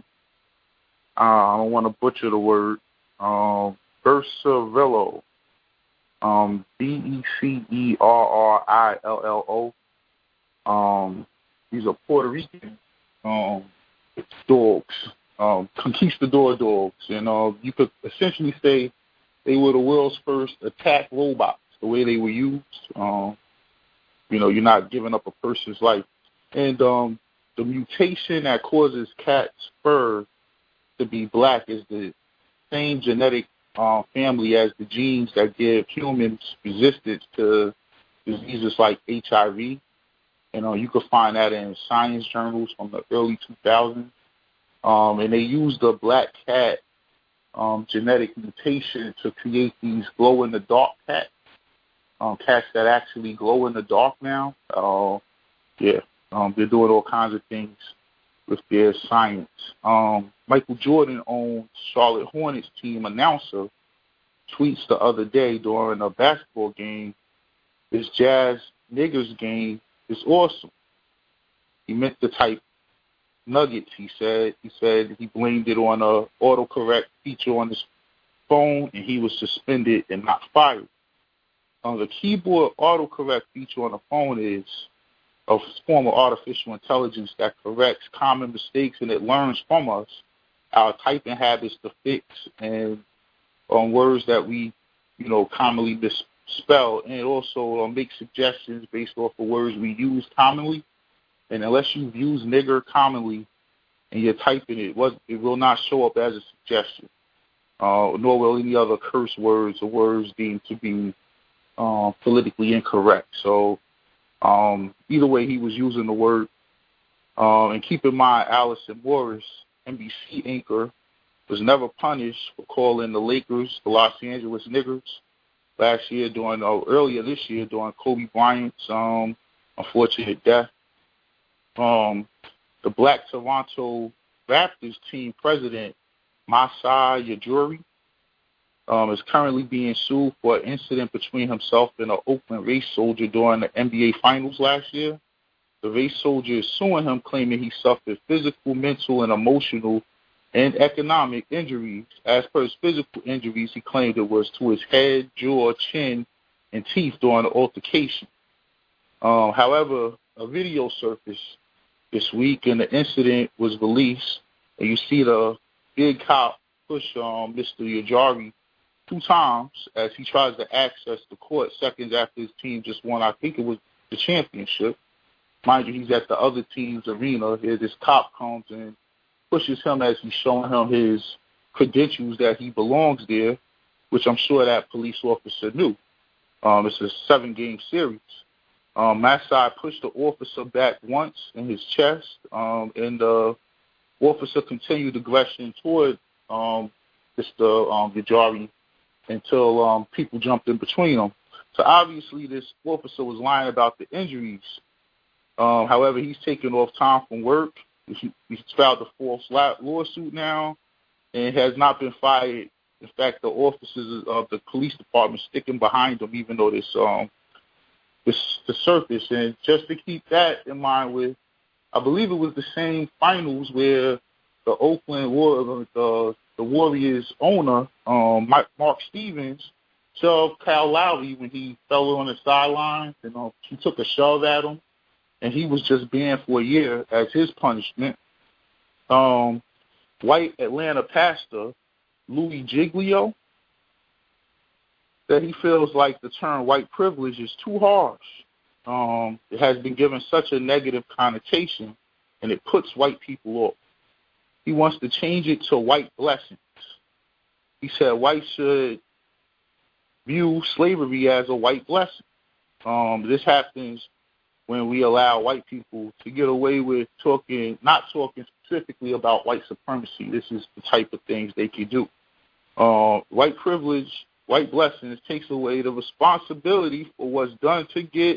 I don't want to butcher the word. Um, Bercerrillo. Um, B E C E R R I L L O. Um, these are Puerto Rican um dogs. Um, conquistador dogs, and uh, you could essentially say they were the world's first attack robots, the way they were used. Um, you know, you're not giving up a person's life. And um, the mutation that causes cats' fur to be black is the same genetic uh, family as the genes that give humans resistance to diseases like H I V. And uh, you could find that in science journals from the early two thousands. Um, and they used the black cat um, genetic mutation to create these glow-in-the-dark cats, um, cats that actually glow in the dark now. Uh, yeah, um, they're doing all kinds of things with their science. Um, Michael Jordan owned Charlotte Hornets team announcer tweets the other day during a basketball game, this Jazz Niggers game is awesome. He meant to type nuggets, he said. He said he blamed it on a autocorrect feature on his phone, and he was suspended and not fired. Um, the keyboard autocorrect feature on the phone is a form of artificial intelligence that corrects common mistakes, and it learns from us our typing habits to fix and on um, words that we, you know, commonly misspell, and it also uh, makes suggestions based off of words we use commonly. And unless you've used nigger commonly and you're typing it, was, it will not show up as a suggestion, uh, nor will any other curse words or words deemed to be uh, politically incorrect. So Um, either way, he was using the word. Um, and keep in mind, Allison Morris, N B C anchor, was never punished for calling the Lakers the Los Angeles Niggers last year during, or earlier this year during Kobe Bryant's um, unfortunate death. Um, the Black Toronto Raptors team president, Masai Ujiri, um, is currently being sued for an incident between himself and an Oakland race soldier during the N B A Finals last year. The race soldier is suing him, claiming he suffered physical, mental, and emotional and economic injuries. As per his physical injuries, he claimed it was to his head, jaw, chin, and teeth during the altercation. Um, however, a video surfaced this week, and the incident was released, and you see the big cop push um, Mister Ujiri two times as he tries to access the court seconds after his team just won, I think it was the championship. Mind you, he's at the other team's arena. Here, this cop comes and pushes him as he's showing him his credentials that he belongs there, which I'm sure that police officer knew. Um, it's a seven-game series. Um, Masai pushed the officer back once in his chest, um, and the officer continued aggression toward um, Mister Um, Ujiri until um, people jumped in between them. So obviously this officer was lying about the injuries. Um, however, he's taken off time from work. He, he's filed a false lawsuit now and has not been fired. In fact, the officers of the police department sticking behind him, even though this um this the surface. And just to keep that in mind, with I believe it was the same finals where the Oakland War the the Warriors owner, um, Mike, Mark Stevens, shoved Kyle Lowry when he fell on the sidelines, and uh, he took a shove at him. And he was just banned for a year as his punishment. Um, white Atlanta pastor Louis Giglio said he feels like the term white privilege is too harsh. Um, it has been given such a negative connotation, and it puts white people off. He wants to change it to white blessings. He said whites should view slavery as a white blessing. Um, this happens when we allow white people to get away with talking, not talking specifically about white supremacy. This is the type of things they can do. Uh, white privilege, white blessings takes away the responsibility for what's done to get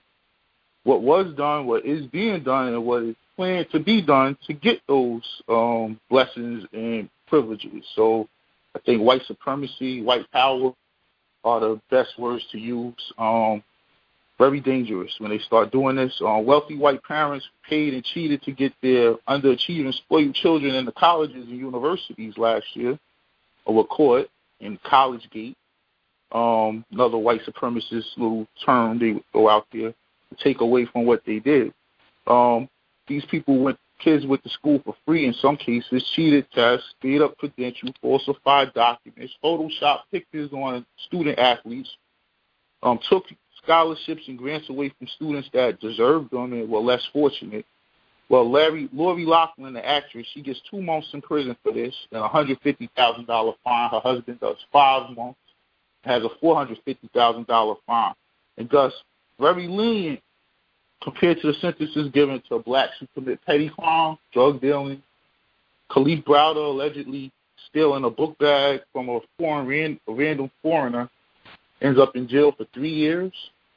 what was done, what is being done, and what is planned to be done to get those um, blessings and privileges. So I think white supremacy, white power are the best words to use. Um, Very dangerous when they start doing this. Uh, wealthy white parents paid and cheated to get their underachieving, spoiled children into colleges and universities last year, or were caught in Collegegate. Um, another white supremacist little term they would throw out there to take away from what they did. Um, these people went, kids went to school for free in some cases, cheated tests, made up credentials, falsified documents, photoshopped pictures on student athletes, um, took scholarships and grants away from students that deserved them and were less fortunate. Well, Larry, Lori Loughlin, the actress, she gets two months in prison for this and a one hundred fifty thousand dollars fine. Her husband does five months, has a four hundred fifty thousand dollars fine, and thus very lenient compared to the sentences given to blacks who commit petty crime, drug dealing. Khalif Browder allegedly stealing a book bag from a foreign, a random foreigner, ends up in jail for three years.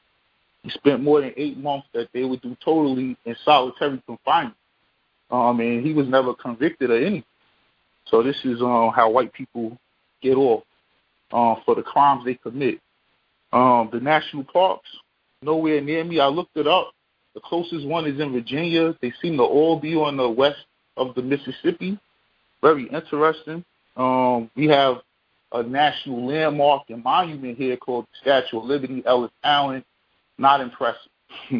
He spent more than eight months that they would do totally in solitary confinement. Um, and he was never convicted of anything. So this is uh, how white people get off uh, for the crimes they commit. Um, the national parks, nowhere near me. I looked it up. The closest one is in Virginia. They seem to all be on the west of the Mississippi. Very interesting. Um, we have a national landmark and monument here called the Statue of Liberty, Ellis Island. Not impressive.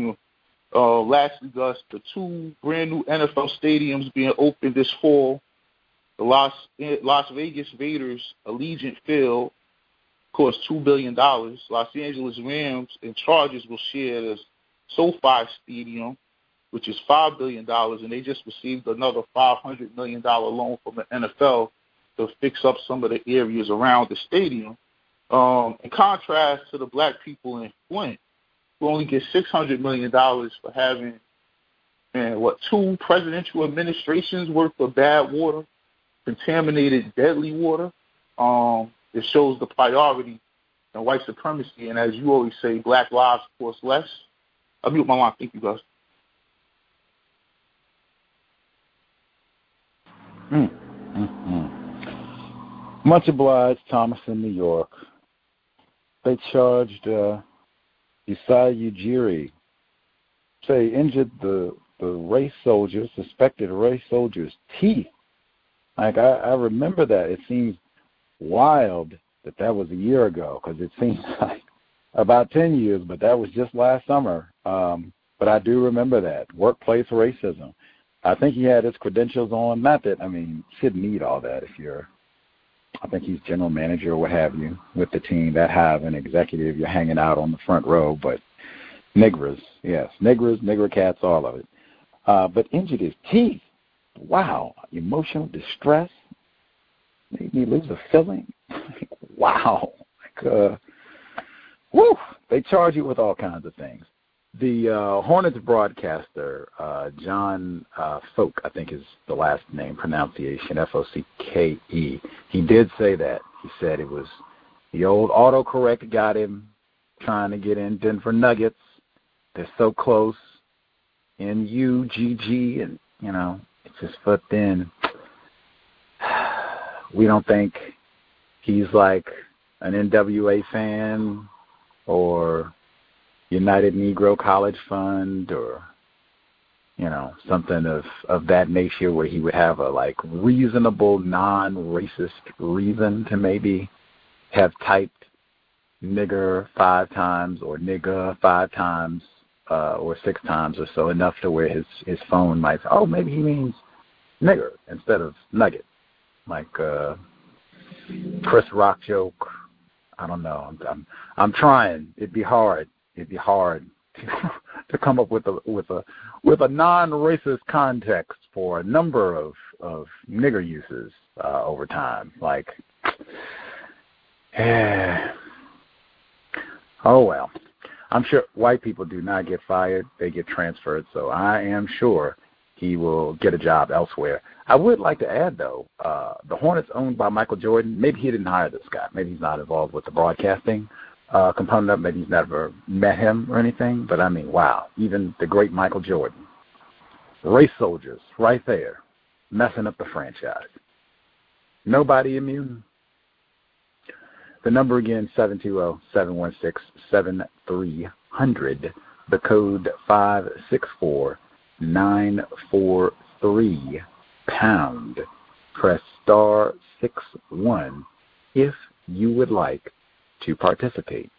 uh, lastly, Gus, the two brand new N F L stadiums being opened this fall. The Las, Las Vegas Raiders Allegiant Field cost two billion dollars. Los Angeles Rams and Chargers will share the SoFi Stadium, which is five billion dollars, and they just received another five hundred million dollars loan from the N F L to fix up some of the areas around the stadium. Um, in contrast to the black people in Flint, We only get six hundred million dollars for having, man, what, two presidential administrations worth of bad water, contaminated, deadly water. Um, it shows the priority in white supremacy. And as you always say, black lives cost less. I'll mute my line. Thank you, guys. Mm, mm, mm. Much obliged, Thomas in New York. They charged uh, Usai Ujiri, say injured the, the race soldiers, suspected race soldiers' teeth. Like, I, I remember that. It seems wild that that was a year ago, because it seems like about ten years, but that was just last summer. Um, but I do remember that. Workplace racism. I think he had his credentials on. Not that, I mean, shouldn't need all that if you're, I think he's general manager or what have you with the team. That have an executive, you're hanging out on the front row. But niggers, yes, niggers, nigger cats, all of it. Uh, but injured his teeth. Wow. Emotional distress. Made me lose a feeling. Wow. Like, uh, woo. They charge you with all kinds of things. The uh, Hornets broadcaster, uh, John uh, Folk, I think is the last name, pronunciation, F O C K E, he did say that. He said it was the old autocorrect got him trying to get in Denver Nuggets. They're so close. N U G G, and, you know, it's just flipped in. We don't think he's like an N W A fan or United Negro College Fund or, you know, something of, of that nature where he would have a, like, reasonable, non-racist reason to maybe have typed nigger five times or nigga five times uh, or six times or so, enough to where his, his phone might say, oh, maybe he means nigger instead of nugget. Like uh, Chris Rock joke. I don't know. I'm, I'm I'm trying. It'd be hard. It'd be hard to, to come up with a with a with a non-racist context for a number of of nigger uses uh, over time. Like, eh. Oh well. I'm sure white people do not get fired; they get transferred. So I am sure he will get a job elsewhere. I would like to add, though, uh, the Hornets owned by Michael Jordan, maybe he didn't hire this guy. Maybe he's not involved with the broadcasting uh, component of it. Maybe he's never met him or anything. But, I mean, wow, even the great Michael Jordan. Race soldiers right there messing up the franchise. Nobody immune. The number again, seven two zero, seven one six, seven three zero zero. The code five six four nine four three. Pound. Press star six one if you would like to participate.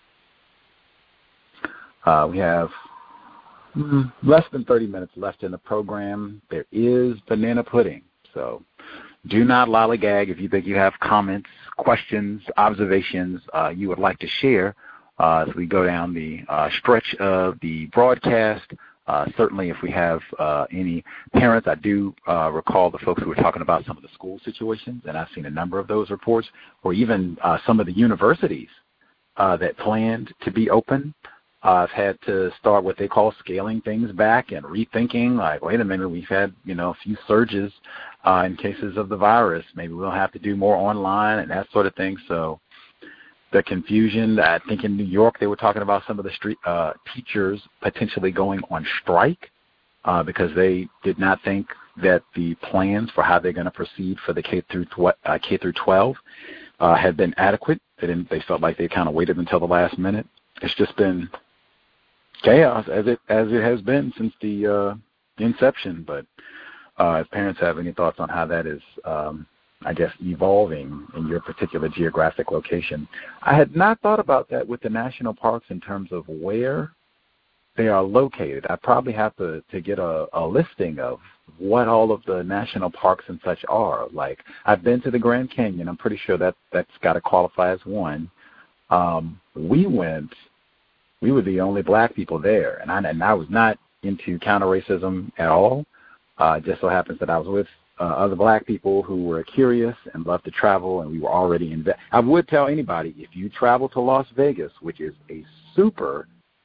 Uh, we have mm, less than thirty minutes left in the program. There is banana pudding, so do not lollygag. If you think you have comments, questions, observations uh, you would like to share uh, as we go down the uh, stretch of the broadcast. Uh, certainly, if we have uh, any parents, I do uh, recall the folks who were talking about some of the school situations, and I've seen a number of those reports, or even uh, some of the universities uh, that planned to be open. Uh, have had to start what they call scaling things back and rethinking, like, wait a minute, we've had, you know, a few surges uh, in cases of the virus. Maybe we'll have to do more online and that sort of thing. So the confusion, I think in New York they were talking about some of the street uh, teachers potentially going on strike uh, because they did not think that the plans for how they're going to proceed for the K through tw- uh, K through twelve uh, had been adequate. They didn't. They felt like they kind of waited until the last minute. It's just been chaos as it as it has been since the uh, inception. But uh, if parents have any thoughts on how that is, um, I guess, evolving in your particular geographic location. I had not thought about that with the national parks in terms of where they are located. I probably have to, to get a, a listing of what all of the national parks and such are. Like, I've been to the Grand Canyon. I'm pretty sure that, that's got to qualify as one. Um, we went, we were the only black people there, and I, and I was not into counter-racism at all. Uh, it just so happens that I was with Uh, other black people who were curious and loved to travel, and we were already in. I would tell anybody, if you travel to Las Vegas, which is a super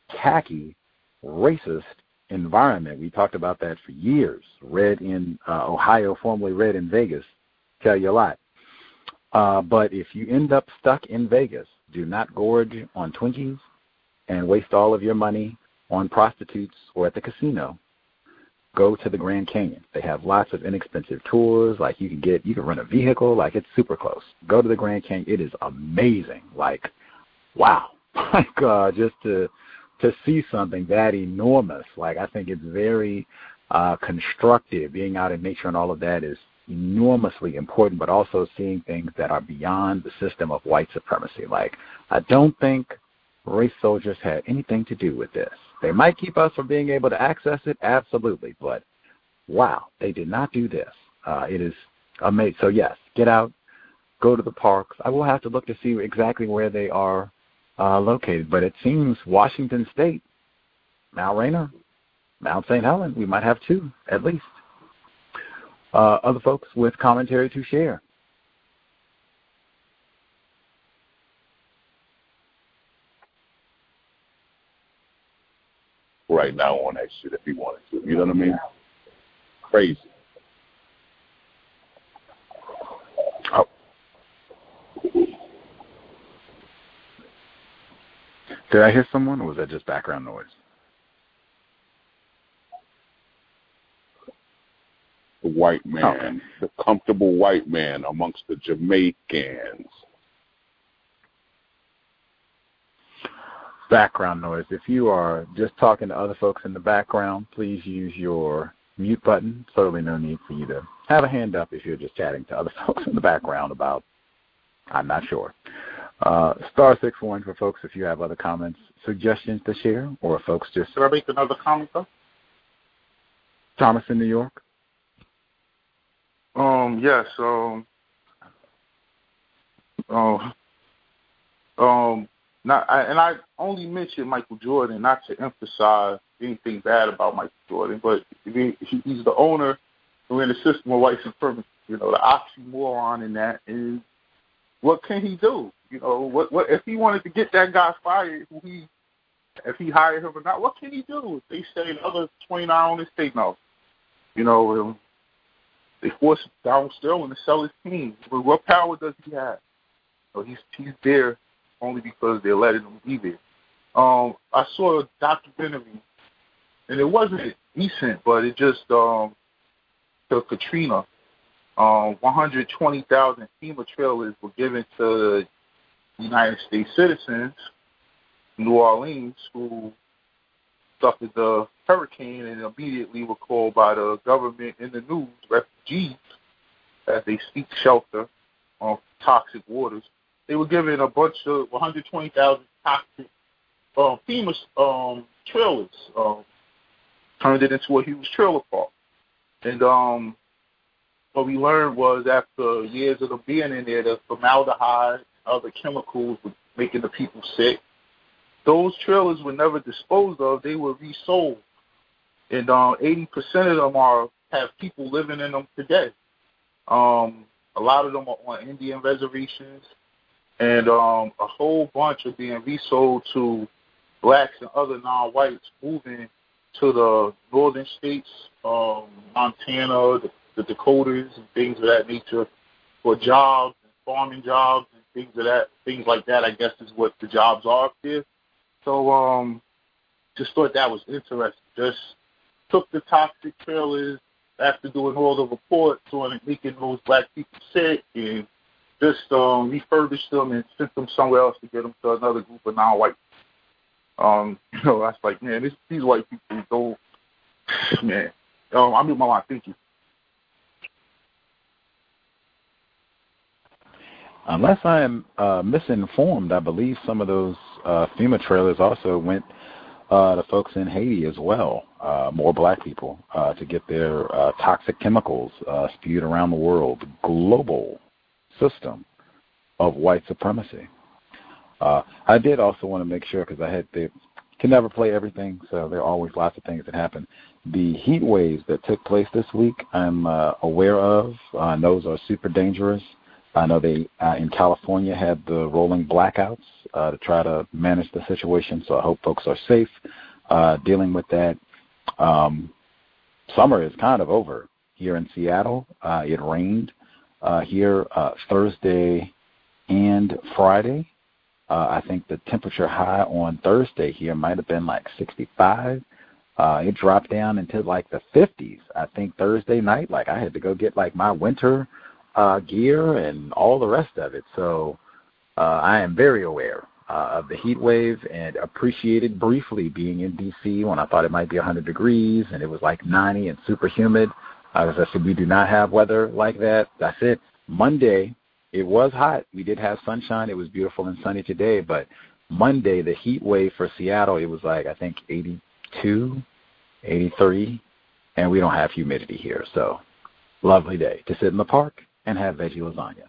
khaki, racist environment. We talked about that for years. Red in uh, Ohio, formerly red in Vegas, tell you a lot. Uh, but if you end up stuck in Vegas, do not gorge on Twinkies and waste all of your money on prostitutes or at the casino. Go to the Grand Canyon. They have lots of inexpensive tours. Like you can get, you can rent a vehicle. Like it's super close. Go to the Grand Canyon. It is amazing. Like, wow. Like uh, just to to see something that enormous. Like I think it's very uh, constructive. Being out in nature and all of that is enormously important. But also seeing things that are beyond the system of white supremacy. Like I don't think race soldiers had anything to do with this. They might keep us from being able to access it, absolutely, but wow, they did not do this. Uh, it is amazing. So yes, get out, go to the parks. I will have to look to see exactly where they are uh, located, but it seems Washington State, Mount Rainier, Mount Saint Helens, we might have two at least. Uh, other folks with commentary to share. Right now on that shit if he wanted to. You know what I mean? Crazy. Oh. Did I hear someone, or was that just background noise? The white man, oh. The comfortable white man amongst the Jamaicans. Background noise. If you are just talking to other folks in the background, please use your mute button. Certainly no need for you to have a hand up if you're just chatting to other folks in the background about, I'm not sure. Uh, star six one for folks if you have other comments, suggestions to share, or folks just... Should I make another comment, though? Thomas in New York? Um, yes, um... Um... Um... Not, I, and I only mentioned Michael Jordan not to emphasize anything bad about Michael Jordan, but he, he's the owner. We're in the system of white supremacy. You know, the oxymoron in that is, what can he do? You know, what what if he wanted to get that guy fired? Who he, if he hired him or not? What can he do? If they say the other twenty-nine owners say no, you know, um, they forced Donald Sterling to sell his team. But what power does he have? So he's he's there only because they're letting him be there. Um, I saw a documentary, and it wasn't decent, but it just um, to Katrina. Um, one hundred twenty thousand FEMA trailers were given to United States citizens in New Orleans who suffered the hurricane and immediately were called by the government in the news refugees as they seek shelter on toxic waters. They were given a bunch of one hundred twenty thousand toxic uh, FEMA um, trailers, um, turned it into a huge trailer park. And um, what we learned was after years of them being in there, the formaldehyde, other chemicals were making the people sick. Those trailers were never disposed of. They were resold. And um, eighty percent of them are have people living in them today. Um, a lot of them are on Indian reservations. And um, a whole bunch are being resold to blacks and other non-whites moving to the northern states, um, Montana, the, the Dakotas, and things of that nature for jobs and farming jobs and things of that, things like that. I guess is what the jobs are up there. So, um, just thought that was interesting. Just took the toxic trailers after doing all the reports on it, making those black people sick, and just um, refurbished them and sent them somewhere else to get them to another group of non-white. Um, you know, I was like, man, this, these white people don't, man. Um, I mean, my line. Thank you. Unless I am uh, misinformed, I believe some of those uh, FEMA trailers also went uh, to folks in Haiti as well, uh, more black people, uh, to get their uh, toxic chemicals uh, spewed around the world. Global system of white supremacy. Uh, I did also want to make sure, because I had they can never play everything, so there are always lots of things that happen. The heat waves that took place this week, I'm uh, aware of. Uh, those are super dangerous. I know they uh, in California had the rolling blackouts uh, to try to manage the situation, so I hope folks are safe uh, dealing with that. Um, summer is kind of over here in Seattle. Uh, it rained uh, here uh, Thursday and Friday. Uh, I think the temperature high on Thursday here might have been like sixty-five. Uh, it dropped down into like the fifties, I think, Thursday night. Like I had to go get like my winter uh, gear and all the rest of it. So uh, I am very aware uh, of the heat wave and appreciated briefly being in D C when I thought it might be one hundred degrees and it was like ninety and super humid. Uh, as I said, we do not have weather like that. That's it. Monday, it was hot. We did have sunshine. It was beautiful and sunny today. But Monday, the heat wave for Seattle, it was like, I think, eighty-two, eighty-three, and we don't have humidity here. So lovely day to sit in the park and have veggie lasagna.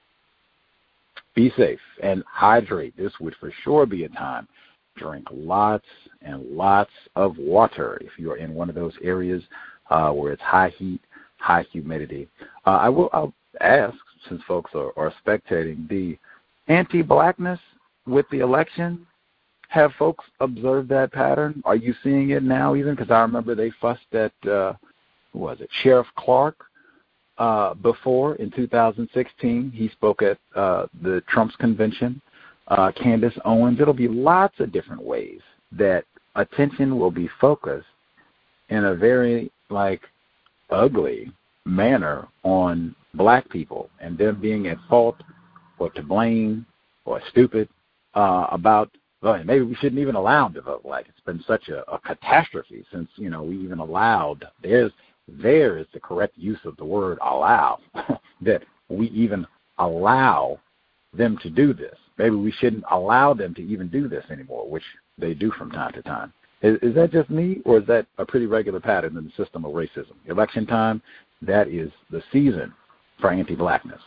Be safe and hydrate. This would for sure be a time. Drink lots and lots of water if you are in one of those areas uh, where it's high heat, high humidity. Uh, I will I'll ask, since folks are, are spectating, the anti-blackness with the election, have folks observed that pattern? Are you seeing it now even? Because I remember they fussed at, uh, who was it, Sheriff Clark uh, before in two thousand sixteen. He spoke at uh, the Trump's convention. Uh, Candace Owens. It'll be lots of different ways that attention will be focused in a very, like, ugly manner on black people and them being at fault or to blame or stupid uh, about, well, maybe we shouldn't even allow them to vote. Like, it's been such a, a catastrophe since, you know, we even allowed, there's, there is the correct use of the word allow, that we even allow them to do this. Maybe we shouldn't allow them to even do this anymore, which they do from time to time. Is, is that just me, or is that a pretty regular pattern in the system of racism? Election time, that is the season for anti-blackness.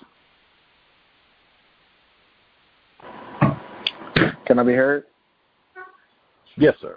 Can I be heard? Yes, sir.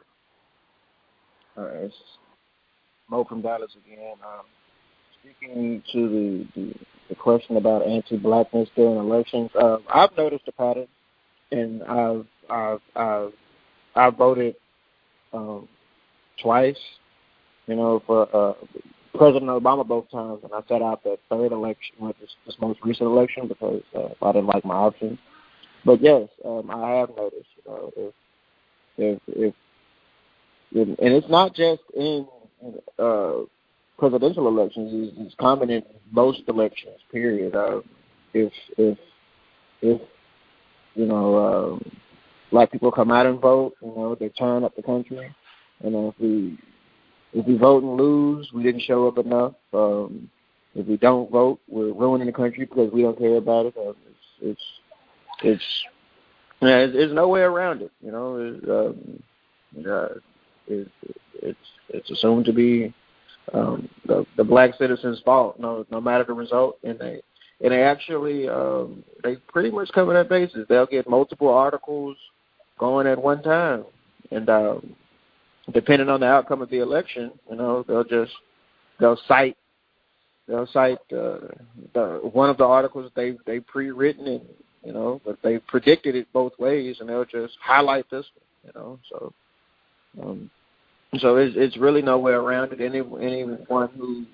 All right. It's Mo from Dallas again. Um, speaking to the, the, the question about anti-blackness during elections, uh, I've noticed a pattern, and I've I've I've, I've voted um, twice. You know, for uh, President Obama both times, and I set out that third election, with this, this most recent election, because uh, I didn't like my options. But yes, um, I have noticed, you know, if, if, if, if, and it's not just in uh, presidential elections; it's, it's common in most elections. Period. Uh, if if if you know, um, black people come out and vote, you know, they turn up the country. You know, if we if we vote and lose, we didn't show up enough. Um, if we don't vote, we're ruining the country because we don't care about it. Uh, it's it's It's yeah, there's, there's no way around it. You know, it's, um, uh, it, it's it's assumed to be um, the, the black citizens' fault, no no matter the result, and they and they actually um, they pretty much cover their bases. They'll get multiple articles going at one time, and um, depending on the outcome of the election, you know, they'll just they'll cite they'll cite uh, the, one of the articles they they pre-written and. You know, but they predicted it both ways, and they'll just highlight this one, you know. So, um, so it's, it's really no way around it. Any anyone who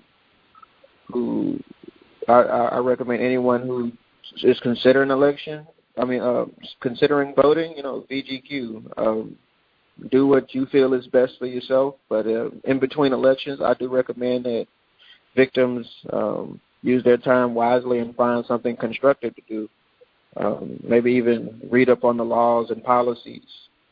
who I, I recommend anyone who is considering election, I mean, uh, considering voting, you know, V G Q. Um, do what you feel is best for yourself, but uh, in between elections, I do recommend that victims um, use their time wisely and find something constructive to do. Um, maybe even read up on the laws and policies.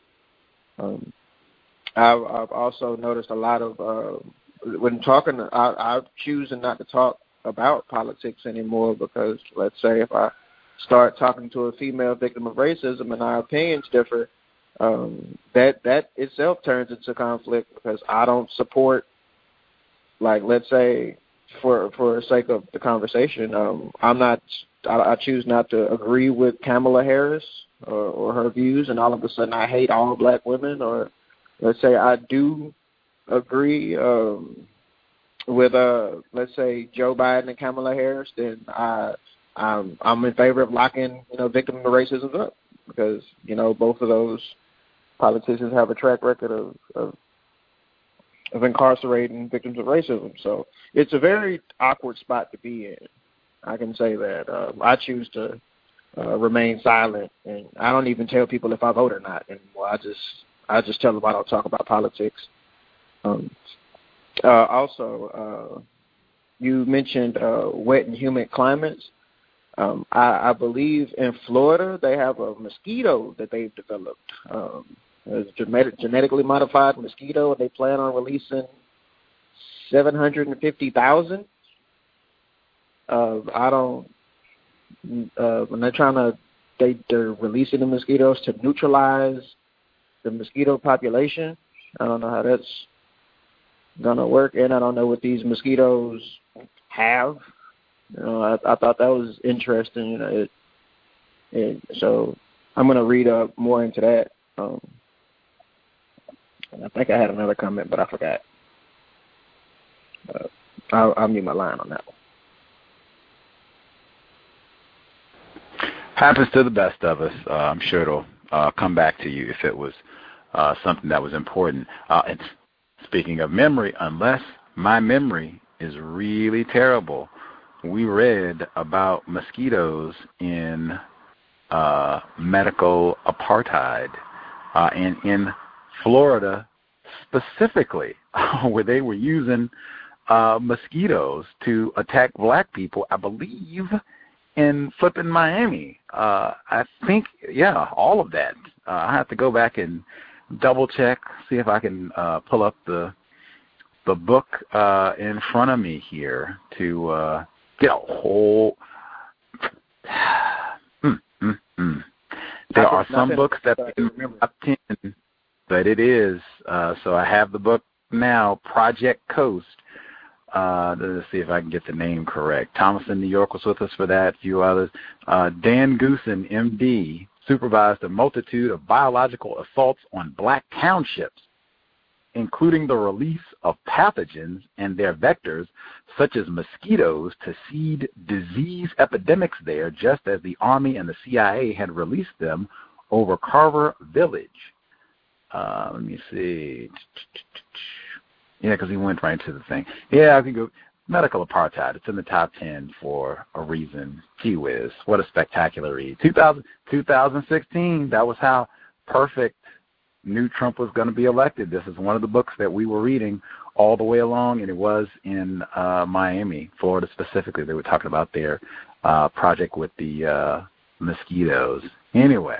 Um, I've, I've also noticed a lot of, uh, when talking, I, I'm choosing not to talk about politics anymore because, let's say, if I start talking to a female victim of racism and our opinions differ, um, that, that itself turns into conflict because I don't support, like, let's say, for for the sake of the conversation, um, I'm not. I, I choose not to agree with Kamala Harris or, or her views, and all of a sudden I hate all black women. Or let's say I do agree um, with, uh, let's say, Joe Biden and Kamala Harris, then I I'm, I'm in favor of locking, you know, victims of racism up because, you know, both of those politicians have a track record of, of of incarcerating victims of racism. So it's a very awkward spot to be in. I can say that. Uh, I choose to uh, remain silent, and I don't even tell people if I vote or not anymore. I just I just tell them I don't talk about politics. Um, uh, also, uh, you mentioned uh, wet and humid climates. Um, I, I believe in Florida they have a mosquito that they've developed. Um, It's a genetically modified mosquito, and they plan on releasing seven hundred fifty thousand. Uh, I don't. Uh, when they're trying to, they they're releasing the mosquitoes to neutralize the mosquito population. I don't know how that's gonna work, and I don't know what these mosquitoes have. You know, I, I thought that was interesting. You know, it, it, so I'm gonna read up more into that. Um, I think I had another comment, but I forgot. Uh, I'll, I'll mute my line on that one. Happens to the best of us. Uh, I'm sure it'll uh, come back to you if it was uh, something that was important. Uh, and speaking of memory, unless my memory is really terrible, we read about mosquitoes in uh, medical apartheid uh, and in Florida specifically, where they were using uh, mosquitoes to attack black people, I believe, in flipping Miami. Uh, I think, yeah, all of that. Uh, I have to go back and double check, see if I can uh, pull up the the book uh, in front of me here to uh, get a whole. mm, mm, mm. There are some books that I can remember top ten. But it is, uh, so I have the book now, Project Coast. Uh, let's see if I can get the name correct. Thomas in New York was with us for that, a few others. Uh, Dan Goosen, M D, supervised a multitude of biological assaults on black townships, including the release of pathogens and their vectors, such as mosquitoes, to seed disease epidemics there, just as the Army and the C I A had released them over Carver Village. Uh, let me see. Yeah, because he went right to the thing. Yeah, I can go. Medical apartheid. It's in the top ten for a reason. Gee whiz. What a spectacular read. two thousand, twenty sixteen, that was how perfect knew Trump was going to be elected. This is one of the books that we were reading all the way along, and it was in uh, Miami, Florida specifically. They were talking about their uh, project with the uh, mosquitoes. Anyway.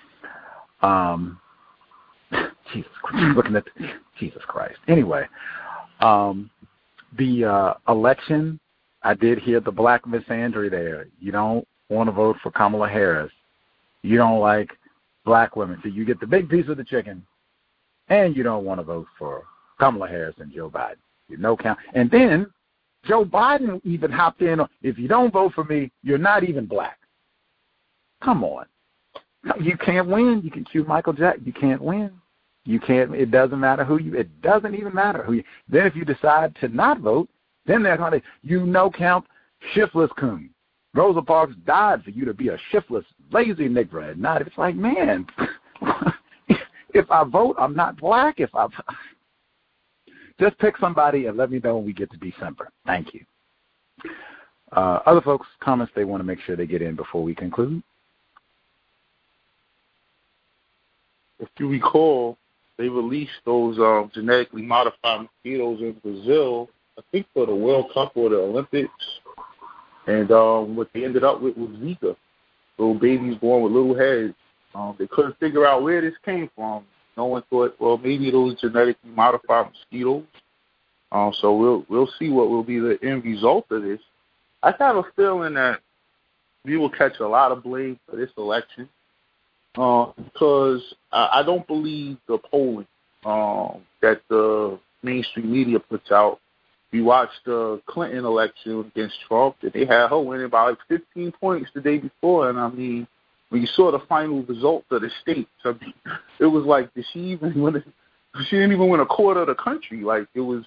Um, Jesus Christ, looking at the, Jesus Christ. Anyway, um, the uh, election, I did hear the black misandry there. You don't want to vote for Kamala Harris. You don't like black women, so you get the big piece of the chicken, and you don't want to vote for Kamala Harris and Joe Biden. You no count. And then Joe Biden even hopped in on, if you don't vote for me, you're not even black. Come on. You can't win. You can cue Michael Jackson. You can't win. You can't. It doesn't matter who you. It doesn't even matter who you. Then if you decide to not vote, then they're going to you no count shiftless coon. Rosa Parks died for you to be a shiftless, lazy Negro. Not. It's like, man, if I vote, I'm not black. If I just pick somebody and let me know when we get to December. Thank you. Uh, other folks, comments they want to make sure they get in before we conclude. If you recall, they released those um, genetically modified mosquitoes in Brazil, I think for the World Cup or the Olympics. And um, what they ended up with was Zika, little babies born with little heads. Um, they couldn't figure out where this came from. No one thought, well, maybe those genetically modified mosquitoes. Um, so we'll we'll see what will be the end result of this. I have a feeling that we will catch a lot of blame for this election. Uh, because I, I don't believe the polling um, that the mainstream media puts out. We watched the Clinton election against Trump, and they had her winning by like fifteen points the day before. And I mean, when you saw the final results of the states, I mean, it was like, did she even win? A, she didn't even win a quarter of the country. Like it was,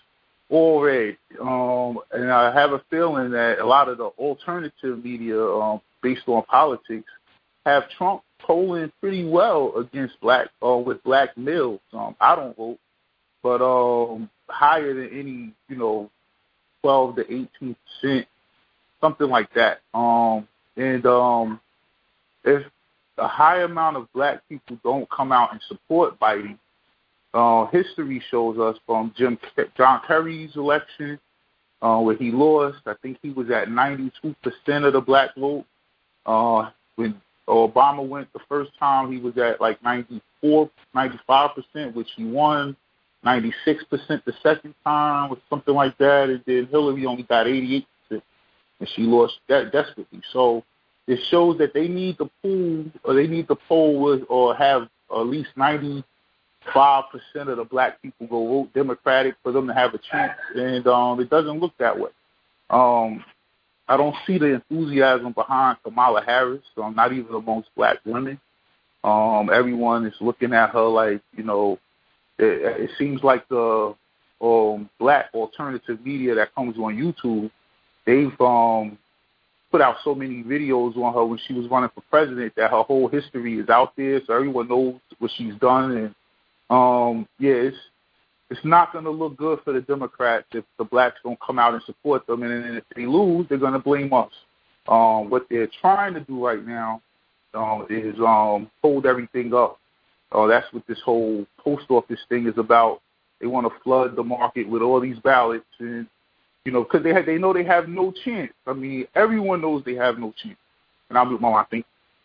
all red. Um, and I have a feeling that a lot of the alternative media, um, based on politics, have Trump polling pretty well against black or uh, with black males. Um, I don't vote, but um, higher than any, you know, twelve to eighteen percent, something like that. Um, and um, if a high amount of black people don't come out and support Biden, uh, history shows us from Jim John Kerry's election, uh, where he lost. I think he was at ninety-two percent of the black vote. Uh, when Obama went the first time, he was at like ninety-four, ninety-five percent, which he won. ninety-six percent the second time, or something like that. And then Hillary only got eighty-eight percent, and she lost that desperately. So it shows that they need to pool, or they need to poll with, or have at least ninety-five percent of the black people go vote Democratic for them to have a chance. And um, it doesn't look that way. Um, I don't see the enthusiasm behind Kamala Harris, um, not even amongst black women. Um, everyone is looking at her like, you know, it, it seems like the um, black alternative media that comes on YouTube, they've um, put out so many videos on her when she was running for president that her whole history is out there, so everyone knows what she's done. And um, yeah, it's it's not going to look good for the Democrats if the blacks don't come out and support them. And then if they lose, they're going to blame us. Um, what they're trying to do right now um, is um, hold everything up. Uh, that's what this whole post office thing is about. They want to flood the market with all these ballots, and you know, because they have, they know they have no chance. I mean, everyone knows they have no chance. And I'll move my think.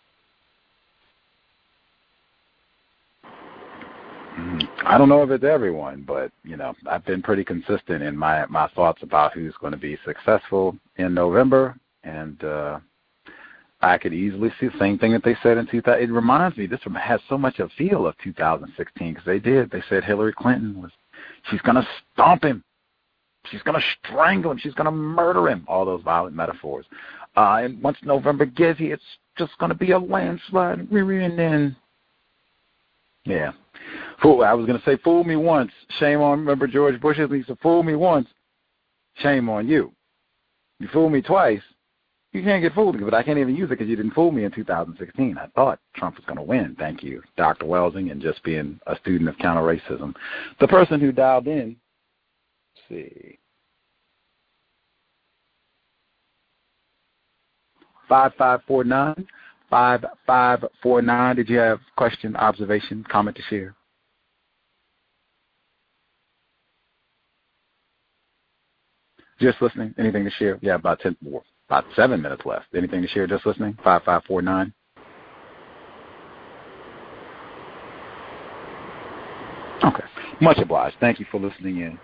I don't know if it's everyone, but, you know, I've been pretty consistent in my, my thoughts about who's going to be successful in November, and uh, I could easily see the same thing that they said in two thousand. It reminds me, this has so much a feel of two thousand sixteen, because they did. They said Hillary Clinton was, she's going to stomp him. She's going to strangle him. She's going to murder him. All those violent metaphors. Uh, and once November gets here, it's just going to be a landslide. And then, yeah. Fool, I was going to say, fool me once. Shame on, remember George Bush? He used to fool me once. Shame on you. You fool me twice. You can't get fooled, but I can't even use it because you didn't fool me in two thousand sixteen. I thought Trump was going to win. Thank you, Doctor Welsing, and just being a student of counter-racism. The person who dialed in, let's see, five five four nine, five five four nine. Did you have question, observation, comment to share? Just listening. Anything to share? Yeah, about ten, about seven minutes left. Anything to share? Just listening. Five five four nine. Okay. Much obliged. Thank you for listening in.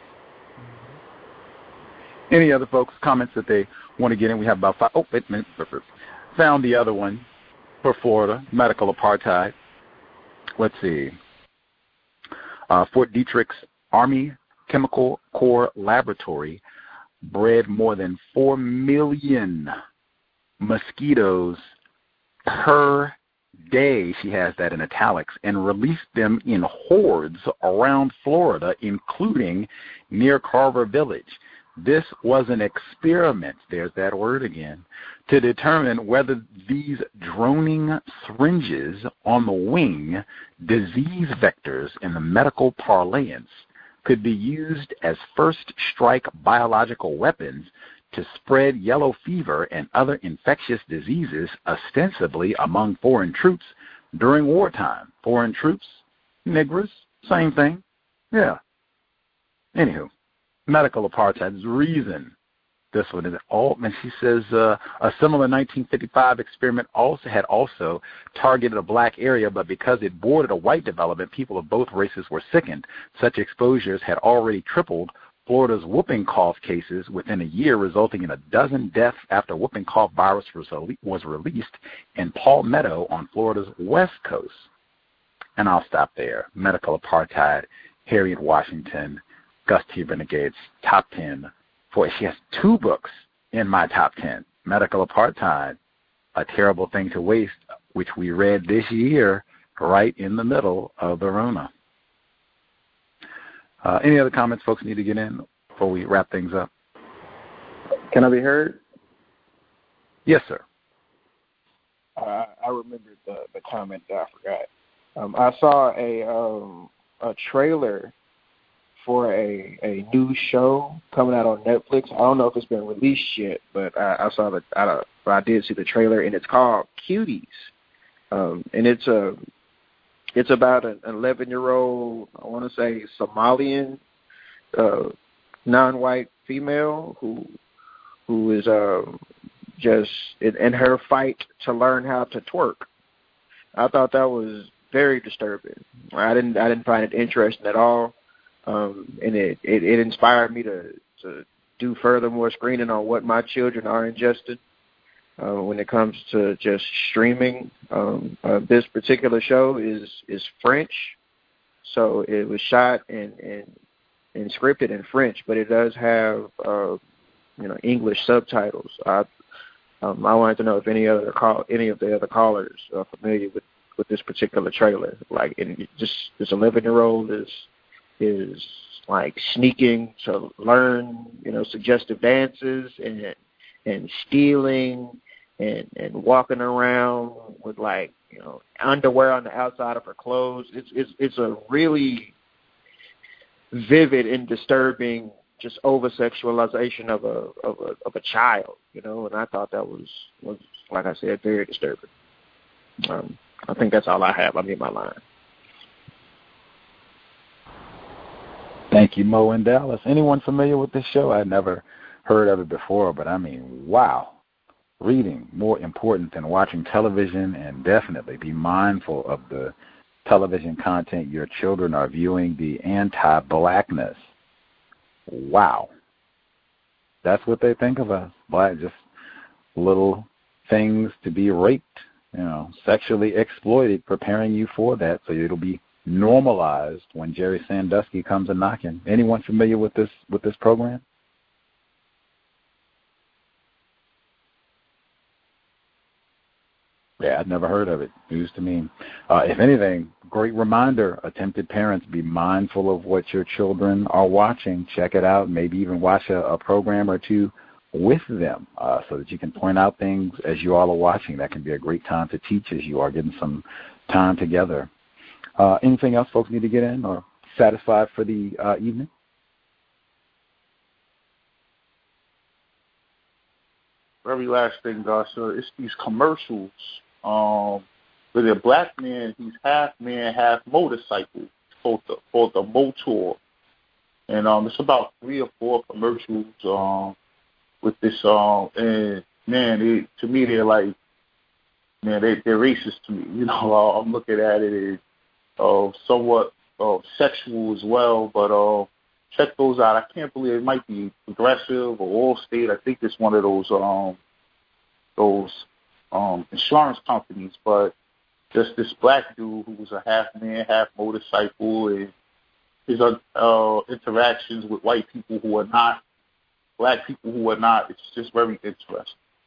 Any other folks, comments that they want to get in? We have about five. Oh, wait a minute. Found the other one for Florida, medical apartheid. Let's see. Uh, Fort Detrick's Army Chemical Corps Laboratory bred more than four million mosquitoes per day, she has that in italics, and released them in hordes around Florida, including near Carver Village. This was an experiment, there's that word again, to determine whether these droning syringes on the wing, disease vectors in the medical parlance, could be used as first-strike biological weapons to spread yellow fever and other infectious diseases ostensibly among foreign troops during wartime. Foreign troops, niggers, same thing. Yeah. Anywho, medical apartheid is reason. This one is all, and she says uh, a similar nineteen fifty-five experiment also had also targeted a black area, but because it bordered a white development, people of both races were sickened. Such exposures had already tripled Florida's whooping cough cases within a year, resulting in a dozen deaths after whooping cough virus was, was released in Palmetto on Florida's west coast. And I'll stop there. Medical apartheid, Harriet Washington, Gus T. Renegade's top ten. Boy, she has two books in my top ten. Medical Apartheid, A Terrible Thing to Waste, which we read this year right in the middle of the Rona. Uh, any other comments folks need to get in? before we wrap things up? Can I be heard? Yes, sir. Uh, I remembered the, the comment that I forgot. Um, I saw a um, a trailer for a, a new show coming out on Netflix. I don't know if it's been released yet, but I, I saw the I, I did see the trailer, and it's called Cuties, um, and it's a it's about an eleven-year-old, I want to say Somalian, uh, non-white female who who is um, just in, in her fight to learn how to twerk. I thought that was very disturbing. I didn't I didn't find it interesting at all. Um, and it, it, it inspired me to, to do further more screening on what my children are ingesting uh, when it comes to just streaming. Um, uh, this particular show is, is French, so it was shot and, and, and scripted in French, but it does have uh, you know English subtitles. I, um, I wanted to know if any other call any of the other callers are familiar with, with this particular trailer. Like, and just this eleven-year-old is. is like sneaking to learn, you know, suggestive dances and and stealing and and walking around with like, you know, underwear on the outside of her clothes. It's it's it's a really vivid and disturbing just over sexualization of a of a of a child, you know, and I thought that was was like I said, very disturbing. Um, I think that's all I have. I mean my line. Thank you, Mo in Dallas. Anyone familiar with this show? I'd never heard of it before, but I mean, wow. Reading more important than watching television, and definitely be mindful of the television content your children are viewing, the anti-blackness. Wow. That's what they think of us. Black, just little things to be raped, you know, sexually exploited, preparing you for that, so it'll be normalized when Jerry Sandusky comes a knocking. Anyone familiar with this with this program? Yeah, I'd never heard of it. News to me. Uh, if anything, great reminder, attempted parents, be mindful of what your children are watching. Check it out. Maybe even watch a, a program or two with them uh, so that you can point out things as you all are watching. That can be a great time to teach as you are getting some time together. Uh, anything else folks need to get in or satisfied for the uh, evening? Very last thing, Garcia, it's these commercials. Um, with a black man, he's half man, half motorcycle, called the, called the Motor. And um, it's about three or four commercials um, with this song. Um, and, man, it, to me, they're like, man, they, they're racist to me. You know, I'm looking at it as uh, somewhat uh, sexual as well. But uh, check those out. I can't believe it might be Progressive or Allstate. I think it's one of those um, those um, insurance companies. But just this black dude who was a half man, half motorcycle, and his uh, interactions with white people who are not, black people who are not. It's just very interesting.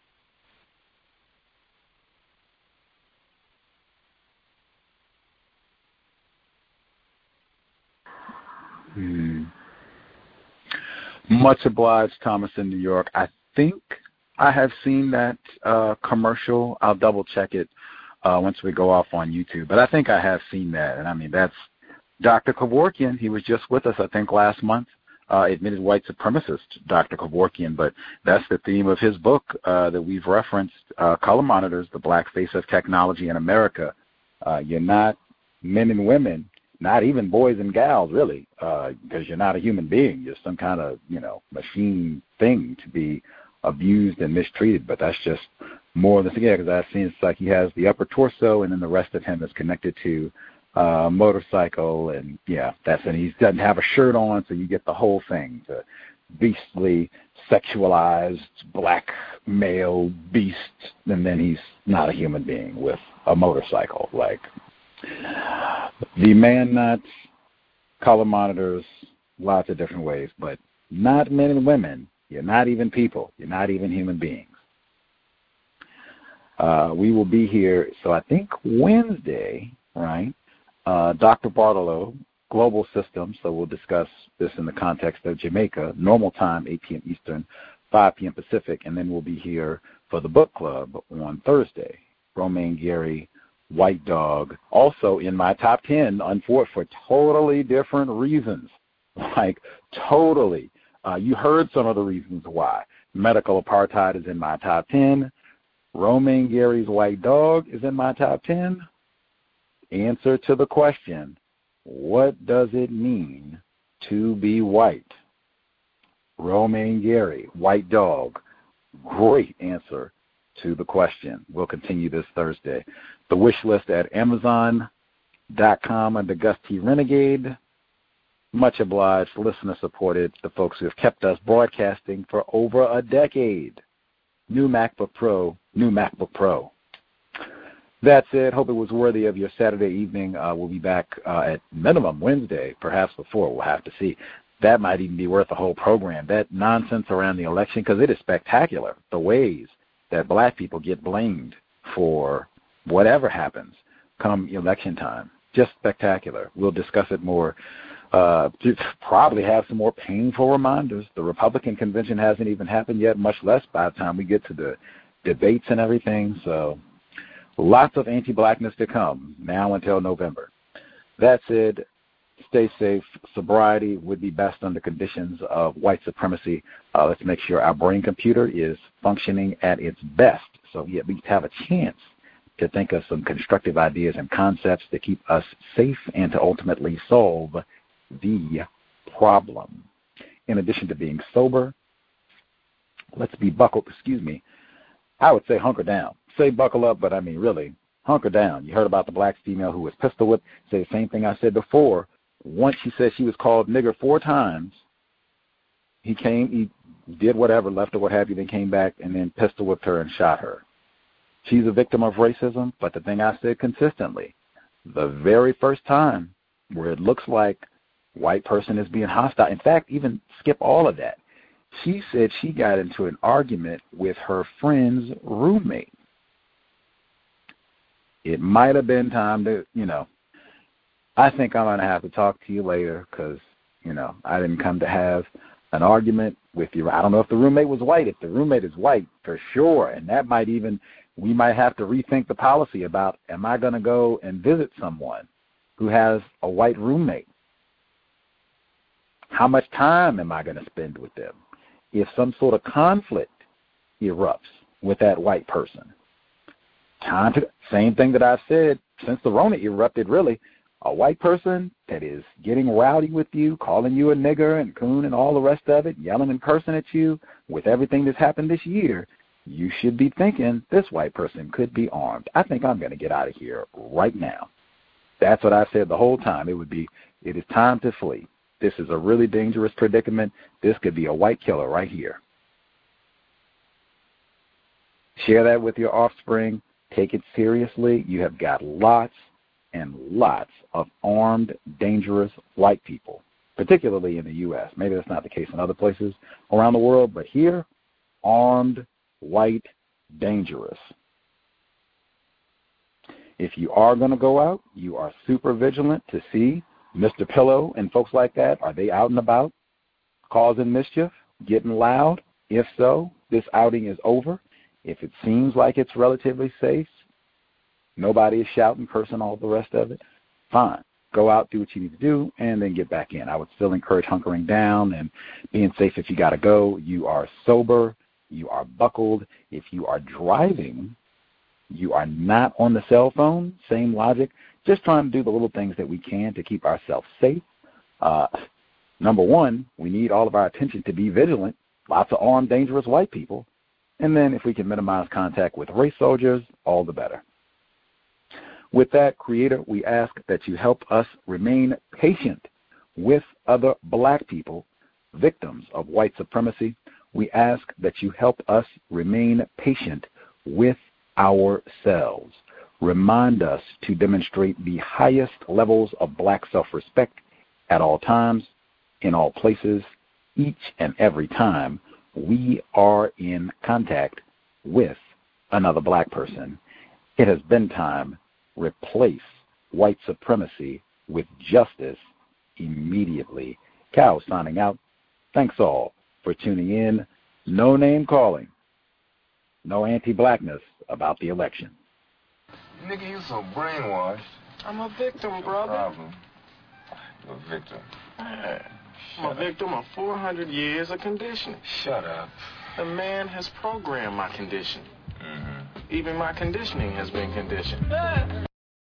Hmm. Much obliged, Thomas in New York. I think I have seen that uh, commercial. I'll double check it uh, once we go off on YouTube. But I think I have seen that. And I mean, that's Doctor Kevorkian. He was just with us, I think, last month. Uh, admitted white supremacist, Doctor Kevorkian. But that's the theme of his book uh, that we've referenced, uh, Color Monitors, The Black Face of Technology in America. Uh, you're not men and women, not even boys and gals, really, uh, because you're not a human being. You're some kind of, you know, machine thing to be abused and mistreated. But that's just more than, yeah, because I've seen it's like he has the upper torso, and then the rest of him is connected to uh, motorcycle, and, yeah, that's, and he doesn't have a shirt on, so you get the whole thing, the beastly, sexualized, black male beast, and then he's not a human being with a motorcycle, like... The man nuts, color monitors, lots of different ways, but not men and women. You're not even people. You're not even human beings. Uh, we will be here, so I think Wednesday, right? Uh, Doctor Bartolo global system, so we'll discuss this in the context of Jamaica, normal time, eight p.m. Eastern, five p.m. Pacific, and then we'll be here for the book club on Thursday. Romaine Gary, White Dog, also in my top ten, unfortunately, for totally different reasons. Like, totally. Uh, you heard some of the reasons why. Medical apartheid is in my top ten. Romaine Gary's White Dog is in my top ten. Answer to the question, what does it mean to be white? Romaine Gary, White Dog, great answer to the question. We'll continue this Thursday. The wish list at amazon dot com under Gus T. Renegade. Much obliged, listener supported, the folks who have kept us broadcasting for over a decade. New MacBook Pro, new MacBook Pro. That's it. Hope it was worthy of your Saturday evening. Uh, we'll be back uh, at minimum Wednesday, perhaps before. We'll have to see. That might even be worth a whole program. That nonsense around the election, because it is spectacular, the ways that black people get blamed for whatever happens come election time. Just spectacular. We'll discuss it more. Uh, probably have some more painful reminders. The Republican convention hasn't even happened yet, much less by the time we get to the debates and everything. So lots of anti-blackness to come now until November. That said, stay safe. Sobriety would be best under conditions of white supremacy. Uh, let's make sure our brain computer is functioning at its best so we at least have a chance to think of some constructive ideas and concepts to keep us safe and to ultimately solve the problem. In addition to being sober, let's be buckled, excuse me, I would say hunker down. Say buckle up, but I mean really, hunker down. You heard about the black female who was pistol whipped. Say the same thing I said before. Once she said she was called nigger four times, he came, he did whatever, left or what have you, then came back and then pistol whipped her and shot her. She's a victim of racism, but the thing I said consistently, the very first time where it looks like white person is being hostile, in fact, even skip all of that, she said she got into an argument with her friend's roommate. It might have been time to, you know, I think I'm going to have to talk to you later because, you know, I didn't come to have an argument with you. I don't know if the roommate was white. If the roommate is white, for sure, and that might even, we might have to rethink the policy about, am I going to go and visit someone who has a white roommate? How much time am I going to spend with them? If some sort of conflict erupts with that white person, time to, same thing that I've said since the Rona erupted, really, a white person that is getting rowdy with you, calling you a nigger and coon and all the rest of it, yelling and cursing at you with everything that's happened this year, you should be thinking this white person could be armed. I think I'm going to get out of here right now. That's what I said the whole time. It would be, it is time to flee. This is a really dangerous predicament. This could be a white killer right here. Share that with your offspring. Take it seriously. You have got lots and lots of armed, dangerous white people, particularly in the U S Maybe that's not the case in other places around the world, but here, armed, white, dangerous. If you are going to go out, you are super vigilant to see Mister Pillow and folks like that. Are they out and about, causing mischief, getting loud? If so, this outing is over. If it seems like it's relatively safe, nobody is shouting, cursing, all the rest of it, fine. Go out, do what you need to do, and then get back in. I would still encourage hunkering down and being safe if you got to go. You are sober. You are buckled. If you are driving, you are not on the cell phone. Same logic. Just trying to do the little things that we can to keep ourselves safe. Uh, number one, we need all of our attention to be vigilant. Lots of armed, dangerous white people. And then if we can minimize contact with race soldiers, all the better. With that, Creator, we ask that you help us remain patient with other black people, victims of white supremacy. We ask that you help us remain patient with ourselves. Remind us to demonstrate the highest levels of black self-respect at all times, in all places, each and every time we are in contact with another black person. It has been time. Replace white supremacy with justice immediately. Cal signing out. Thanks all for tuning in. No name calling. No anti-blackness about the election. Nigga, you so brainwashed. I'm a victim, brother. Problem. You're a victim. Yeah. I'm a victim of four hundred years of conditioning. Shut up. The man has programmed my condition. Mm-hmm. Even my conditioning has been conditioned.